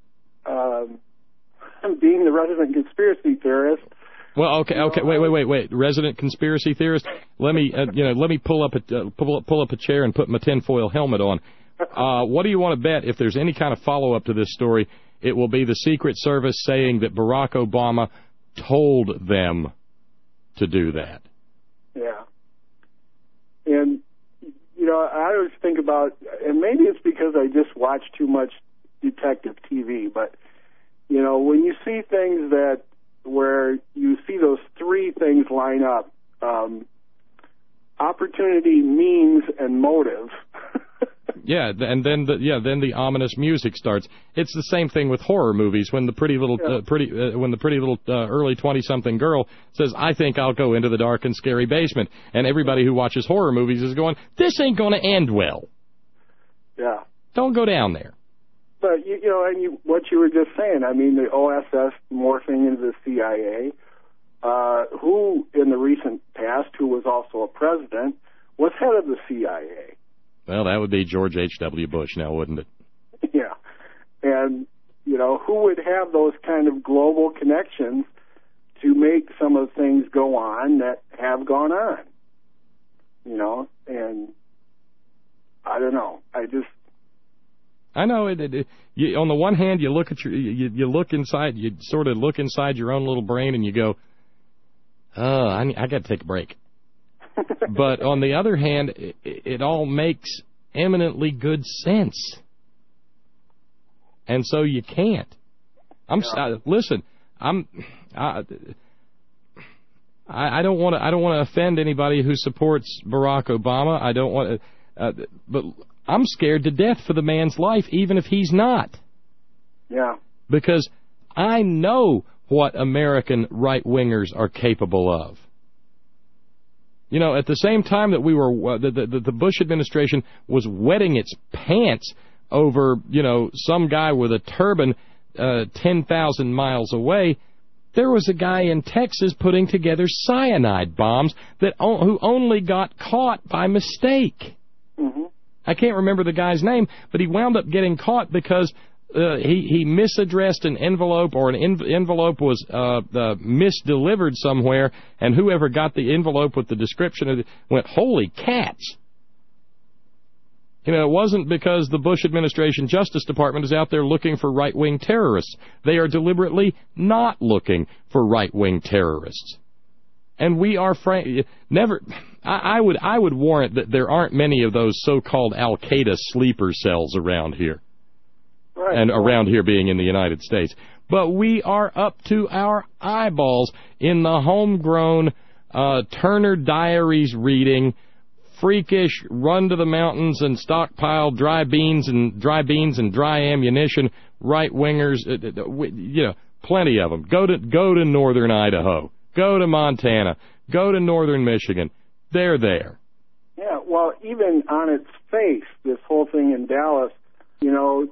said, being the resident conspiracy theorist. Well, okay, wait. Resident conspiracy theorist. Let me, let me pull up a chair and put my tinfoil helmet on. What do you want to bet if there's any kind of follow-up to this story? It will be the Secret Service saying that Barack Obama told them to do that. Yeah. And, you know, I always think about, and maybe it's because I just watch too much detective TV, but, you know, when you see things where you see those three things line up, opportunity, means, and motive. Yeah, and then the ominous music starts. It's the same thing with horror movies. When the pretty little early 20-something girl says, "I think I'll go into the dark and scary basement," and everybody who watches horror movies is going, "This ain't going to end well." Yeah. Don't go down there. But you know, and what you were just saying. I mean, the OSS morphing into the CIA. Who in the recent past, who was also a president, was head of the CIA. Well, that would be George H.W. Bush now, wouldn't it? Yeah. And, you know, who would have those kind of global connections to make some of the things go on that have gone on? You know, and I don't know. I know on the one hand, you look at you look inside, you sort of look inside your own little brain and you go, "Oh, I got to take a break." But on the other hand, it all makes eminently good sense, and so you can't. Listen. I don't want to offend anybody who supports Barack Obama. I don't want to, but I'm scared to death for the man's life, even if he's not. Yeah. Because I know what American right-wingers are capable of. You know, at the same time that we were, the Bush administration was wetting its pants over, you know, some guy with a turban 10,000 miles away, there was a guy in Texas putting together cyanide bombs who only got caught by mistake. Mm-hmm. I can't remember the guy's name, but he wound up getting caught because he misaddressed an envelope, or an envelope was misdelivered somewhere, and whoever got the envelope with the description of it went, "Holy cats!" You know, it wasn't because the Bush administration Justice Department is out there looking for right-wing terrorists. They are deliberately not looking for right-wing terrorists. And we are never. I would warrant that there aren't many of those so-called Al-Qaeda sleeper cells around here. Right. And around here being in the United States. But we are up to our eyeballs in the homegrown Turner Diaries reading, freakish run to the mountains and stockpile dry beans and dry ammunition, right-wingers, you know, plenty of them. Go to northern Idaho. Go to Montana. Go to northern Michigan. They're there. Yeah, well, even on its face, this whole thing in Dallas, you know,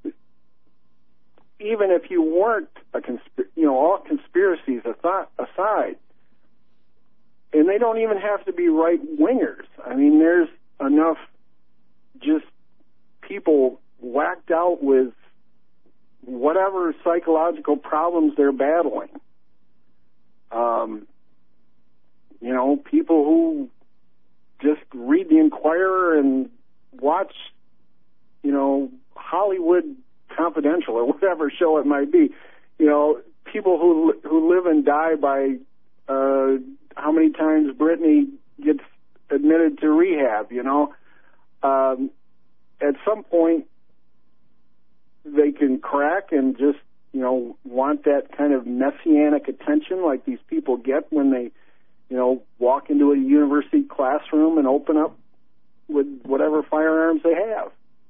even if you weren't all conspiracies aside, and they don't even have to be right wingers. I mean, there's enough just people whacked out with whatever psychological problems they're battling. You know, people who just read the Inquirer and watch, you know, Hollywood Confidential or whatever show it might be. You know, people who live and die by how many times Britney gets admitted to rehab, you know. At some point, they can crack and just, you know, want that kind of messianic attention like these people get when they, you know, walk into a university classroom and open up with whatever firearms they have.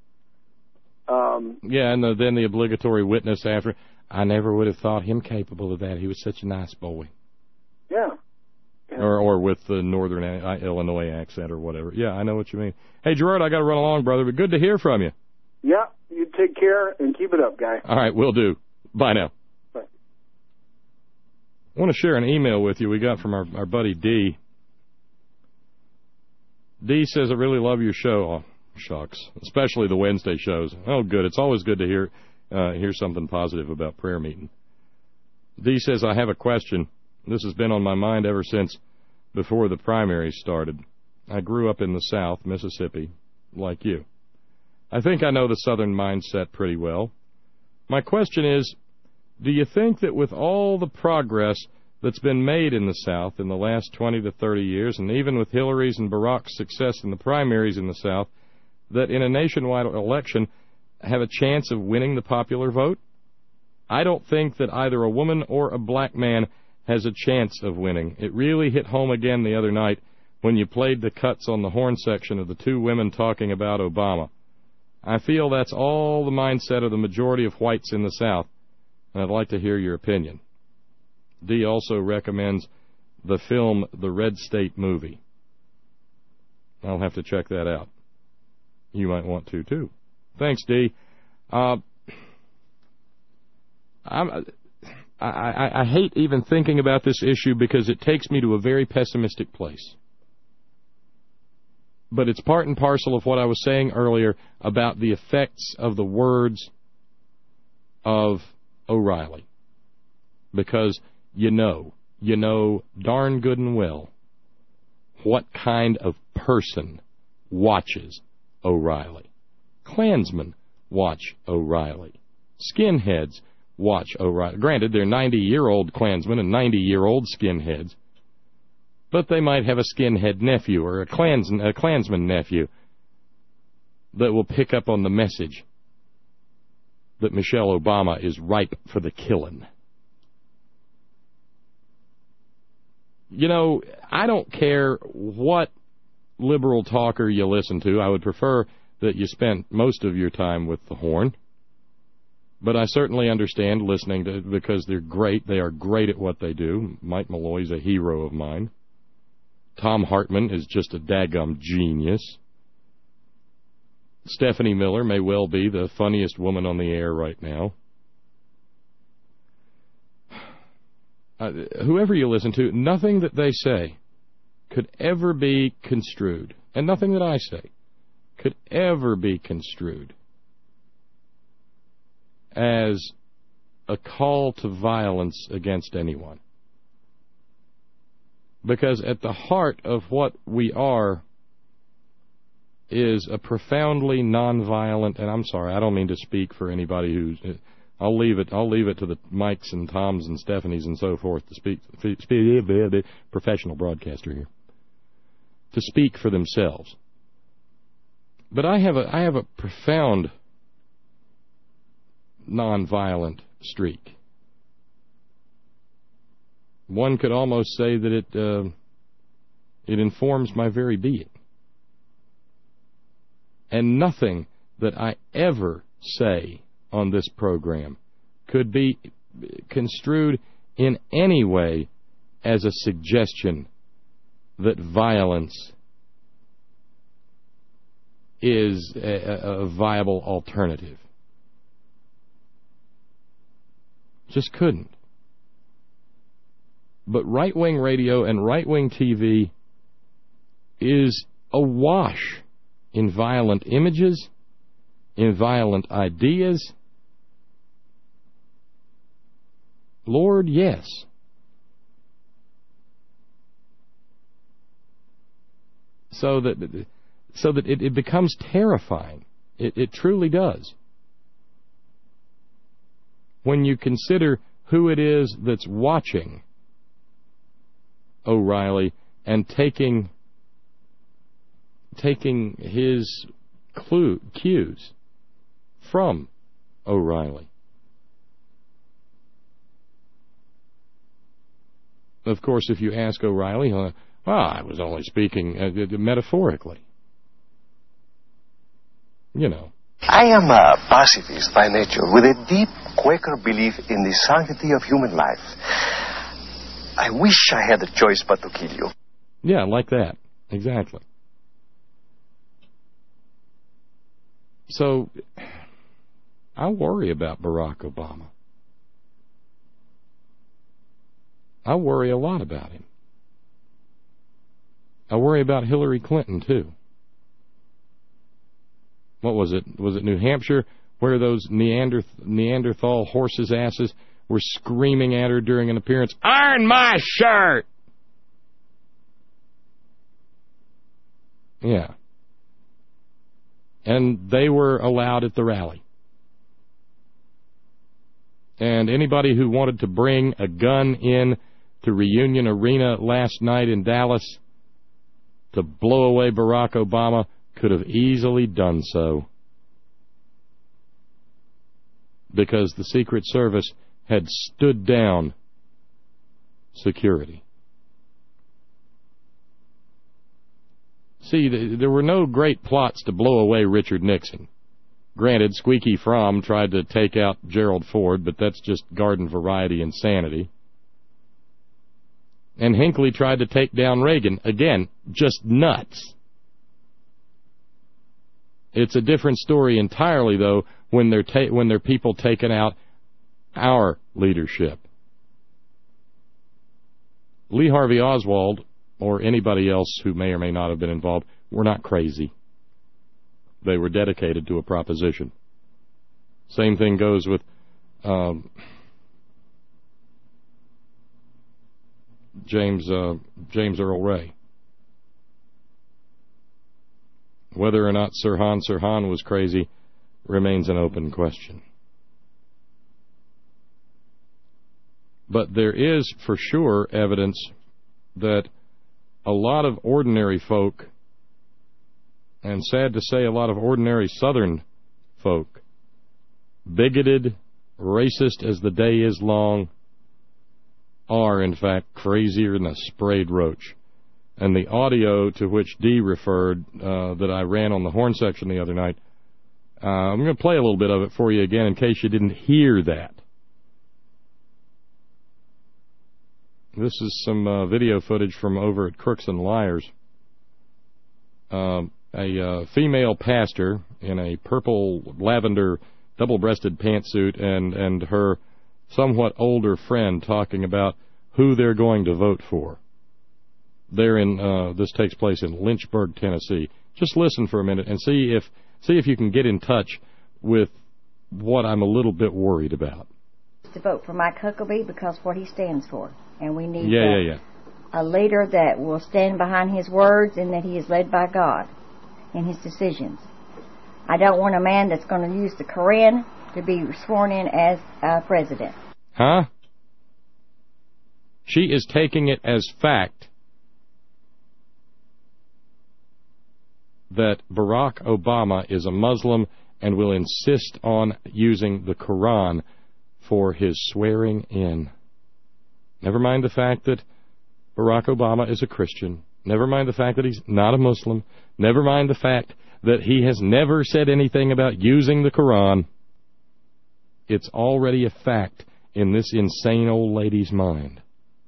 Yeah, and then the obligatory witness after, I never would have thought him capable of that. He was such a nice boy. Yeah. Or with the northern Illinois accent or whatever. Yeah, I know what you mean. Hey, Gerard, I got to run along, brother, but good to hear from you. Yeah, you take care and keep it up, guy. All right, will do. Bye now. Bye. I want to share an email with you we got from our buddy D. D says, I really love your show. Oh, shucks. Especially the Wednesday shows. Oh, good. It's always good to hear something positive about prayer meeting. D says, I have a question. This has been on my mind ever since before the primaries started. I grew up in the South, Mississippi, like you. I think I know the Southern mindset pretty well. My question is, do you think that with all the progress that's been made in the South in the last 20 to 30 years, and even with Hillary's and Barack's success in the primaries in the South, that in a nationwide election have a chance of winning the popular vote? I don't think that either a woman or a black man has a chance of winning. It really hit home again the other night when you played the cuts on the horn section of the two women talking about Obama. I feel that's all the mindset of the majority of whites in the South, and I'd like to hear your opinion. D also recommends the film The Red State Movie. I'll have to check that out. You might want to, too. Thanks, D. I hate even thinking about this issue because it takes me to a very pessimistic place. But it's part and parcel of what I was saying earlier about the effects of the words of O'Reilly. Because you know darn good and well what kind of person watches O'Reilly. Klansmen watch O'Reilly. Skinheads watch O'Reilly. Granted, they're 90-year-old Klansmen and 90-year-old skinheads, but they might have a skinhead nephew or a Klansman nephew that will pick up on the message that Michelle Obama is ripe for the killing. You know, I don't care what liberal talker you listen to. I would prefer that you spent most of your time with the horn. But I certainly understand listening to it because they're great. They are great at what they do. Mike Malloy's a hero of mine. Tom Hartman is just a daggum genius. Stephanie Miller may well be the funniest woman on the air right now. Whoever you listen to, nothing that they say could ever be construed, and nothing that I say could ever be construed as a call to violence against anyone. Because at the heart of what we are is a profoundly nonviolent, and I'm sorry, I don't mean to speak for anybody who's, I'll leave it to the Mikes and Toms and Stephanies and so forth to speak professional broadcaster here, to speak for themselves. But I have a profound nonviolent streak. One could almost say that it informs my very being. And nothing that I ever say on this program could be construed in any way as a suggestion that violence is a viable alternative. Just couldn't. But right-wing radio and right-wing TV is awash in violent images in violent ideas? Lord, yes. So that it becomes terrifying. It truly does. When you consider who it is that's watching O'Reilly and taking his cues from O'Reilly. Of course, if you ask O'Reilly, I was only speaking metaphorically. You know. I am a pacifist by nature, with a deep Quaker belief in the sanctity of human life. I wish I had a choice but to kill you. Yeah, like that. Exactly. So, I worry about Barack Obama. I worry a lot about him. I worry about Hillary Clinton, too. What was it? Was it New Hampshire, where those Neanderthal horses' asses were screaming at her during an appearance, "Iron my shirt!" Yeah. And they were allowed at the rally. And anybody who wanted to bring a gun in to Reunion Arena last night in Dallas to blow away Barack Obama could have easily done so, because the Secret Service had stood down security. See, there were no great plots to blow away Richard Nixon. Granted, Squeaky Fromm tried to take out Gerald Ford, but that's just garden variety insanity. And Hinckley tried to take down Reagan. Again, just nuts. It's a different story entirely, though, when they're people taking out our leadership. Lee Harvey Oswald, or anybody else who may or may not have been involved, were not crazy. They were dedicated to a proposition. Same thing goes with James Earl Ray. Whether or not Sirhan Sirhan was crazy remains an open question. But there is for sure evidence that a lot of ordinary folk, and sad to say a lot of ordinary Southern folk, bigoted, racist as the day is long, are in fact crazier than a sprayed roach. And the audio to which Dee referred that I ran on the horn section the other night, I'm going to play a little bit of it for you again in case you didn't hear that. This is some video footage from over at Crooks and Liars. A female pastor in a purple lavender double-breasted pantsuit and her somewhat older friend talking about who they're going to vote for. This takes place in Lynchburg, Tennessee. Just listen for a minute and see if you can get in touch with what I'm a little bit worried about. To vote for Mike Huckabee because what he stands for, and we need a leader that will stand behind his words and that he is led by God in his decisions. I don't want a man that's going to use the Koran to be sworn in as president. Huh? She is taking it as fact that Barack Obama is a Muslim and will insist on using the Quran for his swearing in. Never mind the fact that Barack Obama is a Christian. Never mind the fact that he's not a Muslim. Never mind the fact that he has never said anything about using the Quran. It's already a fact in this insane old lady's mind.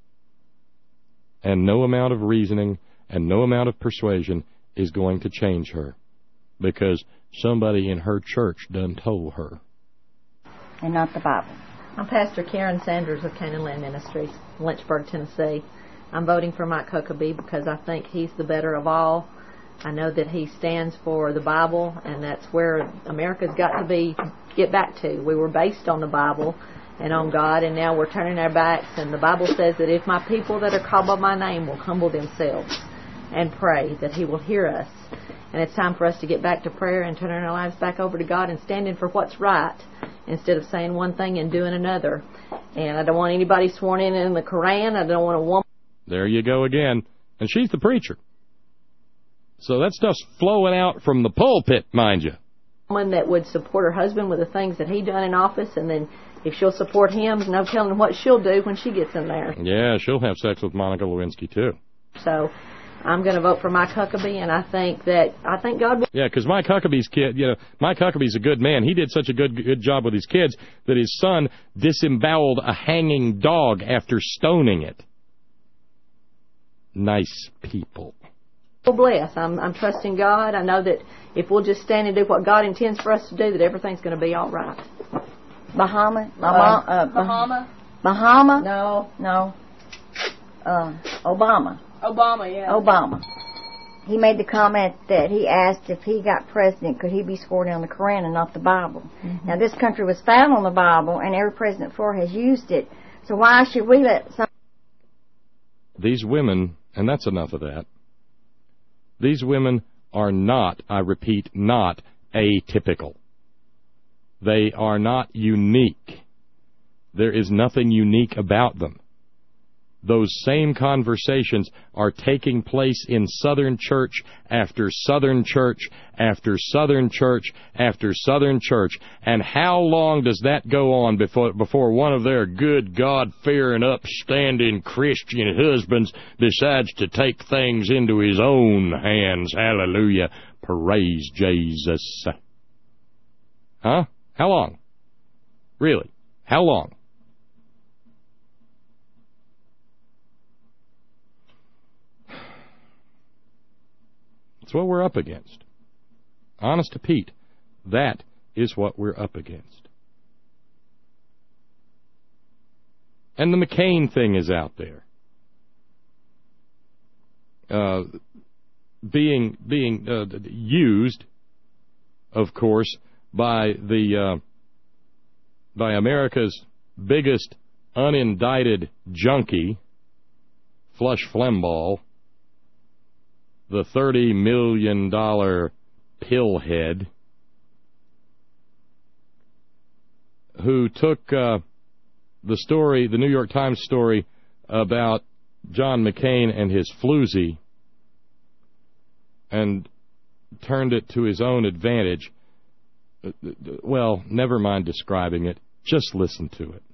And no amount of reasoning and no amount of persuasion is going to change her, because somebody in her church done told her. And not the Bible. I'm Pastor Karen Sanders of Canaan Land Ministries, Lynchburg, Tennessee. I'm voting for Mike Huckabee because I think he's the better of all. I know that he stands for the Bible, and that's where America's got to get back to. We were based on the Bible and on God, and now we're turning our backs. And the Bible says that if my people that are called by my name will humble themselves and pray, that he will hear us. And it's time for us to get back to prayer and turning our lives back over to God and standing for what's right instead of saying one thing and doing another. And I don't want anybody sworn in the Koran. I don't want a woman. There you go again. And she's the preacher. So that stuff's flowing out from the pulpit, mind you. Woman that would support her husband with the things that he done in office, and then if she'll support him, no telling what she'll do when she gets in there. Yeah, she'll have sex with Monica Lewinsky, too. So I'm going to vote for Mike Huckabee, and I think God will... Yeah, because Mike Huckabee's kid, Mike Huckabee's a good man. He did such a good job with his kids that his son disemboweled a hanging dog after stoning it. Nice people. Bless. I'm trusting God. I know that if we'll just stand and do what God intends for us to do, that everything's going to be all right. Bahama? No. Obama. Obama. He made the comment that he asked if he got president, could he be sworn in on the Koran and not the Bible? Mm-hmm. Now, this country was founded on the Bible, and every president before has used it. So why should we let some... These women, and that's enough of that, these women are not, I repeat, not atypical. They are not unique. There is nothing unique about them. Those same conversations are taking place in Southern church after Southern church after Southern church after Southern church. And how long does that go on before one of their good, God-fearing, upstanding Christian husbands decides to take things into his own hands? Hallelujah. Praise Jesus. Huh? How long? Really? How long? That's what we're up against. Honest to Pete, that is what we're up against. And the McCain thing is out there. Being used, of course, by America's biggest unindicted junkie, Flush Flembaugh, the $30 million pillhead, who took the New York Times story about John McCain and his floozy and turned it to his own advantage. Well, never mind describing it. Just listen to it.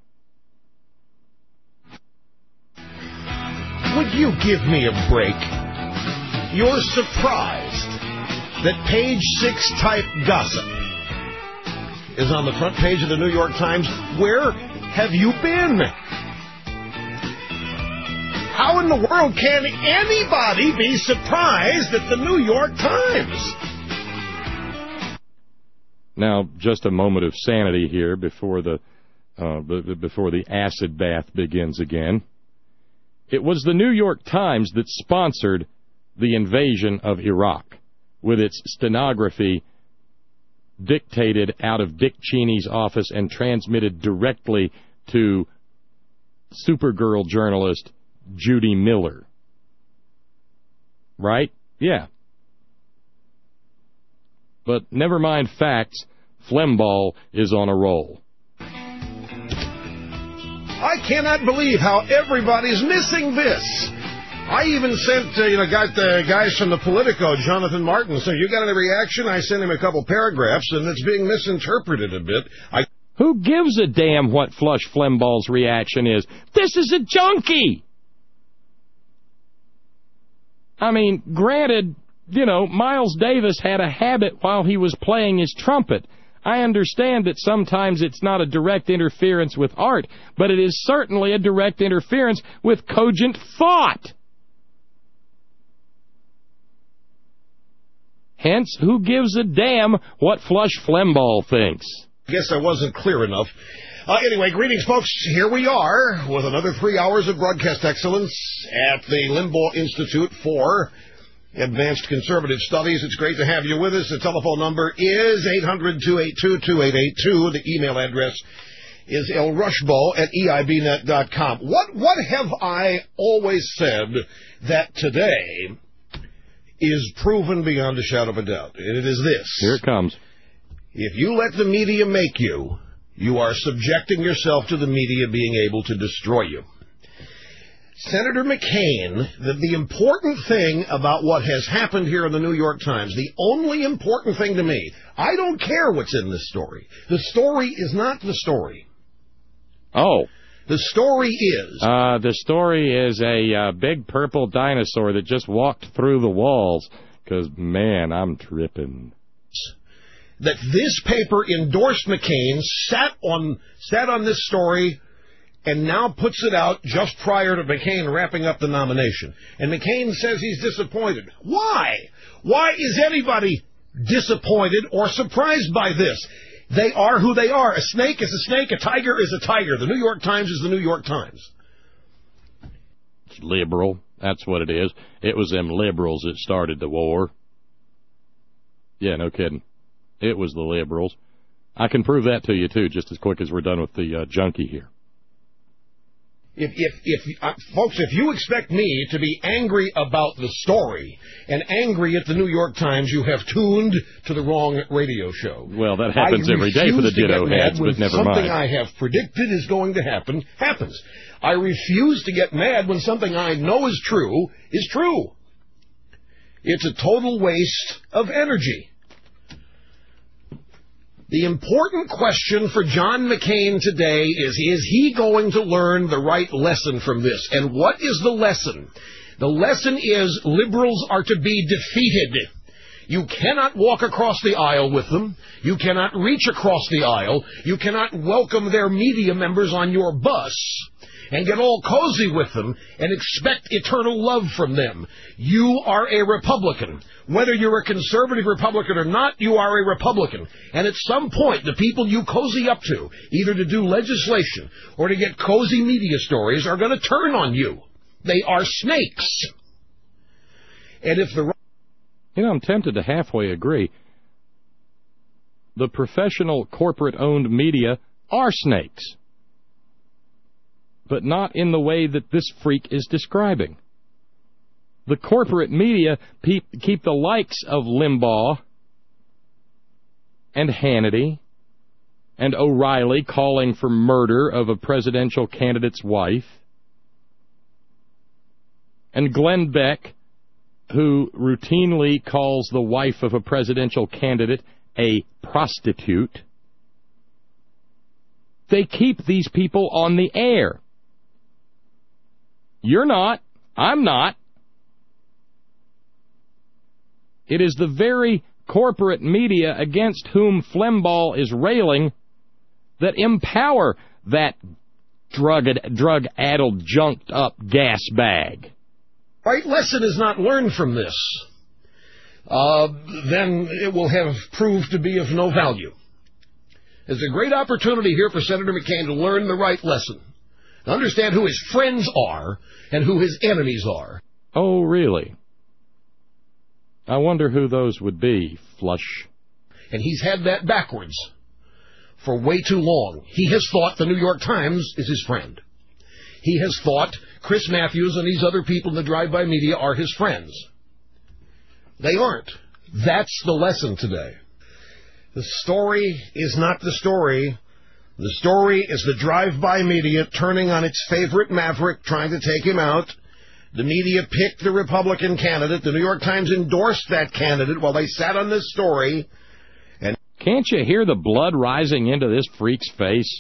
Would you give me a break? You're surprised that Page 6 type gossip is on the front page of the New York Times. Where have you been? How in the world can anybody be surprised at the New York Times? Now, just a moment of sanity here before the acid bath begins again. It was the New York Times that sponsored the invasion of Iraq with its stenography dictated out of Dick Cheney's office and transmitted directly to Supergirl journalist Judy Miller. Right? Yeah. But never mind facts, Flembaugh is on a roll. I cannot believe how everybody's missing this. I even sent, got the guys from the Politico, Jonathan Martin. So you got any reaction? I sent him a couple paragraphs, and it's being misinterpreted a bit. Who gives a damn what Flush Flembaugh's reaction is? This is a junkie! I mean, granted, Miles Davis had a habit while he was playing his trumpet. I understand that sometimes it's not a direct interference with art, but it is certainly a direct interference with cogent thought. Hence, who gives a damn what Flush Flembaugh thinks? I guess I wasn't clear enough. Anyway, greetings, folks. Here we are with another 3 hours of broadcast excellence at the Limbaugh Institute for Advanced Conservative Studies. It's great to have you with us. The telephone number is 800-282-2882. The email address is lrushbo@eibnet.com. What have I always said that today is proven beyond a shadow of a doubt? And it is this. Here it comes. If you let the media make you, you are subjecting yourself to the media being able to destroy you. Senator McCain, the important thing about what has happened here in the New York Times, the only important thing to me, I don't care what's in this story. The story is not the story. Oh. The story is... the story is a big purple dinosaur that just walked through the walls. Because, man, I'm tripping. That this paper endorsed McCain, sat on this story, and now puts it out just prior to McCain wrapping up the nomination. And McCain says he's disappointed. Why? Why is anybody disappointed or surprised by this? They are who they are. A snake is a snake. A tiger is a tiger. The New York Times is the New York Times. It's liberal. That's what it is. It was them liberals that started the war. Yeah, no kidding. It was the liberals. I can prove that to you, too, just as quick as we're done with the junkie here. Folks, if you expect me to be angry about the story and angry at the New York Times, you have tuned to the wrong radio show. Well, that happens every day for the ditto heads, but never mind. Something I have predicted is going to happen, happens. I refuse to get mad when something I know is true. It's a total waste of energy. The important question for John McCain today is he going to learn the right lesson from this? And what is the lesson? The lesson is liberals are to be defeated. You cannot walk across the aisle with them. You cannot reach across the aisle. You cannot welcome their media members on your bus and get all cozy with them and expect eternal love from them. You are a Republican. Whether you're a conservative Republican or not, you are a Republican. And at some point, the people you cozy up to, either to do legislation or to get cozy media stories, are going to turn on you. They are snakes. And if the... I'm tempted to halfway agree. The professional corporate-owned media are snakes. But not in the way that this freak is describing. The corporate media keep the likes of Limbaugh and Hannity and O'Reilly calling for murder of a presidential candidate's wife, and Glenn Beck, who routinely calls the wife of a presidential candidate a prostitute. They keep these people on the air. You're not. I'm not. It is the very corporate media against whom Flembaugh is railing that empower that drug-addled, junked-up gas bag. Right lesson is not learned from this. Then it will have proved to be of no value. There's a great opportunity here for Senator McCain to learn the right lesson, to understand who his friends are and who his enemies are. Oh, really? I wonder who those would be, Flush. And he's had that backwards for way too long. He has thought the New York Times is his friend. He has thought Chris Matthews and these other people in the drive-by media are his friends. They aren't. That's the lesson today. The story is not the story. The story is the drive-by media turning on its favorite maverick, trying to take him out. The media picked the Republican candidate. The New York Times endorsed that candidate while they sat on this story. And can't you hear the blood rising into this freak's face?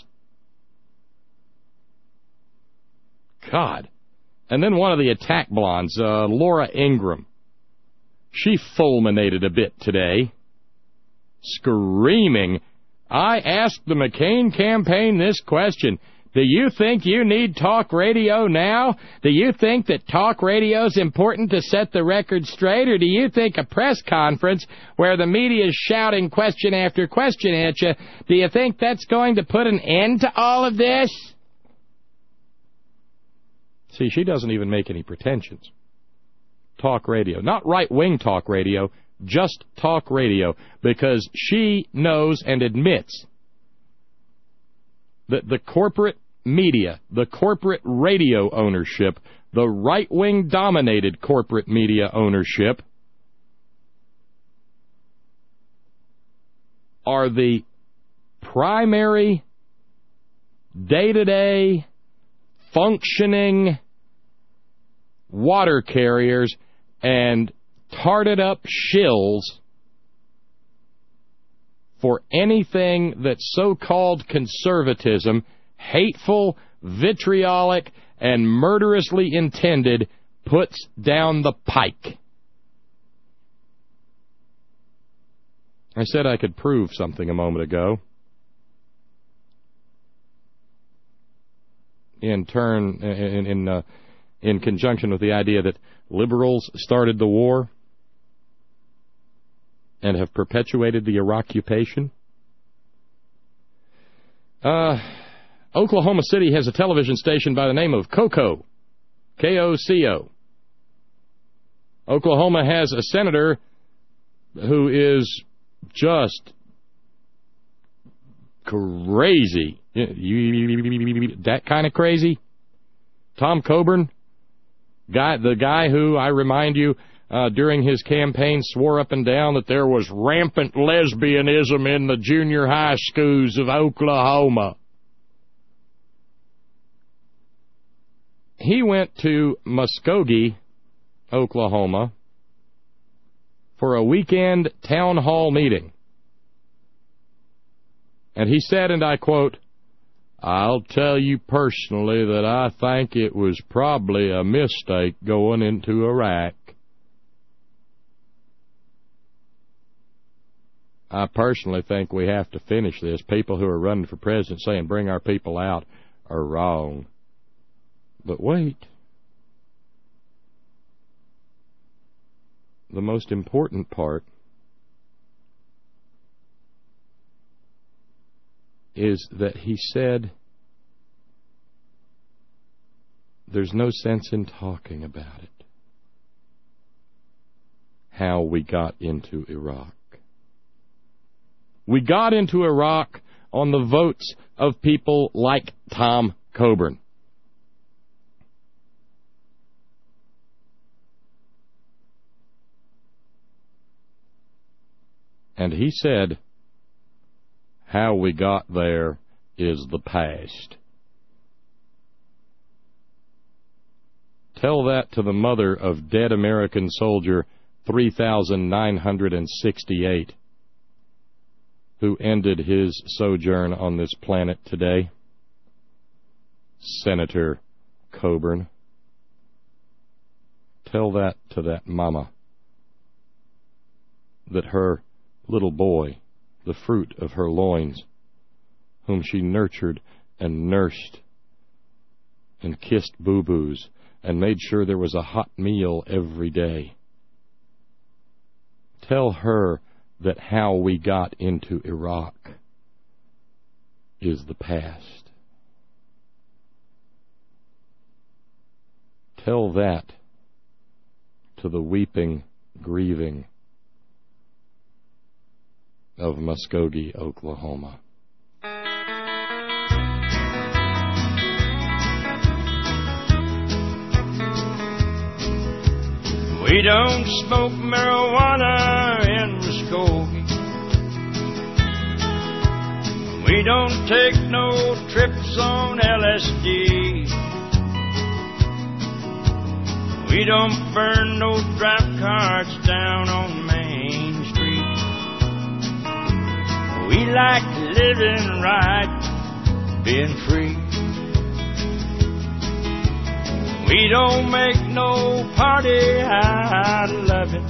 God. And then one of the attack blondes, Laura Ingraham. She fulminated a bit today, screaming, I asked the McCain campaign this question. Do you think you need talk radio now? Do you think that talk radio is important to set the record straight? Or do you think a press conference where the media is shouting question after question at you, do you think that's going to put an end to all of this? See, she doesn't even make any pretensions. talk radio. Not right-wing talk radio, just talk radio, because she knows and admits that the corporate media, the corporate radio ownership, the right-wing dominated corporate media ownership are the primary day-to-day functioning water carriers and tarted up shills for anything that's so-called conservatism, hateful, vitriolic, and murderously intended, puts down the pike. I said I could prove something a moment ago. In conjunction with the idea that liberals started the war and have perpetuated the Iraq-occupation. Oklahoma City has a television station by the name of KOCO, K-O-C-O. Oklahoma has a senator who is just crazy. That kind of crazy. Tom Coburn, the guy who, I remind you, during his campaign swore up and down that there was rampant lesbianism in the junior high schools of Oklahoma. He went to Muskogee, Oklahoma, for a weekend town hall meeting. And he said, and I quote, "I'll tell you personally that I think it was probably a mistake going into Iraq. I personally think we have to finish this. People who are running for president saying bring our people out are wrong." But wait. The most important part is that he said there's no sense in talking about it. How we got into Iraq. We got into Iraq on the votes of people like Tom Coburn. And he said, how we got there is the past. Tell that to the mother of dead American soldier 3,968, who ended his sojourn on this planet today. Senator Coburn. Tell that to that mama, that her little boy, the fruit of her loins, whom she nurtured and nursed and kissed boo-boos and made sure there was a hot meal every day. Tell her that how we got into Iraq is the past. Tell that to the weeping, grieving of Muskogee, Oklahoma. We don't smoke marijuana in Muskogee. We don't take no trips on LSD. We don't burn no draft cards down on Main Street. We like living right, being free. We don't make no party out of loving.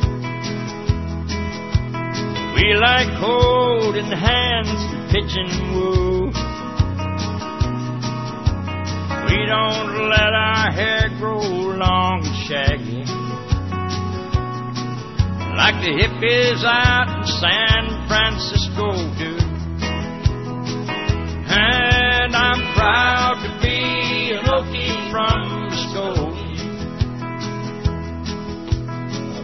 We like holding hands and pitching woo. We don't let our hair grow long and shaggy, like the hippies out in San Francisco do. And I'm proud to be an Okie from Muskogee.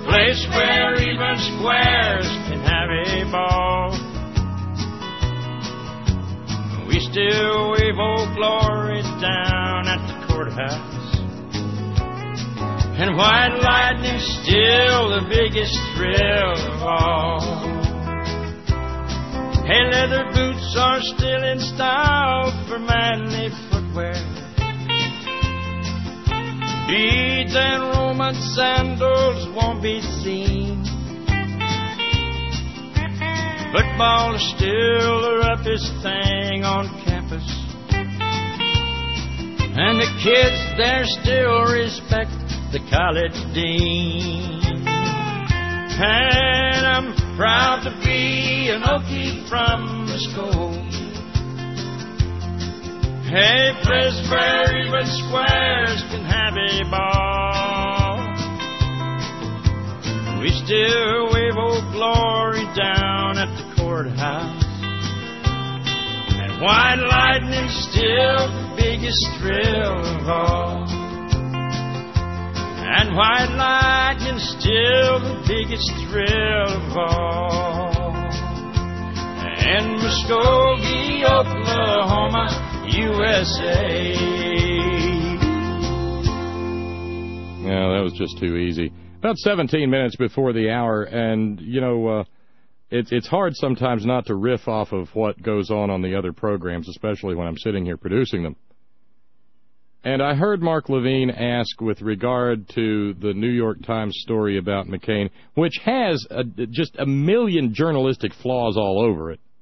place where even squares can have a ball. We still wave Old Glory down at the courthouse, and white lightning's still the biggest thrill of all. Hey, leather boots are still in style for manly footwear. Beads and Roman sandals won't be seen. Football is still the roughest thing on campus, and the kids there still respect the college dean. And I'm proud to be an Okie from Muskogee. Hey, place where even squares can have a ball. We still wave Old Glory down at the courthouse, and white lightning's still the biggest thrill of all. And white lightning's still the biggest thrill of all. And Muskogee, Oklahoma, USA. Yeah, that was just too easy. About 17 minutes before the hour, and, you know, it's hard sometimes not to riff off of what goes on the other programs, especially when I'm sitting here producing them. And I heard Mark Levine ask with regard to the New York Times story about McCain, which has just a million journalistic flaws all over it.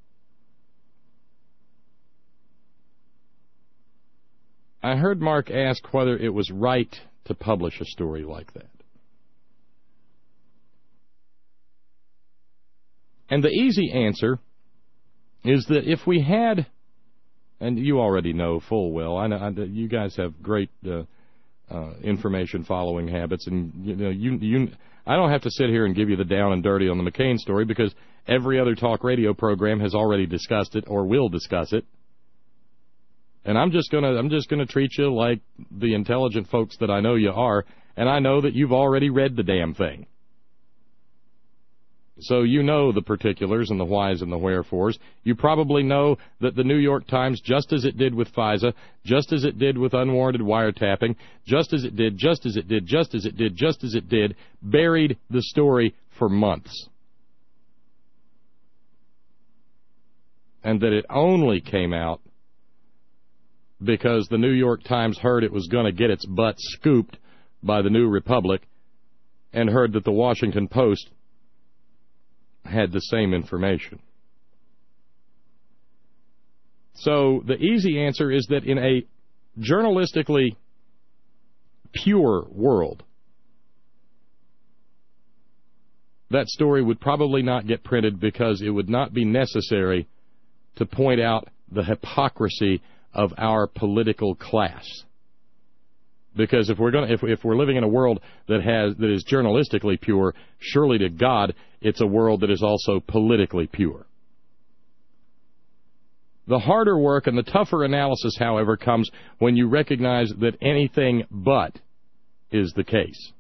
I heard Mark ask whether it was right to publish a story like that. And the easy answer is that if we had, and you already know full well, I know you guys have great information following habits, and you I don't have to sit here and give you the down and dirty on the McCain story because every other talk radio program has already discussed it or will discuss it. And I'm just gonna treat you like the intelligent folks that I know you are, and I know that you've already read the damn thing. So you know the particulars and the whys and the wherefores. You probably know that the New York Times, just as it did with FISA, just as it did with unwarranted wiretapping, just as it did, buried the story for months. And that it only came out because the New York Times heard it was going to get its butt scooped by the New Republic and heard that the Washington Post had the same information. So the easy answer is that in a journalistically pure world, that story would probably not get printed because it would not be necessary to point out the hypocrisy of our political class. Because if we're living in a world that is journalistically pure, surely to God it's a world that is also politically pure. The harder work and the tougher analysis, however, comes when you recognize that anything but is the case.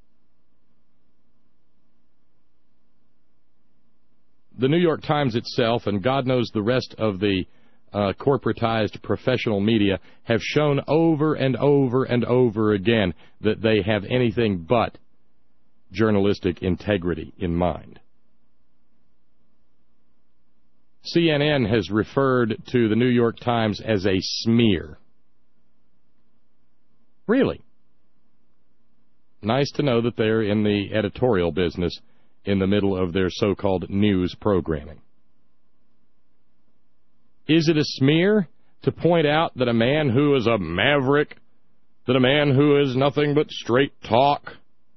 The New York Times itself, and God knows the rest of the corporatized professional media, have shown over and over and over again that they have anything but journalistic integrity in mind. CNN has referred to the New York Times as a smear. Really? Nice to know that they're in the editorial business in the middle of their so-called news programming. Is it a smear to point out that a man who is a maverick, that a man who is nothing but straight talk,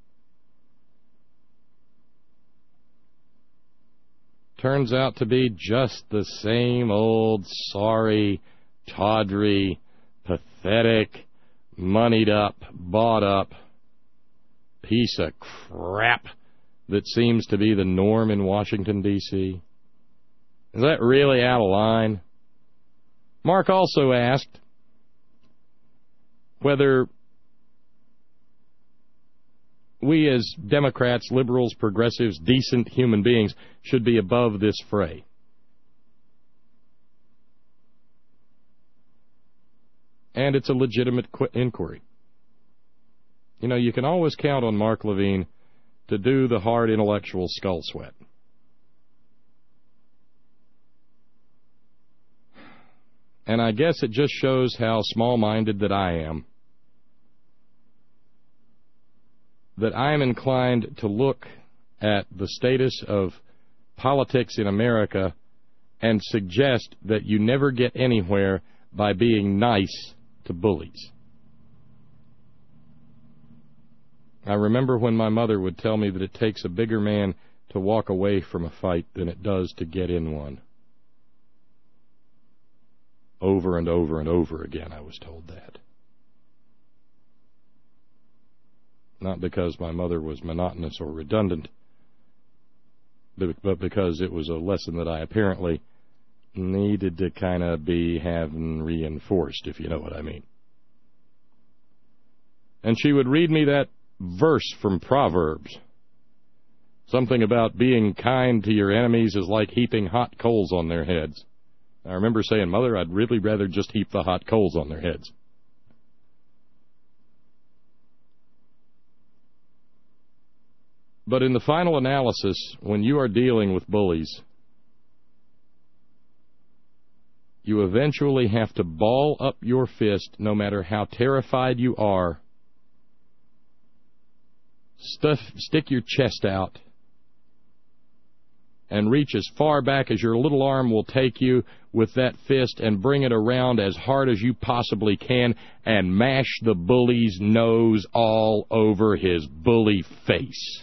turns out to be just the same old sorry, tawdry, pathetic, moneyed up, bought up piece of crap that seems to be the norm in Washington, D.C.? Is that really out of line? Mark also asked whether we as Democrats, liberals, progressives, decent human beings should be above this fray. And it's a legitimate inquiry. You know, you can always count on Mark Levine to do the hard intellectual skull sweat. And I guess it just shows how small-minded that I am. That I am inclined to look at the status of politics in America and suggest that you never get anywhere by being nice to bullies. I remember when my mother would tell me that it takes a bigger man to walk away from a fight than it does to get in one. Over and over and over again, I was told that. Not because my mother was monotonous or redundant, but because it was a lesson that I apparently needed to kind of be having reinforced, if you know what I mean. And she would read me that verse from Proverbs. Something about being kind to your enemies is like heaping hot coals on their heads. I remember saying, Mother, I'd really rather just heap the hot coals on their heads. But in the final analysis, when you are dealing with bullies, you eventually have to ball up your fist, no matter how terrified you are. Stick your chest out and reach as far back as your little arm will take you with that fist and bring it around as hard as you possibly can and mash the bully's nose all over his bully face.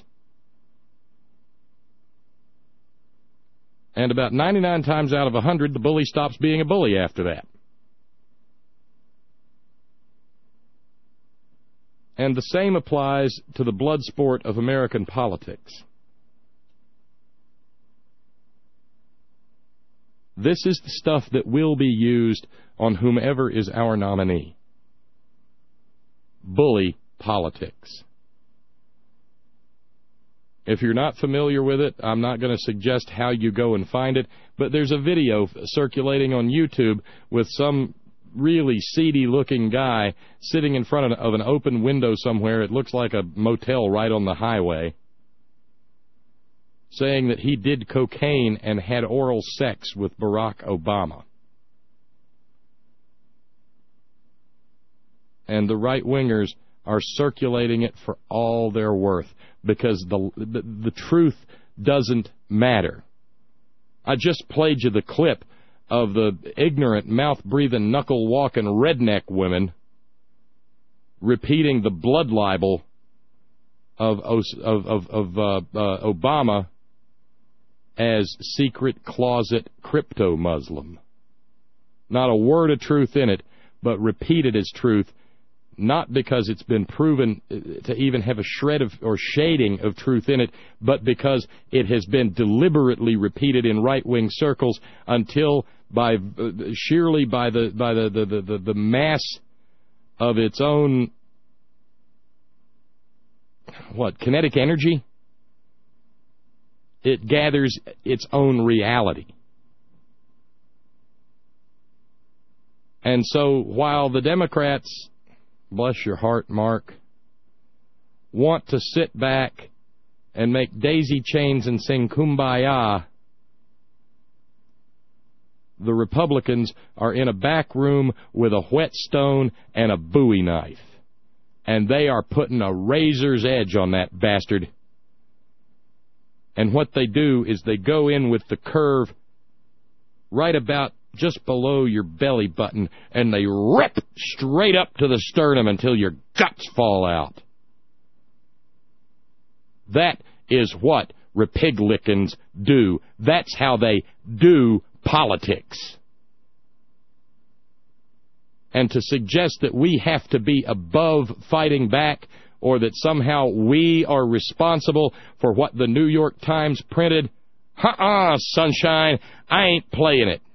And about 99 times out of 100, the bully stops being a bully after that. And the same applies to the blood sport of American politics. This is the stuff that will be used on whomever is our nominee. Bully politics. If you're not familiar with it, I'm not going to suggest how you go and find it, but there's a video circulating on YouTube with some really seedy-looking guy sitting in front of an open window somewhere. It looks like a motel right on the highway, saying that he did cocaine and had oral sex with Barack Obama. And the right-wingers are circulating it for all they're worth, because the truth doesn't matter. I just played you the clip of the ignorant, mouth-breathing, knuckle-walking redneck women repeating the blood libel of Obama as secret closet crypto-Muslim. Not a word of truth in it, but repeated as truth, not because it's been proven to even have a shred of or shading of truth in it, but because it has been deliberately repeated in right-wing circles until sheerly by the mass of its own kinetic energy, it gathers its own reality. And so while the Democrats, bless your heart, Mark, want to sit back and make daisy chains and sing Kumbaya, the Republicans are in a back room with a whetstone and a Bowie knife. And they are putting a razor's edge on that bastard. And what they do is they go in with the curve right about just below your belly button, and they rip straight up to the sternum until your guts fall out. That is what Republicans do. That's how they do politics. And to suggest that we have to be above fighting back, or that somehow we are responsible for what the New York Times printed, sunshine, I ain't playing it.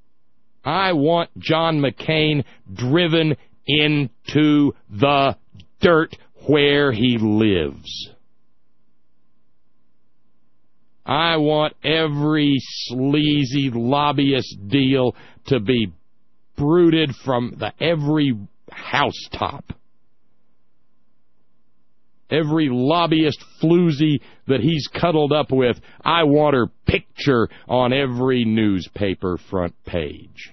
I want John McCain driven into the dirt where he lives. I want every sleazy lobbyist deal to be brooded from every housetop. Every lobbyist floozy that he's cuddled up with, I want her picture on every newspaper front page.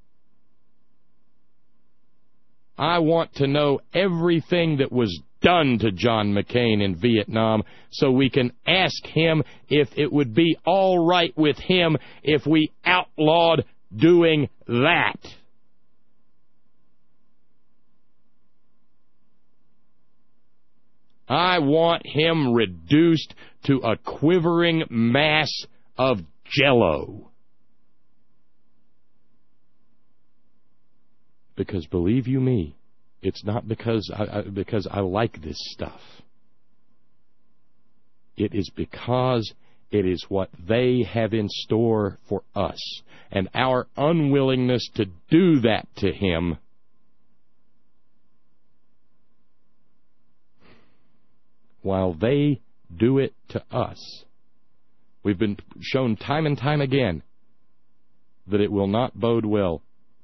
I want to know everything that was done to John McCain in Vietnam so we can ask him if it would be all right with him if we outlawed doing that. I want him reduced to a quivering mass of Jell-O. Because believe you me, it's not because I like this stuff. It is because it is what they have in store for us. And our unwillingness to do that to him while they do it to us. We've been shown time and time again that it will not bode well.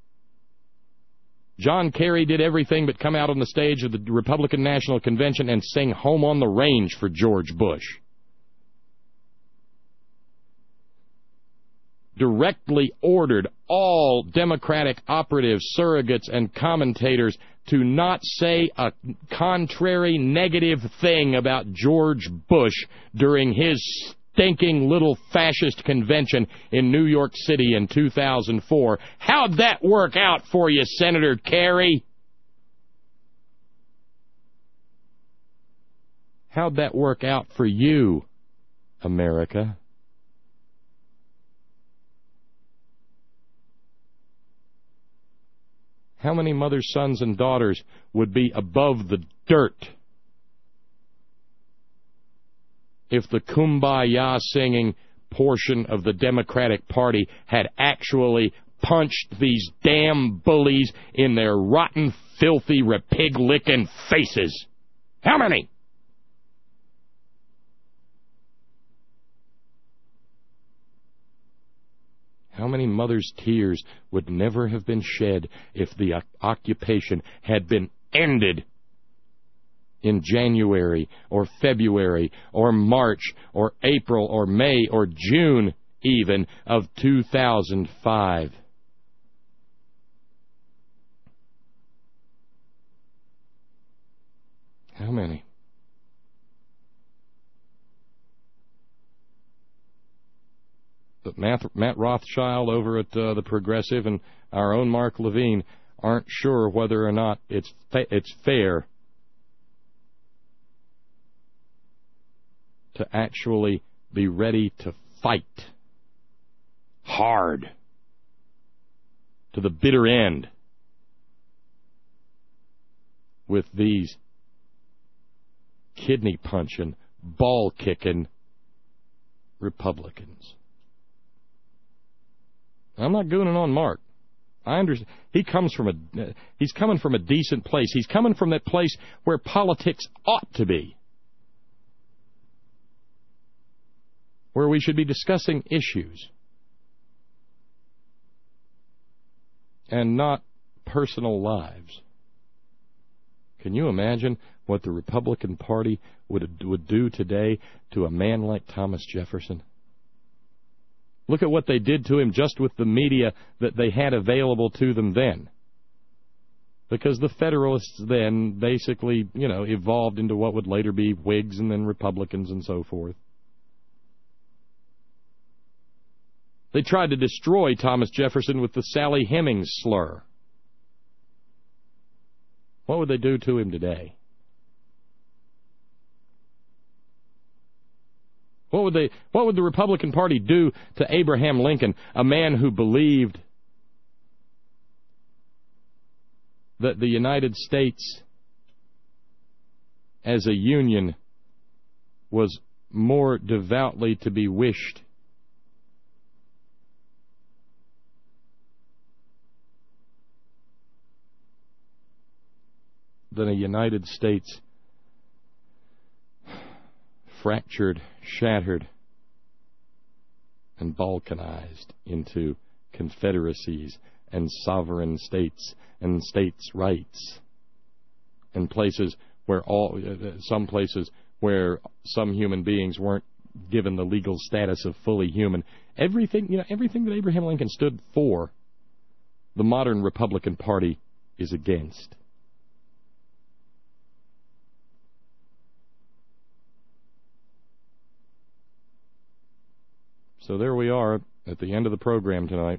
John Kerry did everything but come out on the stage of the Republican National Convention and sing Home on the Range for George Bush. Directly ordered all Democratic operatives, surrogates, and commentators to not say a contrary negative thing about George Bush during his stinking little fascist convention in New York City in 2004. How'd that work out for you, Senator Kerry? How'd that work out for you, America? How many mothers, sons, and daughters would be above the dirt if the kumbaya singing portion of the Democratic Party had actually punched these damn bullies in their rotten, filthy, pig-licking faces? How many? How many mothers' tears would never have been shed if the occupation had been ended in January or February or March or April or May or June even of 2005? How many? But Matt Rothschild over at the Progressive and our own Mark Levine aren't sure whether or not it's fair to actually be ready to fight hard to the bitter end with these kidney-punching, ball-kicking Republicans. I'm not gooning on Mark. I understand. He's coming from a decent place. He's coming from that place where politics ought to be, where we should be discussing issues and not personal lives. Can you imagine what the Republican Party would do today to a man like Thomas Jefferson? Look at what they did to him just with the media that they had available to them then. Because the Federalists then basically, evolved into what would later be Whigs and then Republicans and so forth. They tried to destroy Thomas Jefferson with the Sally Hemings slur. What would they do to him today? What would the Republican Party do to Abraham Lincoln, a man who believed that the United States as a union was more devoutly to be wished than a United States fractured, shattered, and balkanized into confederacies and sovereign states and states' rights, and places where some places where some human beings weren't given the legal status of fully human. Everything that Abraham Lincoln stood for, the modern Republican Party is against. So there we are at the end of the program tonight.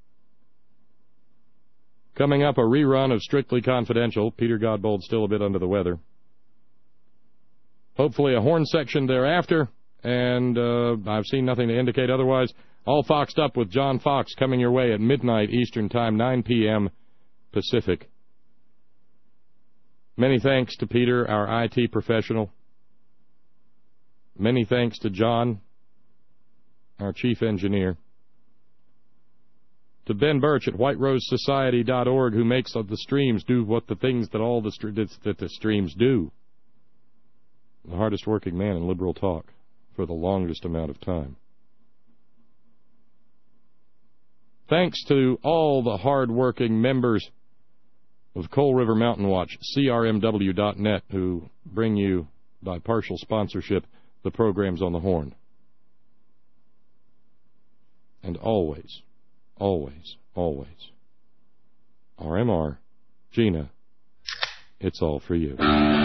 Coming up, a rerun of Strictly Confidential. Peter Godbold still a bit under the weather. Hopefully a horn section thereafter, and I've seen nothing to indicate otherwise. All Foxed Up with John Fox coming your way at midnight Eastern Time, 9 p.m. Pacific. Many thanks to Peter, our IT professional. Many thanks to John, our chief engineer. To Ben Birch at whiterosesociety.org, who makes the streams do what the things that all the streams do. The hardest working man in liberal talk for the longest amount of time. Thanks to all the hard-working members of Coal River Mountain Watch, CRMW.net, who bring you, by partial sponsorship, the programs on the Horn. And always, always, always, RMR, Gina, it's all for you.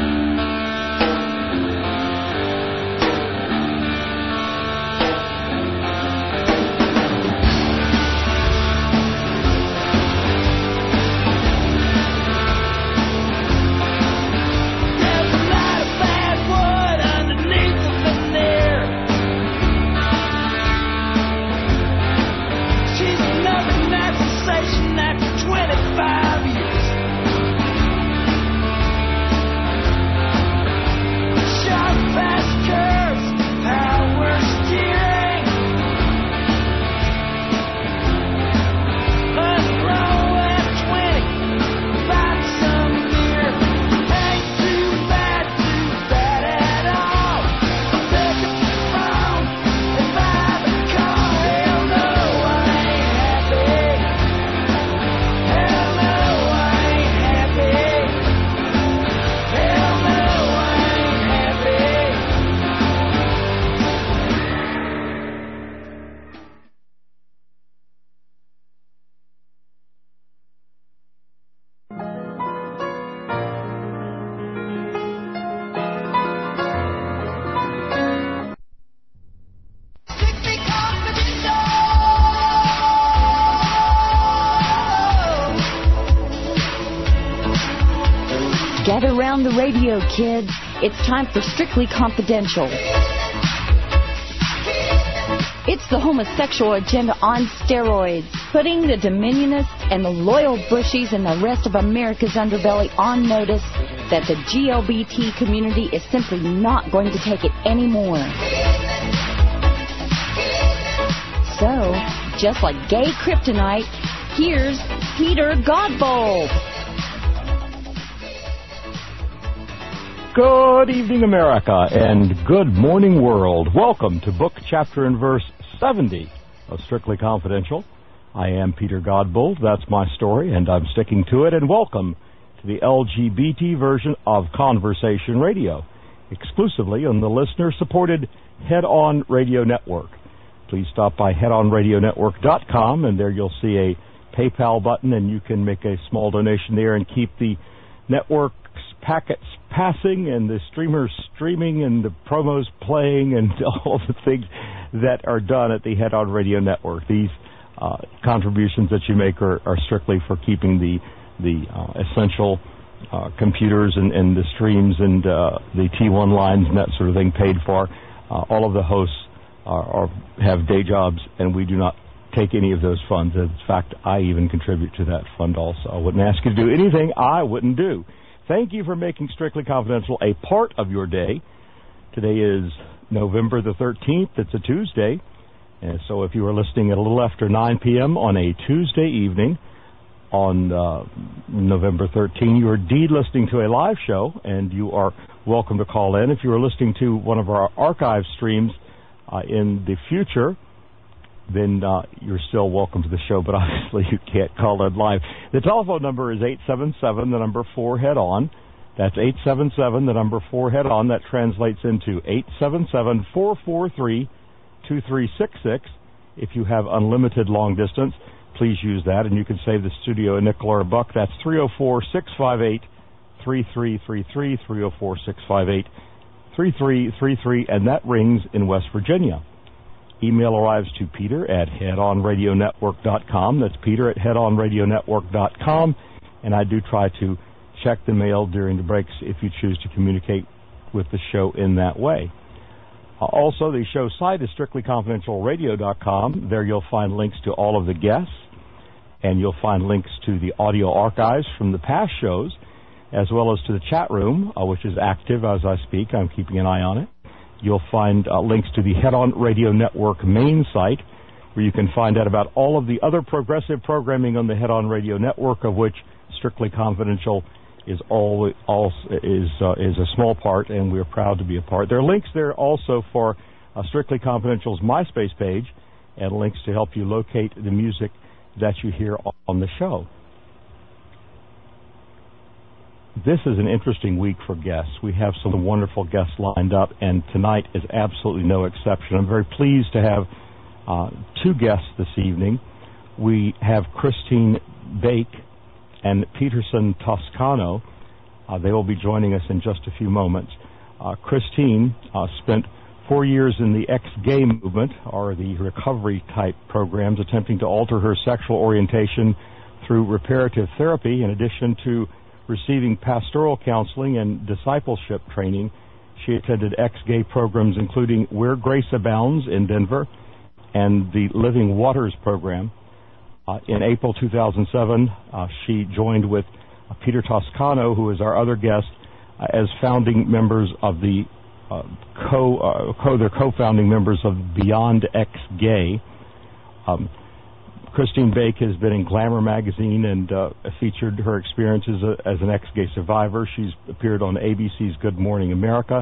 Gather around the radio, kids. It's time for Strictly Confidential. It's the homosexual agenda on steroids, putting the Dominionists and the loyal Bushies and the rest of America's underbelly on notice that the GLBT community is simply not going to take it anymore. So, just like gay kryptonite, here's Peter Godbold. Good evening, America, and good morning, world. Welcome to book, chapter, and verse 70 of Strictly Confidential. I am Peter Godbold. That's my story, and I'm sticking to it. And welcome to the LGBT version of Conversation Radio, exclusively on the listener-supported Head On Radio Network. Please stop by headonradionetwork.com, and there you'll see a PayPal button, and you can make a small donation there and keep the network's packets passing and the streamers streaming and the promos playing and all the things that are done at the Head On Radio Network. These contributions that you make are strictly for keeping the essential computers and the streams and the T1 lines and that sort of thing paid for. All of the hosts have day jobs, and we do not take any of those funds. In fact, I even contribute to that fund also. I wouldn't ask you to do anything I wouldn't do. Thank you for making Strictly Confidential a part of your day. Today is November the 13th. It's a Tuesday. And so if you are listening at a little after 9 p.m. on a Tuesday evening, on November 13. You are indeed listening to a live show, and you are welcome to call in. If you are listening to one of our archive streams in the future, then you're still welcome to the show, but obviously you can't call in live. The telephone number is 877, the number 4 head on. That's 877, the number 4 head on. That translates into 877-443-2366. If you have unlimited long distance, please use that, and you can save the studio a nickel or a buck. That's 304-658-3333, 304-658-3333, and that rings in West Virginia. Email arrives to Peter at headonradionetwork.com. That's Peter at headonradionetwork.com, and I do try to check the mail during the breaks if you choose to communicate with the show in that way. Also, the show site is strictlyconfidentialradio.com. There you'll find links to all of the guests, and you'll find links to the audio archives from the past shows, as well as to the chat room, which is active as I speak. I'm keeping an eye on it. You'll find links to the Head On Radio Network main site, where you can find out about all of the other progressive programming on the Head On Radio Network, of which Strictly Confidential is a small part, and we're proud to be a part. There are links there also for Strictly Confidential's MySpace page, and links to help you locate the music that you hear on the show. This is an interesting week for guests. We have some wonderful guests lined up, and tonight is absolutely no exception. I'm very pleased to have 2 guests this evening. We have Christine Bake and Peterson Toscano. They will be joining us in just a few moments. Christine spent 4 years in the ex-gay movement, or the recovery-type programs, attempting to alter her sexual orientation through reparative therapy, in addition to receiving pastoral counseling and discipleship training. She attended ex-gay programs including Where Grace Abounds in Denver and the Living Waters program. In April 2007, she joined with Peter Toscano, who is our other guest, as founding members of the co-founding members of Beyond Ex-Gay. Christine Bake has been in Glamour magazine and featured her experiences as an ex-gay survivor. She's appeared on ABC's Good Morning America